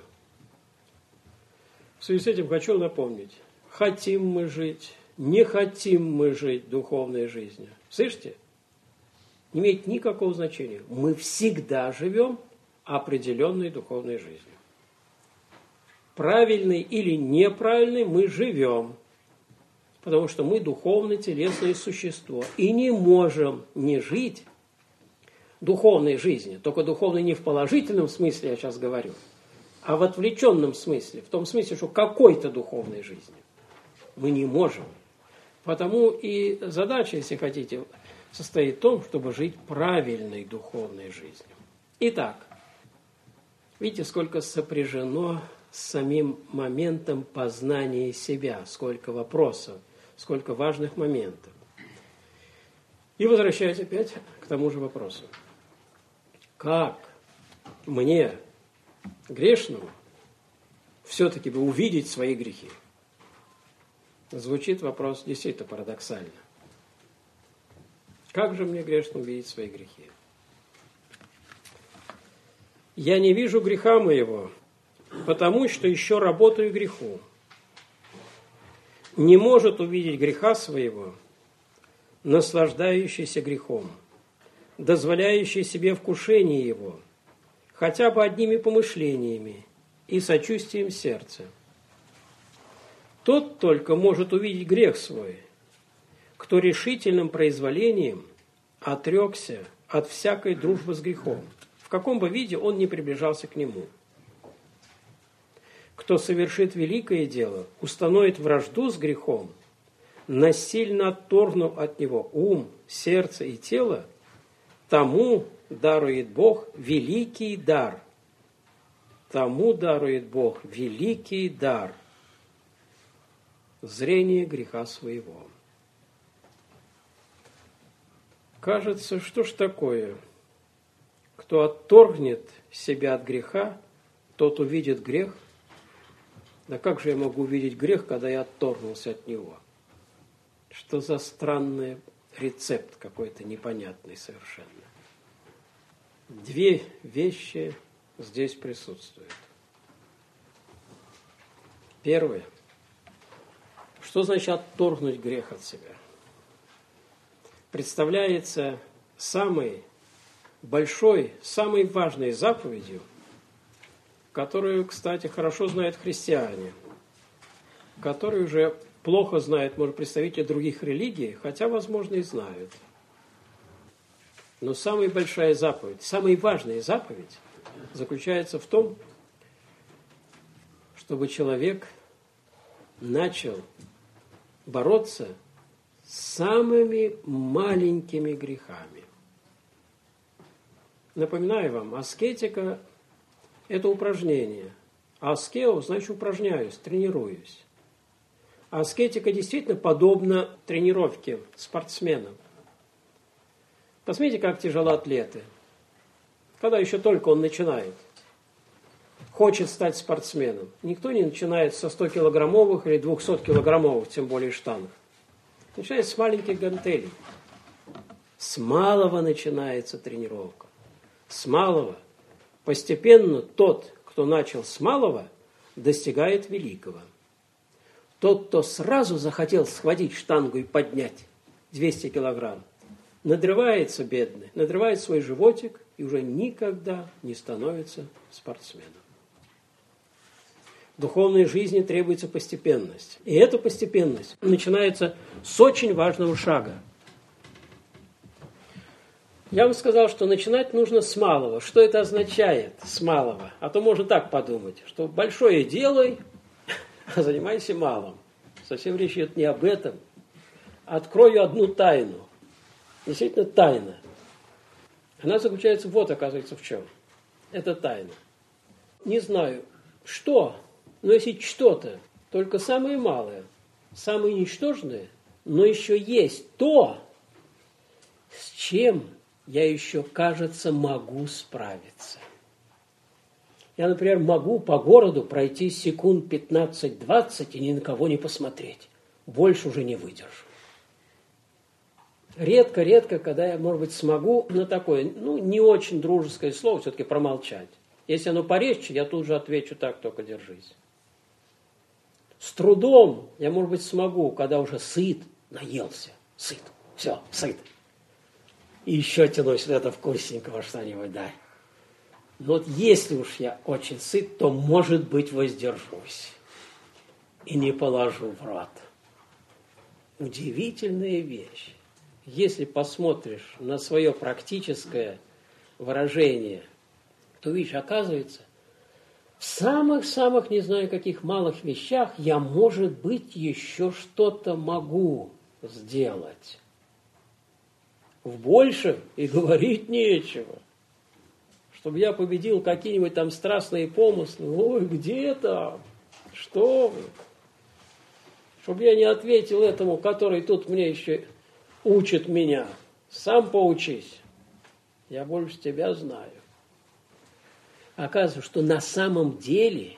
В связи с этим хочу напомнить. Хотим мы жить, не хотим мы жить духовной жизнью. Слышите? Не имеет никакого значения. Мы всегда живем определенной духовной жизнью. Правильный или неправильный мы живем. Потому что мы духовное телесное существо. И не можем не жить духовной жизнью. Только духовной не в положительном смысле, я сейчас говорю, а в отвлеченном смысле. В том смысле, что какой-то духовной жизни мы не можем. Потому и задача, если хотите, состоит в том, чтобы жить правильной духовной жизнью. Итак, видите, сколько сопряжено с самим моментом познания себя, сколько вопросов, сколько важных моментов. И возвращаясь опять к тому же вопросу. Как мне, грешному, все-таки бы увидеть свои грехи? Звучит вопрос действительно парадоксально. Как же мне, грешному, увидеть свои грехи? Я не вижу греха моего, потому что еще работаю греху. Не может увидеть греха своего, наслаждающийся грехом, дозволяющий себе вкушение его, хотя бы одними помышлениями и сочувствием сердца. Тот только может увидеть грех свой, кто решительным произволением отрекся от всякой дружбы с грехом, в каком бы виде он ни приближался к нему. Кто совершит великое дело, установит вражду с грехом, насильно отторгнув от него ум, сердце и тело, тому дарует Бог великий дар. Тому дарует Бог великий дар. Зрение греха своего. Кажется, что ж такое? Кто отторгнет себя от греха, тот увидит грех. Да как же я могу увидеть грех, когда я отторгнулся от него? Что за странный рецепт какой-то непонятный совершенно. Две вещи здесь присутствуют. Первое. Что значит отторгнуть грех от себя? Представляется самой большой, самой важной заповедью, которую, кстати, хорошо знают христиане, которую уже плохо знают, может, представители других религий, хотя, возможно, и знают. Но самая большая заповедь, самая важная заповедь заключается в том, чтобы человек начал бороться с самыми маленькими грехами. Напоминаю вам, аскетика – это упражнение. Аскео значит упражняюсь, тренируюсь. Аскетика действительно подобна тренировке спортсменам. Посмотрите, как тяжелоатлеты. Когда еще только он начинает, хочет стать спортсменом. Никто не начинает со 100-килограммовых или 200-килограммовых, тем более штанг. Начинает с маленьких гантелей. С малого начинается тренировка. С малого. Постепенно тот, кто начал с малого, достигает великого. Тот, кто сразу захотел схватить штангу и поднять 200 килограмм, надрывается бедный, надрывает свой животик и уже никогда не становится спортсменом. В духовной жизни требуется постепенность. И эта постепенность начинается с очень важного шага. Я вам сказал, что начинать нужно с малого. Что это означает с малого? А то можно так подумать, что большое делай, а занимайся малым. Совсем речь идет не об этом. Открою одну тайну. Действительно тайна. Она заключается вот, оказывается, в чем. Это тайна. Не знаю, что, но если что-то, только самое малое, самое ничтожное, но еще есть то, с чем я еще, кажется, могу справиться. Я, например, могу по городу пройти секунд 15-20 и ни на кого не посмотреть. Больше уже не выдержу. Редко, когда я, может быть, смогу на такое, не очень дружеское слово все-таки промолчать. Если оно порезче, я тут же отвечу так, только держись. С трудом я, может быть, смогу, когда уже сыт, наелся, сыт, все, сыт. И еще тянусь это вкусненького что-нибудь, дай. Но вот если уж я очень сыт, то, может быть, воздержусь и не положу в рот. Удивительная вещь. Если посмотришь на свое практическое выражение, то видишь, оказывается, в самых-самых, не знаю каких малых вещах я, может быть, еще что-то могу сделать. В большем и говорить нечего. Чтобы я победил какие-нибудь там страстные помыслы. Ой, где там? Что вы? Чтобы я не ответил этому, который тут мне еще учит меня. Сам поучись. Я больше тебя знаю. Оказывается, что на самом деле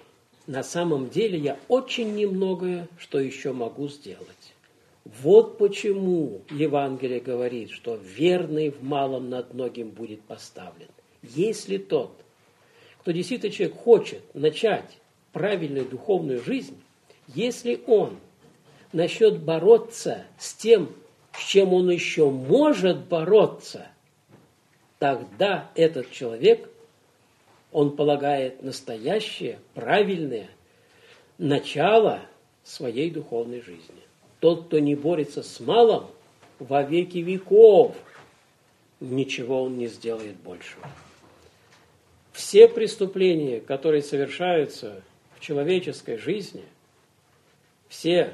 я очень немногое, что еще могу сделать. Вот почему Евангелие говорит, что верный в малом над многим будет поставлен. Если тот, кто действительно человек хочет начать правильную духовную жизнь, если он начнет бороться с тем, с чем он еще может бороться, тогда этот человек, он полагает настоящее, правильное начало своей духовной жизни. Тот, кто не борется с малым, во веки веков ничего он не сделает большего. Все преступления, которые совершаются в человеческой жизни, все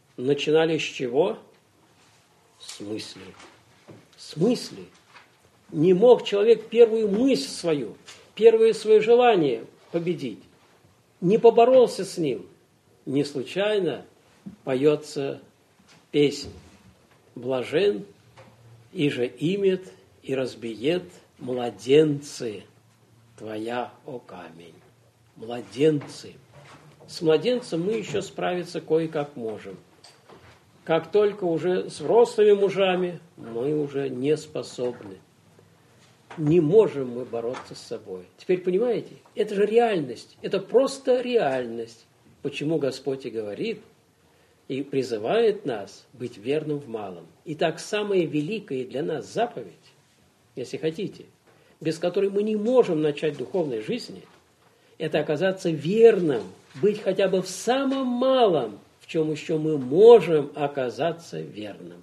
начинали с чего? С мысли. С мысли. Не мог человек первую мысль свою, первое свое желание победить. Не поборолся с ним. Не случайно поется песнь: «Блажен, иже имет и разбиет младенцы твоя, о камень». Младенцы. С младенцем мы еще справиться кое-как можем. Как только уже с взрослыми мужами, мы уже не способны. Не можем мы бороться с собой. Теперь понимаете, это же реальность, это просто реальность. Почему Господь и говорит, и призывает нас быть верным в малом. Итак, самая великая для нас заповедь, если хотите, без которой мы не можем начать духовной жизни, это оказаться верным, быть хотя бы в самом малом, в чем еще мы можем оказаться верным.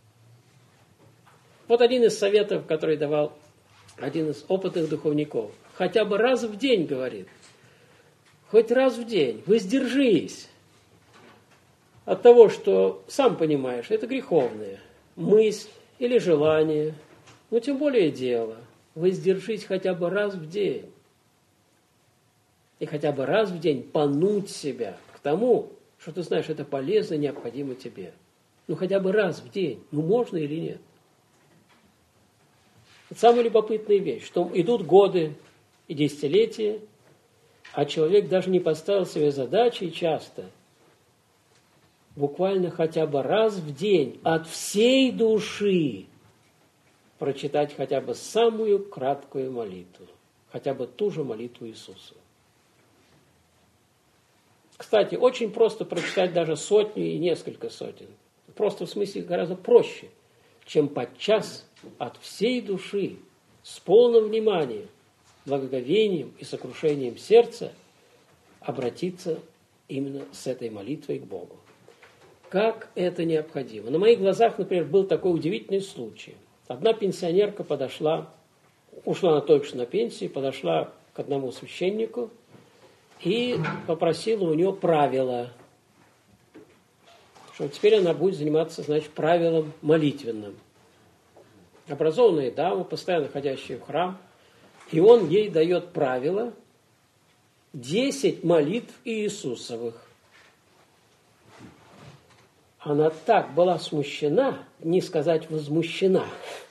Вот один из советов, который давал один из опытных духовников. Хотя бы раз в день, говорит, хоть раз в день воздержись от того, что, сам понимаешь, это греховное, мысль или желание, но тем более дело. Воздержись хотя бы раз в день. И хотя бы раз в день понуть себя к тому, что ты знаешь, это полезно и необходимо тебе. Ну, хотя бы раз в день. Ну, можно или нет? Это самая любопытная вещь, что идут годы и десятилетия, а человек даже не поставил себе задачи часто, буквально хотя бы раз в день от всей души прочитать хотя бы самую краткую молитву, хотя бы ту же молитву Иисуса. Кстати, очень просто прочитать даже сотню и несколько сотен. Просто в смысле гораздо проще, чем подчас от всей души, с полным вниманием, благоговением и сокрушением сердца обратиться именно с этой молитвой к Богу. Как это необходимо? На моих глазах, например, был такой удивительный случай. Одна пенсионерка ушла она только что на пенсию, подошла к одному священнику и попросила у него правила, что теперь она будет заниматься, значит, правилом молитвенным. Образованная дама, постоянно ходящая в храм, и он ей дает правила 10 молитв Иисусовых. Она так была смущена, не сказать возмущена,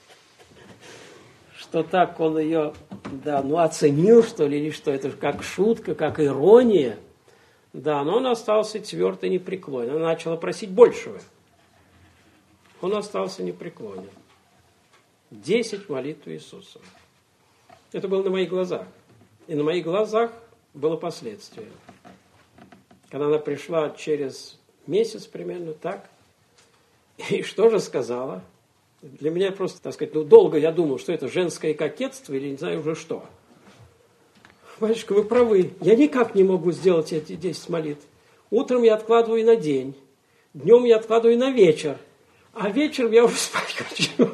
что так он ее, оценил, что ли, или что это как шутка, как ирония. Да, но он остался твердо и непреклонен. Она начала просить большего. Он остался непреклонен. 10 молитв Иисуса. Это было на моих глазах. И на моих глазах было последствие. Когда она пришла через месяц примерно, так, и что же сказала? Для меня просто, так сказать, долго я думал, что это женское кокетство или не знаю уже что. Батюшка, вы правы, я никак не могу сделать эти 10 молитв. Утром я откладываю на день, днем я откладываю на вечер, а вечером я уже спать хочу.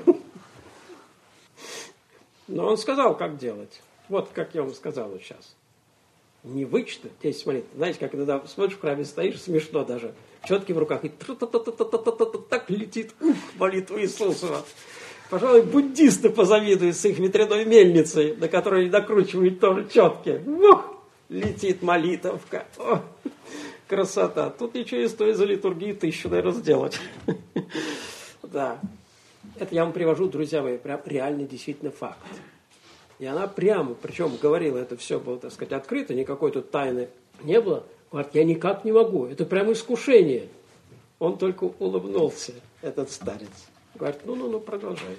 Но он сказал, как делать. Вот как я вам сказал вот сейчас. Не вычитать 10 молитв. Знаете, как иногда смотришь в храме, стоишь, смешно даже. Четки в руках, и так летит молитва Иисусова. Пожалуй, буддисты позавидуют с их ветряной мельницей, на которой накручивают тоже четки. Летит молитовка. О, красота. Тут ничего не стоит за литургии 1000, наверное, сделать. Да. Это я вам привожу, друзья мои, прям реально действительно факт. И она прямо, причем говорила, это все было, так сказать, открыто, никакой тут тайны не было. Говорит, я никак не могу, это прямо искушение. Он только улыбнулся, этот старец. Говорит, ну, продолжай.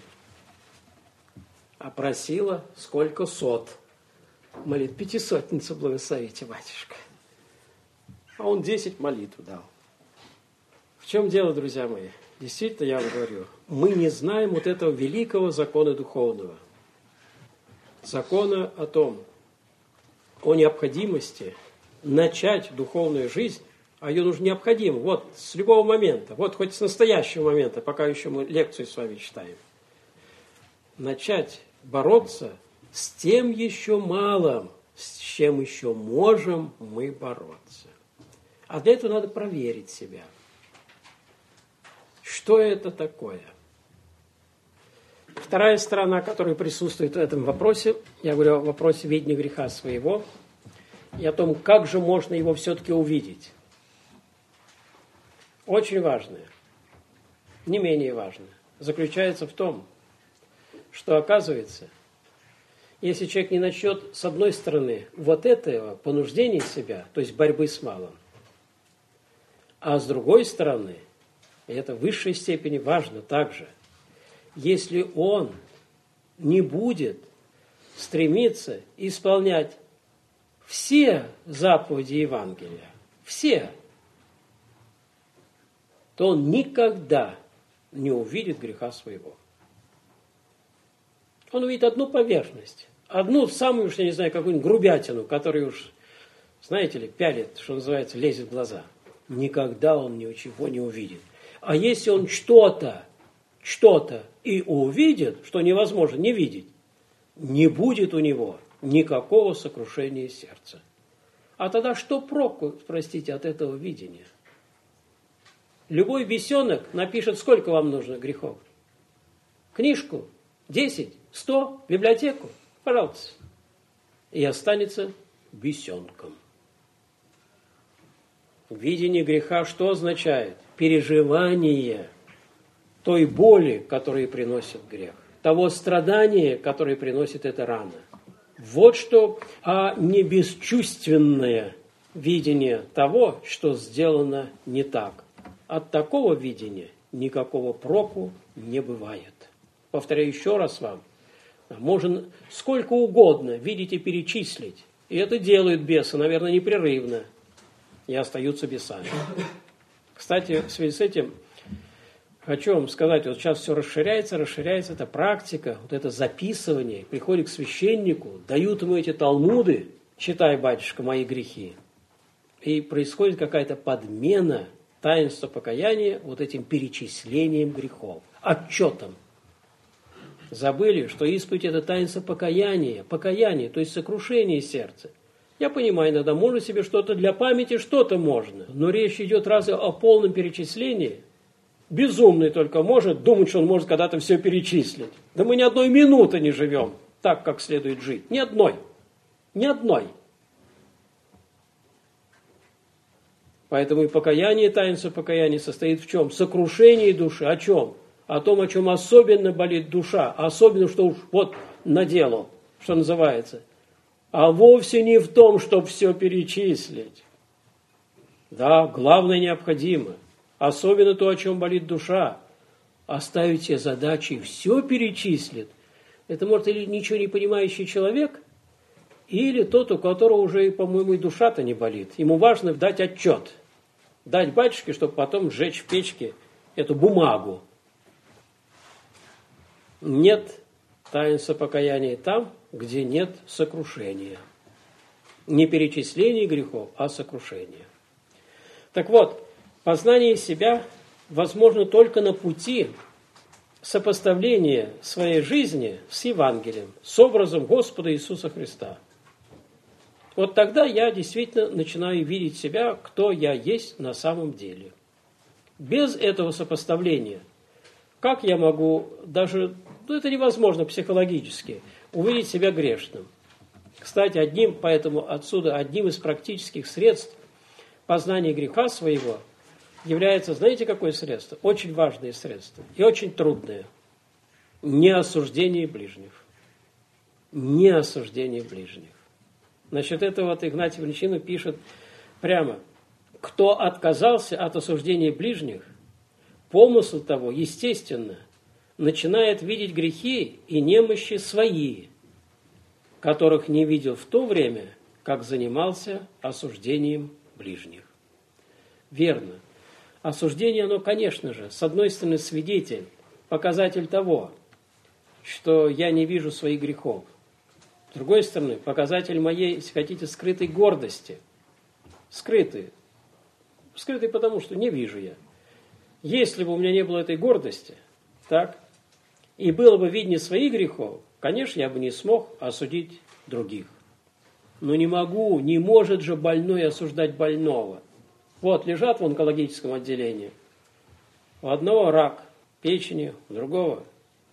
А просила сколько сот. Молит, 500-ницу благословите, батюшка. А он 10 молитв дал. В чем дело, друзья мои? Действительно, я вам говорю, мы не знаем вот этого великого закона духовного. Закона о необходимости начать духовную жизнь, а ее нужно необходимо, вот с любого момента, вот хоть с настоящего момента, пока еще мы лекцию с вами читаем. Начать бороться с тем еще малым, с чем еще можем мы бороться. А для этого надо проверить себя. Что это такое? Вторая сторона, которая присутствует в этом вопросе, я говорю о вопросе видения греха своего и о том, как же можно его все-таки увидеть. Очень важное, не менее важное, заключается в том, что оказывается, если человек не начнет с одной стороны вот этого понуждения себя, то есть борьбы с малым, а с другой стороны, и это в высшей степени важно также, если он не будет стремиться исполнять все заповеди Евангелия, все, то он никогда не увидит греха своего. Он увидит одну поверхность, одну самую, уж я не знаю, какую-нибудь грубятину, которая уж, знаете ли, пялит, что называется, лезет в глаза. Никогда он ничего не увидит. А если он что-то и увидит, что невозможно не видеть, не будет у него никакого сокрушения сердца. А тогда что проку, простите, от этого видения? Любой бесенок напишет, сколько вам нужно грехов. Книжку, 10, 100, библиотеку, пожалуйста. И останется бесенком. Видение греха что означает? Переживание той боли, которую приносит грех, того страдания, которое приносит эта рана. Вот что, а не бесчувственное видение того, что сделано не так. От такого видения никакого проку не бывает. Повторяю еще раз вам, можно сколько угодно видеть и перечислить, и это делают бесы, наверное, непрерывно, и остаются бесами. Кстати, в связи с этим хочу вам сказать, вот сейчас все расширяется эта практика, вот это записывание, приходит к священнику, дают ему эти талмуды, читай, батюшка, мои грехи, и происходит какая-то подмена таинства покаяния вот этим перечислением грехов, отчетом. Забыли, что исповедь – это таинство покаяния, то есть сокрушение сердца. Я понимаю, иногда можно себе что-то для памяти, что-то можно, но речь идет разве о полном перечислении? Безумный только может думать, что он может когда-то все перечислить. Да мы ни одной минуты не живем так, как следует жить. Ни одной. Ни одной. Поэтому и покаяние, таинство покаяния состоит в чем? Сокрушении души. О чем? О том, о чем особенно болит душа. Особенно, что уж вот наделал, что называется. А вовсе не в том, чтобы все перечислить. Да, главное необходимо. Особенно то, о чем болит душа. Оставить себе задачи и все перечислит. Это может или ничего не понимающий человек, или тот, у которого уже, по-моему, и душа-то не болит. Ему важно дать отчет. Дать батюшке, чтобы потом сжечь в печке эту бумагу. Нет таинства покаяния там, где нет сокрушения. Не перечисление грехов, а сокрушение. Так вот, познание себя возможно только на пути сопоставления своей жизни с Евангелием, с образом Господа Иисуса Христа. Вот тогда я действительно начинаю видеть себя, кто я есть на самом деле. Без этого сопоставления, как я могу даже, это невозможно психологически, увидеть себя грешным. Кстати, одним из практических средств познания греха своего является, знаете, какое средство? Очень важное средство и очень трудное. Неосуждение ближних. Неосуждение ближних. Насчет этого вот Игнатий Бринчанин пишет прямо: кто отказался от осуждения ближних, помысл того, естественно, начинает видеть грехи и немощи свои, которых не видел в то время, как занимался осуждением ближних. Верно. Осуждение, оно, конечно же, с одной стороны, свидетель, показатель того, что я не вижу своих грехов. С другой стороны, показатель моей, если хотите, скрытой гордости. Скрытой. Скрытой потому, что не вижу я. Если бы у меня не было этой гордости, так, и было бы видение своих грехов, конечно, я бы не смог осудить других. Но не могу, не может же больной осуждать больного. Вот, лежат в онкологическом отделении. У одного рак печени, у другого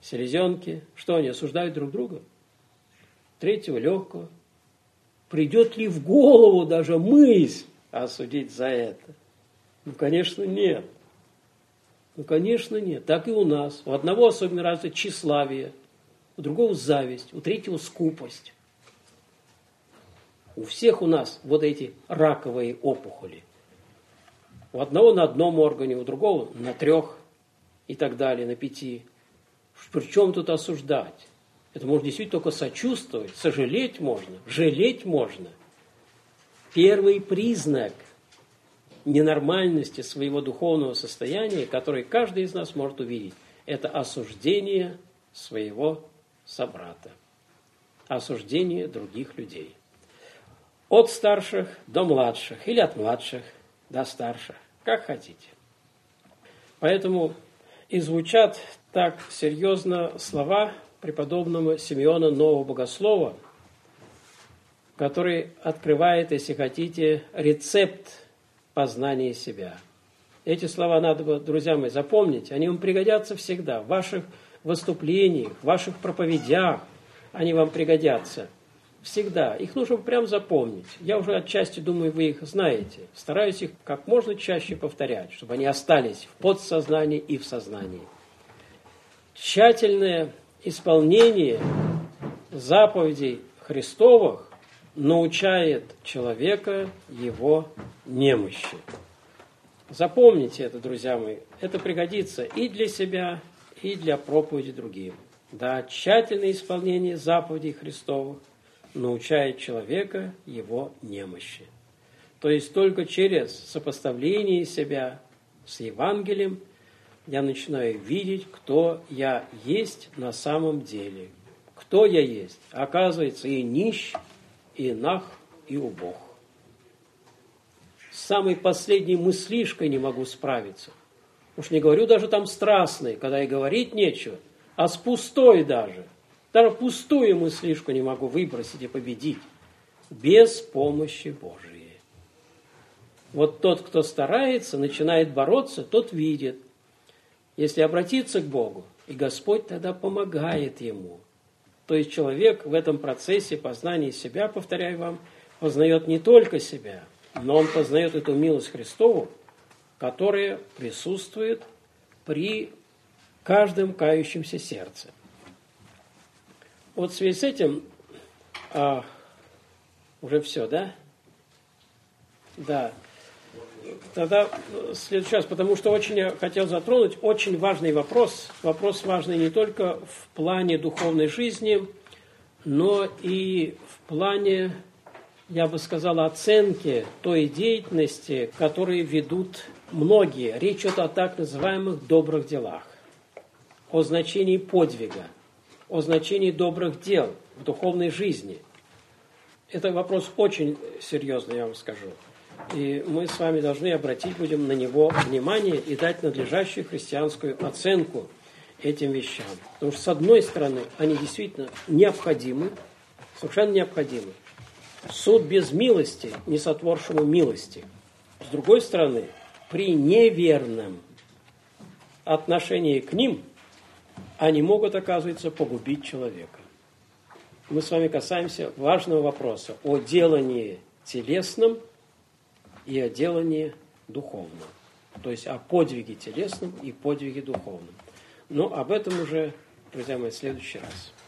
селезенки, что они осуждают друг друга? Третьего легкого. Придет ли в голову даже мысль осудить за это? Ну, конечно, нет. Ну, конечно, нет. Так и у нас. У одного особенно развито тщеславие, у другого зависть, у третьего скупость. У всех у нас вот эти раковые опухоли. У одного на одном органе, у другого на 3 и так далее, на 5. Причем тут осуждать? Это можно действительно только сочувствовать, сожалеть можно, жалеть можно. Первый признак ненормальности своего духовного состояния, который каждый из нас может увидеть, это осуждение своего собрата, осуждение других людей. От старших до младших, или от младших до старших, как хотите. Поэтому и звучат так серьезно слова преподобного Симеона Нового Богослова, который открывает, если хотите, рецепт познания себя. Эти слова надо, друзья мои, запомнить. Они вам пригодятся всегда. В ваших выступлениях, в ваших проповедях они вам пригодятся. Всегда. Их нужно прям запомнить. Я уже отчасти думаю, вы их знаете. Стараюсь их как можно чаще повторять, чтобы они остались в подсознании и в сознании. Тщательное исполнение заповедей Христовых научает человека его немощи. Запомните это, друзья мои. Это пригодится и для себя, и для проповеди другим. Да, тщательное исполнение заповедей Христовых научает человека его немощи. То есть только через сопоставление себя с Евангелием я начинаю видеть, кто я есть на самом деле. Кто я есть? Оказывается, и нищ, и наг, и убог. С самой последней мыслишкой не могу справиться. Уж не говорю даже там страстной, когда и говорить нечего, а с пустой даже. Даже пустую мыслишку не могу выбросить и победить. Без помощи Божией. Вот тот, кто старается, начинает бороться, тот видит. Если обратиться к Богу, и Господь тогда помогает ему. То есть человек в этом процессе познания себя, повторяю вам, познает не только себя, но он познает эту милость Христову, которая присутствует при каждом кающемся сердце. Вот в связи с этим уже все, да? Да. Тогда в следующий раз, потому что очень я хотел затронуть очень важный вопрос. Вопрос важный не только в плане духовной жизни, но и в плане, я бы сказал, оценки той деятельности, которую ведут многие. Речь идет о так называемых добрых делах, о значении подвига, о значении добрых дел в духовной жизни. Это вопрос очень серьезный, я вам скажу. И мы с вами должны обратить будем на него внимание и дать надлежащую христианскую оценку этим вещам. Потому что, с одной стороны, они действительно необходимы, совершенно необходимы. Суд без милости, не сотворшему милости. С другой стороны, при неверном отношении к ним, они могут, оказывается, погубить человека. Мы с вами касаемся важного вопроса о делании телесном и о делании духовном. То есть о подвиге телесном и подвиге духовном. Но об этом уже, друзья мои, в следующий раз.